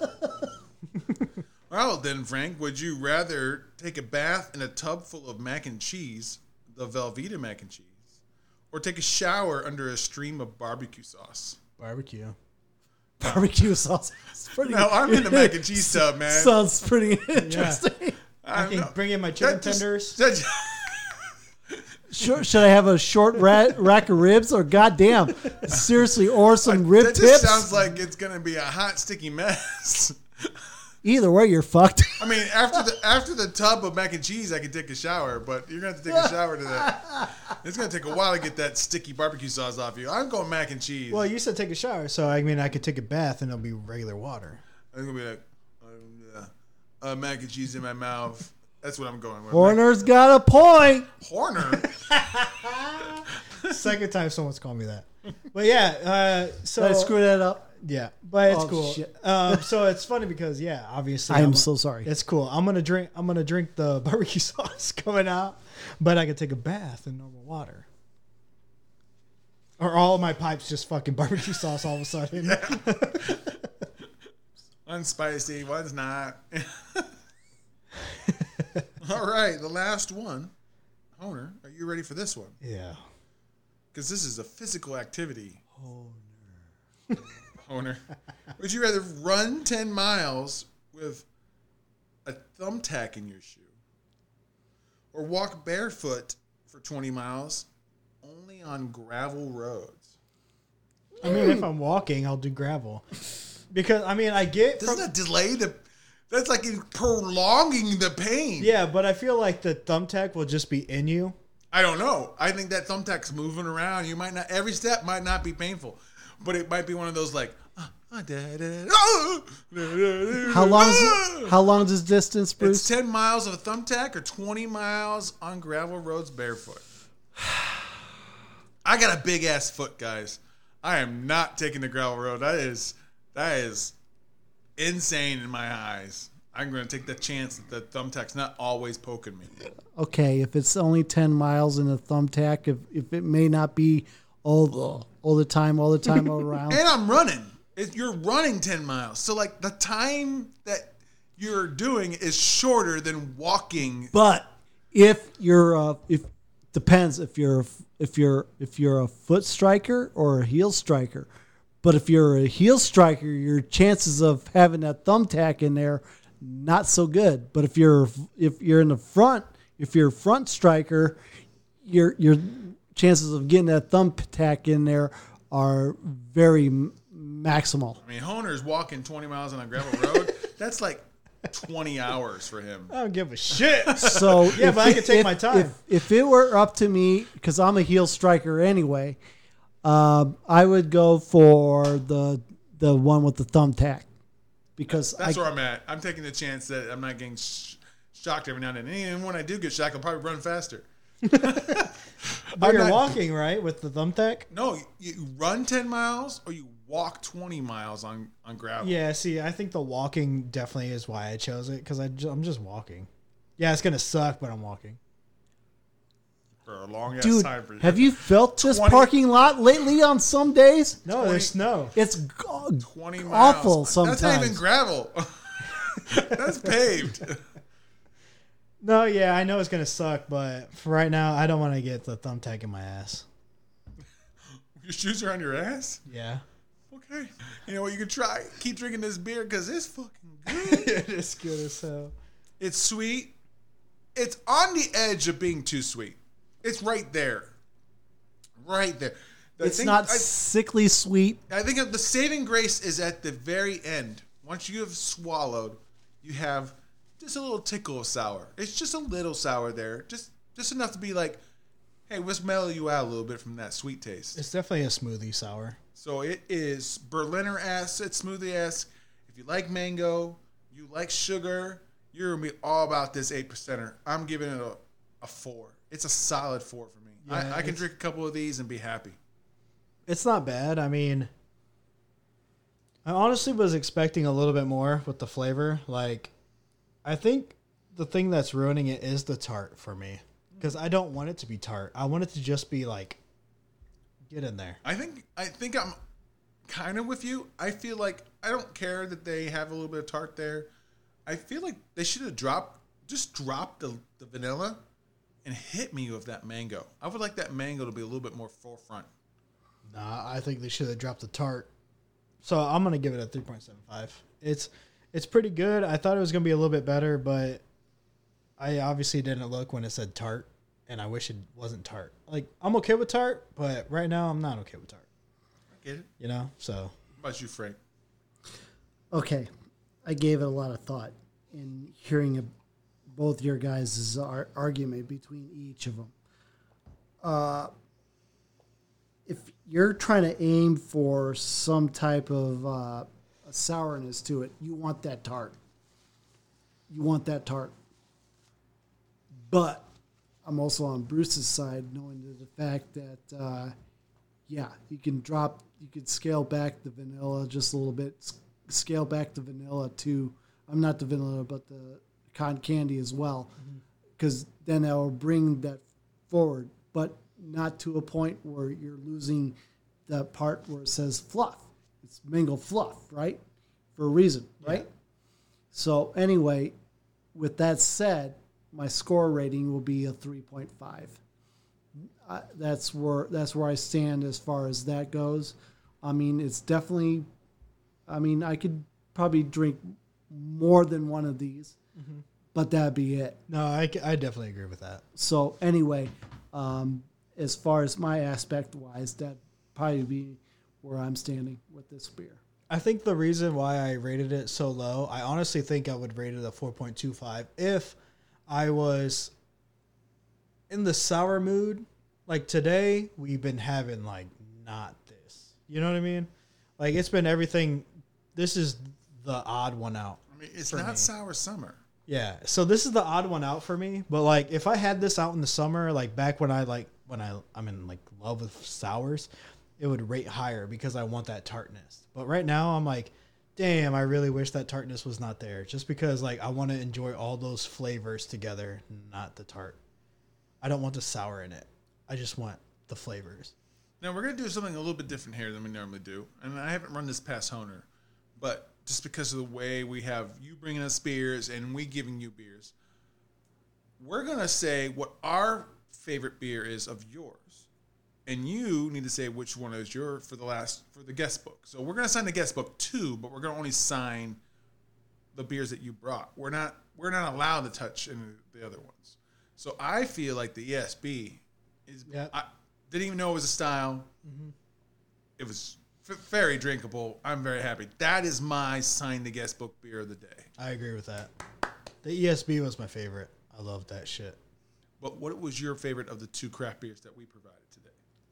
Speaker 2: Well, then, Frank, would you rather take a bath in a tub full of mac and cheese, the Velveeta mac and cheese, or take a shower under a stream of barbecue sauce?
Speaker 1: Barbecue.
Speaker 3: Barbecue sauce. It's pretty,
Speaker 2: No, I'm in the mac and cheese tub, man.
Speaker 3: sounds pretty interesting.
Speaker 1: I can
Speaker 2: know.
Speaker 1: bring in my chicken
Speaker 2: That just-
Speaker 1: tenders.
Speaker 2: that just-
Speaker 3: Should, should I have a short ra- rack of ribs or goddamn, seriously, or some rib
Speaker 2: that just
Speaker 3: tips?
Speaker 2: sounds like it's going to be a hot, sticky mess.
Speaker 3: Either way, you're fucked.
Speaker 2: I mean, after the after the tub of mac and cheese, I can take a shower, but you're going to have to take a shower to that. It's going to take a while to get that sticky barbecue sauce off you. I'm going mac and cheese.
Speaker 1: Well, you said take a shower, so I mean I could take a bath and it'll be regular water.
Speaker 2: I'm going to be like, um, yeah, uh, mac and cheese in my mouth. That's what I'm going with.
Speaker 3: Horner's got a point.
Speaker 2: Horner?
Speaker 1: Second time someone's called me that. But yeah, uh, so
Speaker 3: Did I screw that up?
Speaker 1: Yeah, but it's
Speaker 3: Oh,
Speaker 1: cool.
Speaker 3: shit.
Speaker 1: Um, so it's funny because yeah, obviously
Speaker 3: I am
Speaker 1: I'm-
Speaker 3: so sorry.
Speaker 1: It's cool. I'm gonna drink. I'm gonna drink the barbecue sauce coming out, but I can take a bath in normal water. Or all of my pipes just fucking barbecue sauce all of a sudden.
Speaker 2: One's spicy, one's not. All right, the last one. Honer, are you ready for this one?
Speaker 1: Yeah.
Speaker 2: Because this is a physical activity. Honer. Honer. Would you rather run ten miles with a thumbtack in your shoe or walk barefoot for twenty miles only on gravel roads?
Speaker 1: I mean, if I'm walking, I'll do gravel. Because, I mean, I get...
Speaker 2: Doesn't
Speaker 1: from-
Speaker 2: that delay the... That's like in prolonging the pain.
Speaker 1: Yeah, but I feel like the thumbtack will just be in you.
Speaker 2: I don't know. I think that thumbtack's moving around. You might not... Every step might not be painful. But it might be one of those like... Uh, uh, da, da, uh, da,
Speaker 3: How long is how long is this distance, Bruce?
Speaker 2: It's ten miles of a thumbtack or twenty miles on gravel roads barefoot. I got a big ass foot, guys. I am not taking the gravel road. That is that is insane in my eyes. I'm going to take the chance that the thumbtack's not always poking me.
Speaker 3: Okay, if it's only ten miles in a thumbtack, if if it may not be all the all the time, all the time all around.
Speaker 2: And I'm running. It, you're running ten miles. So, like, the time that you're doing is shorter than walking.
Speaker 3: But if you're uh, if depends if you're if you're if you're a foot striker or a heel striker. But if you're a heel striker, your chances of having that thumbtack in there not so good. But if you're if you're in the front, if you're a front striker, your your chances of getting that thumbtack in there are very m- maximal.
Speaker 2: I mean, Honer's walking twenty miles on a gravel road. That's like twenty hours for him.
Speaker 1: I don't give a shit.
Speaker 3: So
Speaker 1: Yeah,
Speaker 3: if
Speaker 1: but I
Speaker 3: it-
Speaker 1: can take
Speaker 3: if-
Speaker 1: my time.
Speaker 3: If, if it were up to me, because I'm a heel striker anyway, um, I would go for the the one with the thumbtack because
Speaker 2: That's
Speaker 3: I,
Speaker 2: where I'm at. I'm taking the chance that I'm not getting sh- shocked every now and then. And even when I do get shocked, I'll probably run faster.
Speaker 1: But
Speaker 2: I'm
Speaker 1: you're
Speaker 2: not-
Speaker 1: walking, right, with the thumbtack?
Speaker 2: No, you, you run ten miles or you walk twenty miles on, on gravel.
Speaker 1: Yeah, see, I think the walking definitely is why I chose it, because I'm just walking. Yeah, it's going to suck, but I'm walking.
Speaker 2: For a long ass
Speaker 3: dude,
Speaker 2: time for you.
Speaker 3: have you felt this
Speaker 2: twenty
Speaker 3: parking lot lately on some days?
Speaker 1: No,
Speaker 2: twenty
Speaker 1: there's snow.
Speaker 3: It's g-
Speaker 2: twenty miles.
Speaker 3: awful sometimes.
Speaker 2: That's not even gravel. That's paved.
Speaker 1: No, yeah, I know it's going to suck, but for right now, I don't want to get the thumbtack in my ass.
Speaker 2: Your shoes are on your ass?
Speaker 1: Yeah.
Speaker 2: Okay. You know what? You can try. Keep drinking this beer because it's fucking good.
Speaker 1: It is good as hell.
Speaker 2: It's sweet. It's on the edge of being too sweet. It's right there. Right there. I
Speaker 3: it's
Speaker 2: think-
Speaker 3: not
Speaker 2: I,
Speaker 3: sickly sweet.
Speaker 2: I think the saving grace is at the very end. Once you have swallowed, you have just a little tickle of sour. It's just a little sour there. Just just enough to be like, hey, let's mellow you out a little bit from that sweet taste.
Speaker 1: It's definitely a smoothie sour.
Speaker 2: So it is Berliner acid, smoothie ass. If you like mango, you like sugar, you're going to be all about this eight percenter. I'm giving it a, a four. It's a solid four for me.
Speaker 1: Yeah,
Speaker 2: I, I can
Speaker 1: it's-
Speaker 2: drink a couple of these and be happy.
Speaker 1: It's not bad. I mean, I honestly was expecting a little bit more with the flavor. Like, I think the thing that's ruining it is the tart for me. Because I don't want it to be tart. I want it to just be like, get in there.
Speaker 2: I think I think I'm kind of with you. I feel like I don't care that they have a little bit of tart there. I feel like they should have dropped, just dropped the, the vanilla and hit me with that mango. I would like that mango to be a little bit more forefront.
Speaker 1: Nah, I think they should have dropped the tart. So I'm gonna give it a three point seven five. It's it's pretty good. I thought it was gonna be a little bit better, but I obviously didn't look when it said tart, and I wish it wasn't tart. Like, I'm okay with tart, but right now I'm not okay with tart.
Speaker 2: I get it.
Speaker 1: You know, so
Speaker 2: How about you, Frank?
Speaker 3: Okay, I gave it a lot of thought in hearing a, both your guys' ar- argument between each of them. Uh, if you're trying to aim for some type of uh, a sourness to it, you want that tart. You want that tart. But I'm also on Bruce's side, knowing the fact that uh, yeah, you can drop, you can scale back the vanilla just a little bit, s- scale back the vanilla to, I'm not the vanilla, but the cotton candy as well, because then that will bring that forward, but not to a point where you're losing that part where it says fluff. It's mingle fluff, right? For a reason, right?
Speaker 1: Yeah.
Speaker 3: So anyway, with that said, my score rating will be a three point five. I, that's where that's where I stand as far as that goes. I mean, it's definitely. I mean, I could probably drink more than one of these, mm-hmm. but that'd be it.
Speaker 1: No, I, I definitely agree with that.
Speaker 3: So anyway, um, as far as my aspect wise, that probably be where I'm standing with this beer.
Speaker 1: I think the reason why I rated it so low, I honestly think I would rate it a four point two five if I was in the sour mood. Like today, we've been having like not this. You know what I mean? Like it's been everything. This is the odd one out.
Speaker 2: I mean, it's
Speaker 1: for
Speaker 2: not
Speaker 1: me.
Speaker 2: sour summer.
Speaker 1: Yeah. So this is the odd one out for me. But like if I had this out in the summer, like back when I like when I I'm in like love with sours, it would rate higher because I want that tartness. But right now I'm like, damn, I really wish that tartness was not there. Just because like I want to enjoy all those flavors together, not the tart. I don't want the sour in it. I just want the flavors.
Speaker 2: Now, we're going to do something a little bit different here than we normally do. And I haven't run this past Honer. But just because of the way we have you bringing us beers and we giving you beers, we're going to say what our favorite beer is of yours. And you need to say which one is your for the last for the guest book. So we're going to sign the guest book too, but we're going to only sign the beers that you brought. We're not we're not allowed to touch any of the other ones. So I feel like the E S B is
Speaker 1: Yep.
Speaker 2: I didn't even know it was a style.
Speaker 1: Mm-hmm.
Speaker 2: It was f- very drinkable. I'm very happy. That is my sign the guest book beer of the day.
Speaker 1: I agree with that. The E S B was my favorite. I love that shit.
Speaker 2: But what was your favorite of the two craft beers that we provided today?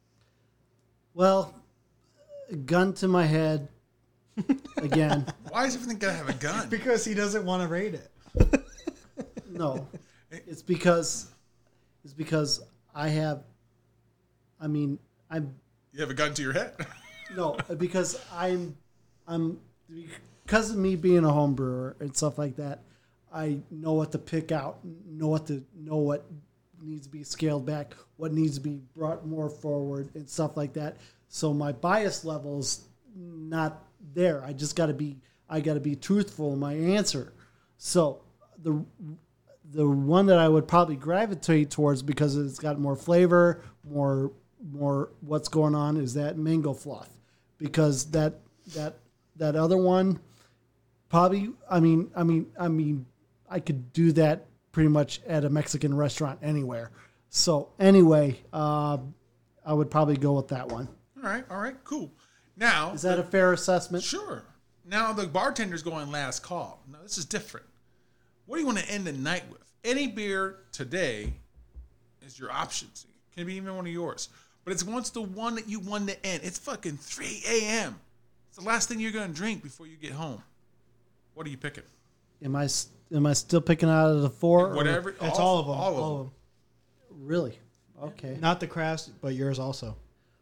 Speaker 3: Well, gun to my head again.
Speaker 2: Why is everything gotta have a gun?
Speaker 1: Because he doesn't want to rate it.
Speaker 3: No, it's because it's because I have. I mean, I'm
Speaker 2: You have a gun to your head.
Speaker 3: no because I'm I'm because of me being a home brewer and stuff like that. I know what to pick out, know what to know what needs to be scaled back, what needs to be brought more forward, and stuff like that. So my bias level's not there. I just got to be I got to be truthful in my answer. So the the one that I would probably gravitate towards because it's got more flavor, more more what's going on is that mango fluff, because that that that other one probably I mean I mean I mean I could do that pretty much at a Mexican restaurant anywhere. So anyway, uh, I would probably go with that one.
Speaker 2: All right, all right, cool. Now
Speaker 3: Is that a fair assessment?
Speaker 2: Sure. Now the bartender's going last call. Now this is different. What do you want to end the night with? Any beer today is your options. It can be even one of yours. But it's once the one that you want to end. It's fucking three a.m. It's the last thing you're going to drink before you get home. What are you picking?
Speaker 3: Am I s- am I still picking out of the four? or-
Speaker 2: Whatever.
Speaker 1: It's all, of them.
Speaker 2: All of
Speaker 1: All
Speaker 2: them.
Speaker 1: of them.
Speaker 3: Really? Okay.
Speaker 1: Not the crafts, but yours also.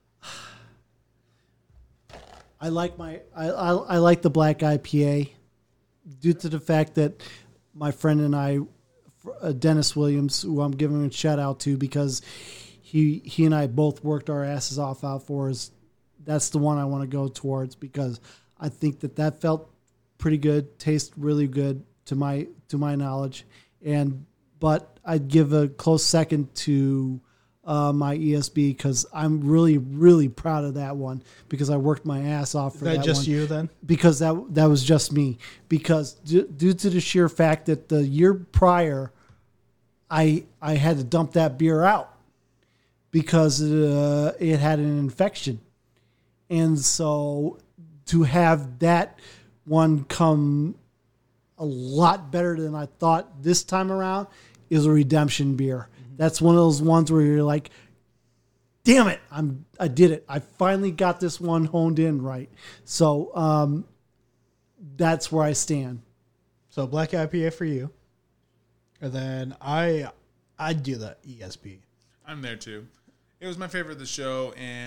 Speaker 3: I like my I, I I like the black I P A due to the fact that my friend and I, uh, Dennis Williams, who I'm giving a shout out to because he he and I both worked our asses off out for us. That's the one I want to go towards because I think that that felt pretty good, tastes really good to my to my knowledge, and but I'd give a close second to uh, my E S B because I'm really really proud of that one because I worked my ass off for
Speaker 1: Is that,
Speaker 3: that
Speaker 1: just
Speaker 3: one.
Speaker 1: you then?
Speaker 3: Because that that was just me. Because d- due to the sheer fact that the year prior, I I had to dump that beer out because uh, it had an infection, and so to have that one come a lot better than I thought this time around is a redemption beer. Mm-hmm. That's one of those ones where you're like, damn it, I'm I did it. I finally got this one honed in right. So um, that's where I stand.
Speaker 1: So black I P A for you. And then I I'd do the E S B.
Speaker 2: I'm there too. It was my favorite of the show, and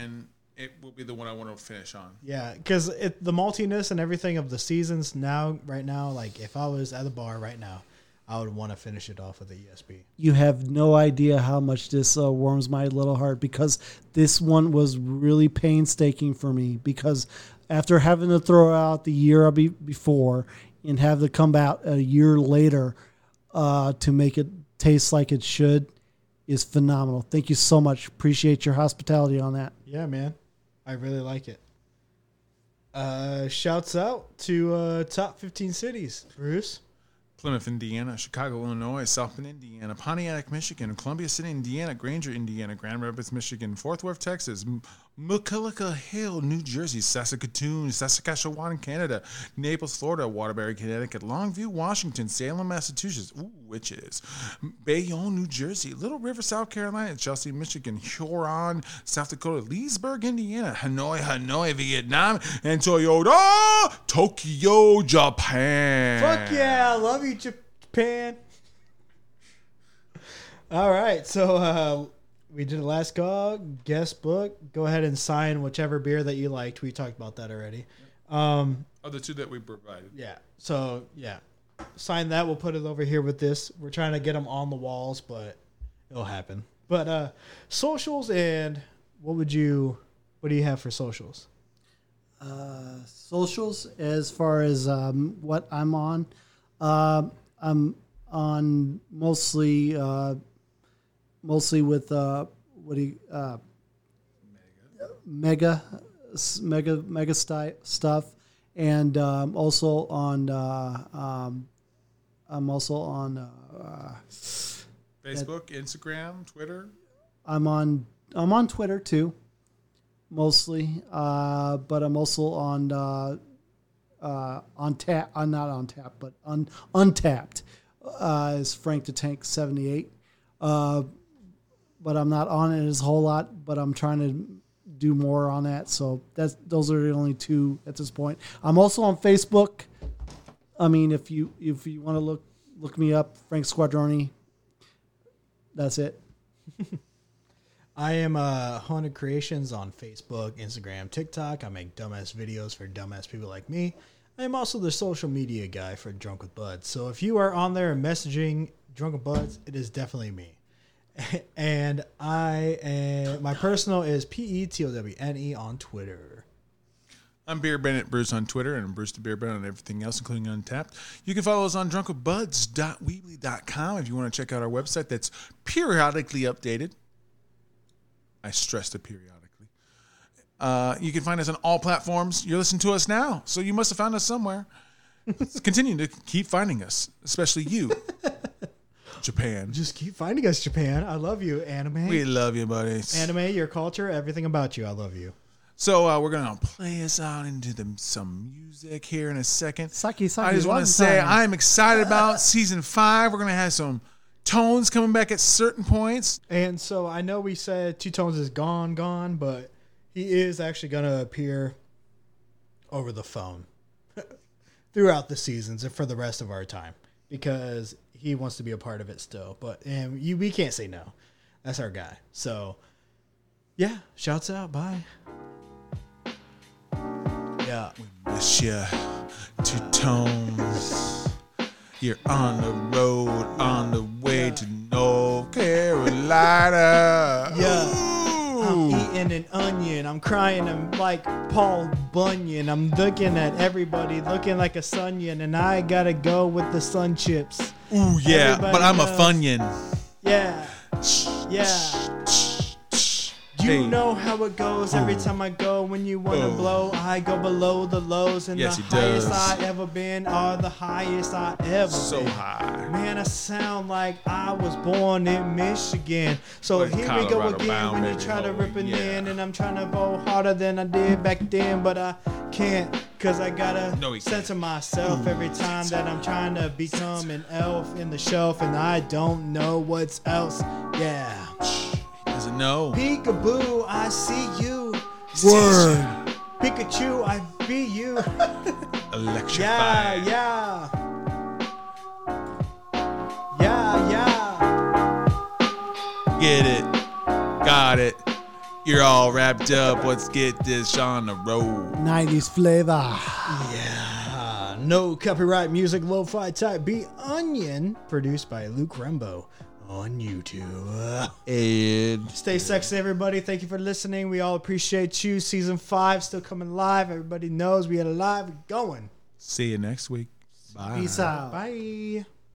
Speaker 2: it will be the one I want to finish on.
Speaker 1: Yeah, because the maltiness and everything of the seasons now, right now, like if I was at the bar right now, I would want to finish it off with a E S B.
Speaker 3: You have no idea how much this uh, warms my little heart, because this one was really painstaking for me, because after having to throw out the year be- before and have to come out a year later uh, to make it taste like it should is phenomenal. Thank you so much. Appreciate your hospitality on that.
Speaker 1: Yeah, man. I really like it. Uh, shouts out to uh, top fifteen cities. Bruce?
Speaker 2: Plymouth, Indiana, Chicago, Illinois, South Bend, Indiana, Pontiac, Michigan, Columbia City, Indiana, Granger, Indiana, Grand Rapids, Michigan, Fort Worth, Texas, M- McCulloch Hill, New Jersey, Saskatoon, Saskatchewan, Canada, Naples, Florida, Waterbury, Connecticut, Longview, Washington, Salem, Massachusetts, ooh, witches, Bayonne, New Jersey, Little River, South Carolina, Chelsea, Michigan, Huron, South Dakota, Leesburg, Indiana, Hanoi, Hanoi, Vietnam, and Toyota, Tokyo, Japan.
Speaker 1: Fuck yeah, I love you, Japan. All right, so uh, we did a last call, guest book. Go ahead and sign whichever beer that you liked. We talked about that already. Um,
Speaker 2: Oh, the two that we provided.
Speaker 1: yeah, so yeah, sign that. We'll put it over here with this. We're trying to get them on the walls, but it'll happen. But uh, socials, and what would you, what do you have for socials?
Speaker 3: Uh, socials, as far as um, what I'm on, uh, I'm on mostly uh, mostly with uh, what do you, uh, mega mega mega sti- stuff, and um, also on uh, um, I'm also on uh,
Speaker 2: Facebook, Instagram, Twitter.
Speaker 3: I'm on I'm on Twitter too, mostly, uh, but I'm also on uh, uh, on tap. I'm not on tap, but on Untapped uh, is Frank the Tank seventy-eight. Uh, but I'm not on it as a whole lot. But I'm trying to do more on that. So that's those are the only two at this point. I'm also on Facebook. I mean, if you if you want to look look me up, Frank Squadroni. That's it.
Speaker 1: I am uh, Haunted Creations on Facebook, Instagram, TikTok. I make dumbass videos for dumbass people like me. I am also the social media guy for Drunk with Buds. So if you are on there messaging Drunk with Buds, it is definitely me. And I am, my personal is P E T O W N E on Twitter.
Speaker 2: I'm Beer Bennett Bruce on Twitter, and Bruce the Beer Bennett on everything else, including Untapped. You can follow us on drunk with buds dot weebly dot com if you want to check out our website that's periodically updated. I stress the periodically. Uh, you can find us on all platforms. You're listening to us now, so you must have found us somewhere. Continue to keep finding us, especially you, Japan.
Speaker 1: Just keep finding us, Japan. I love you, anime.
Speaker 2: We love you, buddies.
Speaker 1: Anime, your culture, everything about you. I love you.
Speaker 2: So uh, we're going to play us out into the, some music here in a second.
Speaker 3: Saki, Saki,
Speaker 2: I just want
Speaker 3: one
Speaker 2: to say
Speaker 3: time.
Speaker 2: I'm excited about season five. We're going to have some tones coming back at certain points.
Speaker 1: And so I know we said Two Tones is gone, gone, but he is actually going to appear over the phone throughout the seasons and for the rest of our time because he wants to be a part of it still. But and you, we can't say no. That's our guy. So, yeah, shouts out. Bye. Yeah.
Speaker 2: We miss ya. Two Tones. You're on the road, on the way
Speaker 1: Yeah.
Speaker 2: to North Carolina.
Speaker 1: Yeah. I'm
Speaker 2: Ooh.
Speaker 1: eating an onion. I'm crying. I'm like Paul Bunyan. I'm looking at everybody looking like a Sunyan, and I gotta go with the sun chips.
Speaker 2: Ooh, yeah,
Speaker 1: Everybody
Speaker 2: but I'm a
Speaker 1: knows.
Speaker 2: Funyun.
Speaker 1: Yeah. Yeah. You
Speaker 2: Hey.
Speaker 1: know how it goes every time I go. When you want to
Speaker 2: Oh.
Speaker 1: blow, I go below the lows. And
Speaker 2: Yes,
Speaker 1: the
Speaker 2: he
Speaker 1: highest
Speaker 2: does.
Speaker 1: I ever been are the highest I ever
Speaker 2: So
Speaker 1: been.
Speaker 2: high.
Speaker 1: Man, I sound like I was born in Michigan. So
Speaker 2: But
Speaker 1: here we go
Speaker 2: Colorado
Speaker 1: again
Speaker 2: bound,
Speaker 1: when you
Speaker 2: baby.
Speaker 1: try to
Speaker 2: Oh,
Speaker 1: rip it
Speaker 2: yeah.
Speaker 1: in. And I'm trying to go harder than I did back then. But I can't because I gotta
Speaker 2: No, he can't.
Speaker 1: censor myself every time that I'm trying to become an elf in the shelf. And I don't know what's else. Yeah.
Speaker 2: He doesn't know.
Speaker 1: Peekaboo, I see you.
Speaker 3: Word.
Speaker 1: Pikachu, I be you.
Speaker 2: Electrified.
Speaker 1: Yeah, yeah. Yeah, yeah.
Speaker 2: Get it. Got it. You're all wrapped up. Let's get this on the road.
Speaker 3: nineties flavor.
Speaker 1: Yeah. No copyright music, lo-fi type beat, Onion, produced by Luke Rembo on YouTube.
Speaker 2: And
Speaker 1: Stay sexy, everybody. Thank you for listening. We all appreciate you. Season five still coming live. Everybody knows we had a live going.
Speaker 2: see you next week. Bye.
Speaker 3: Peace out.
Speaker 1: Bye.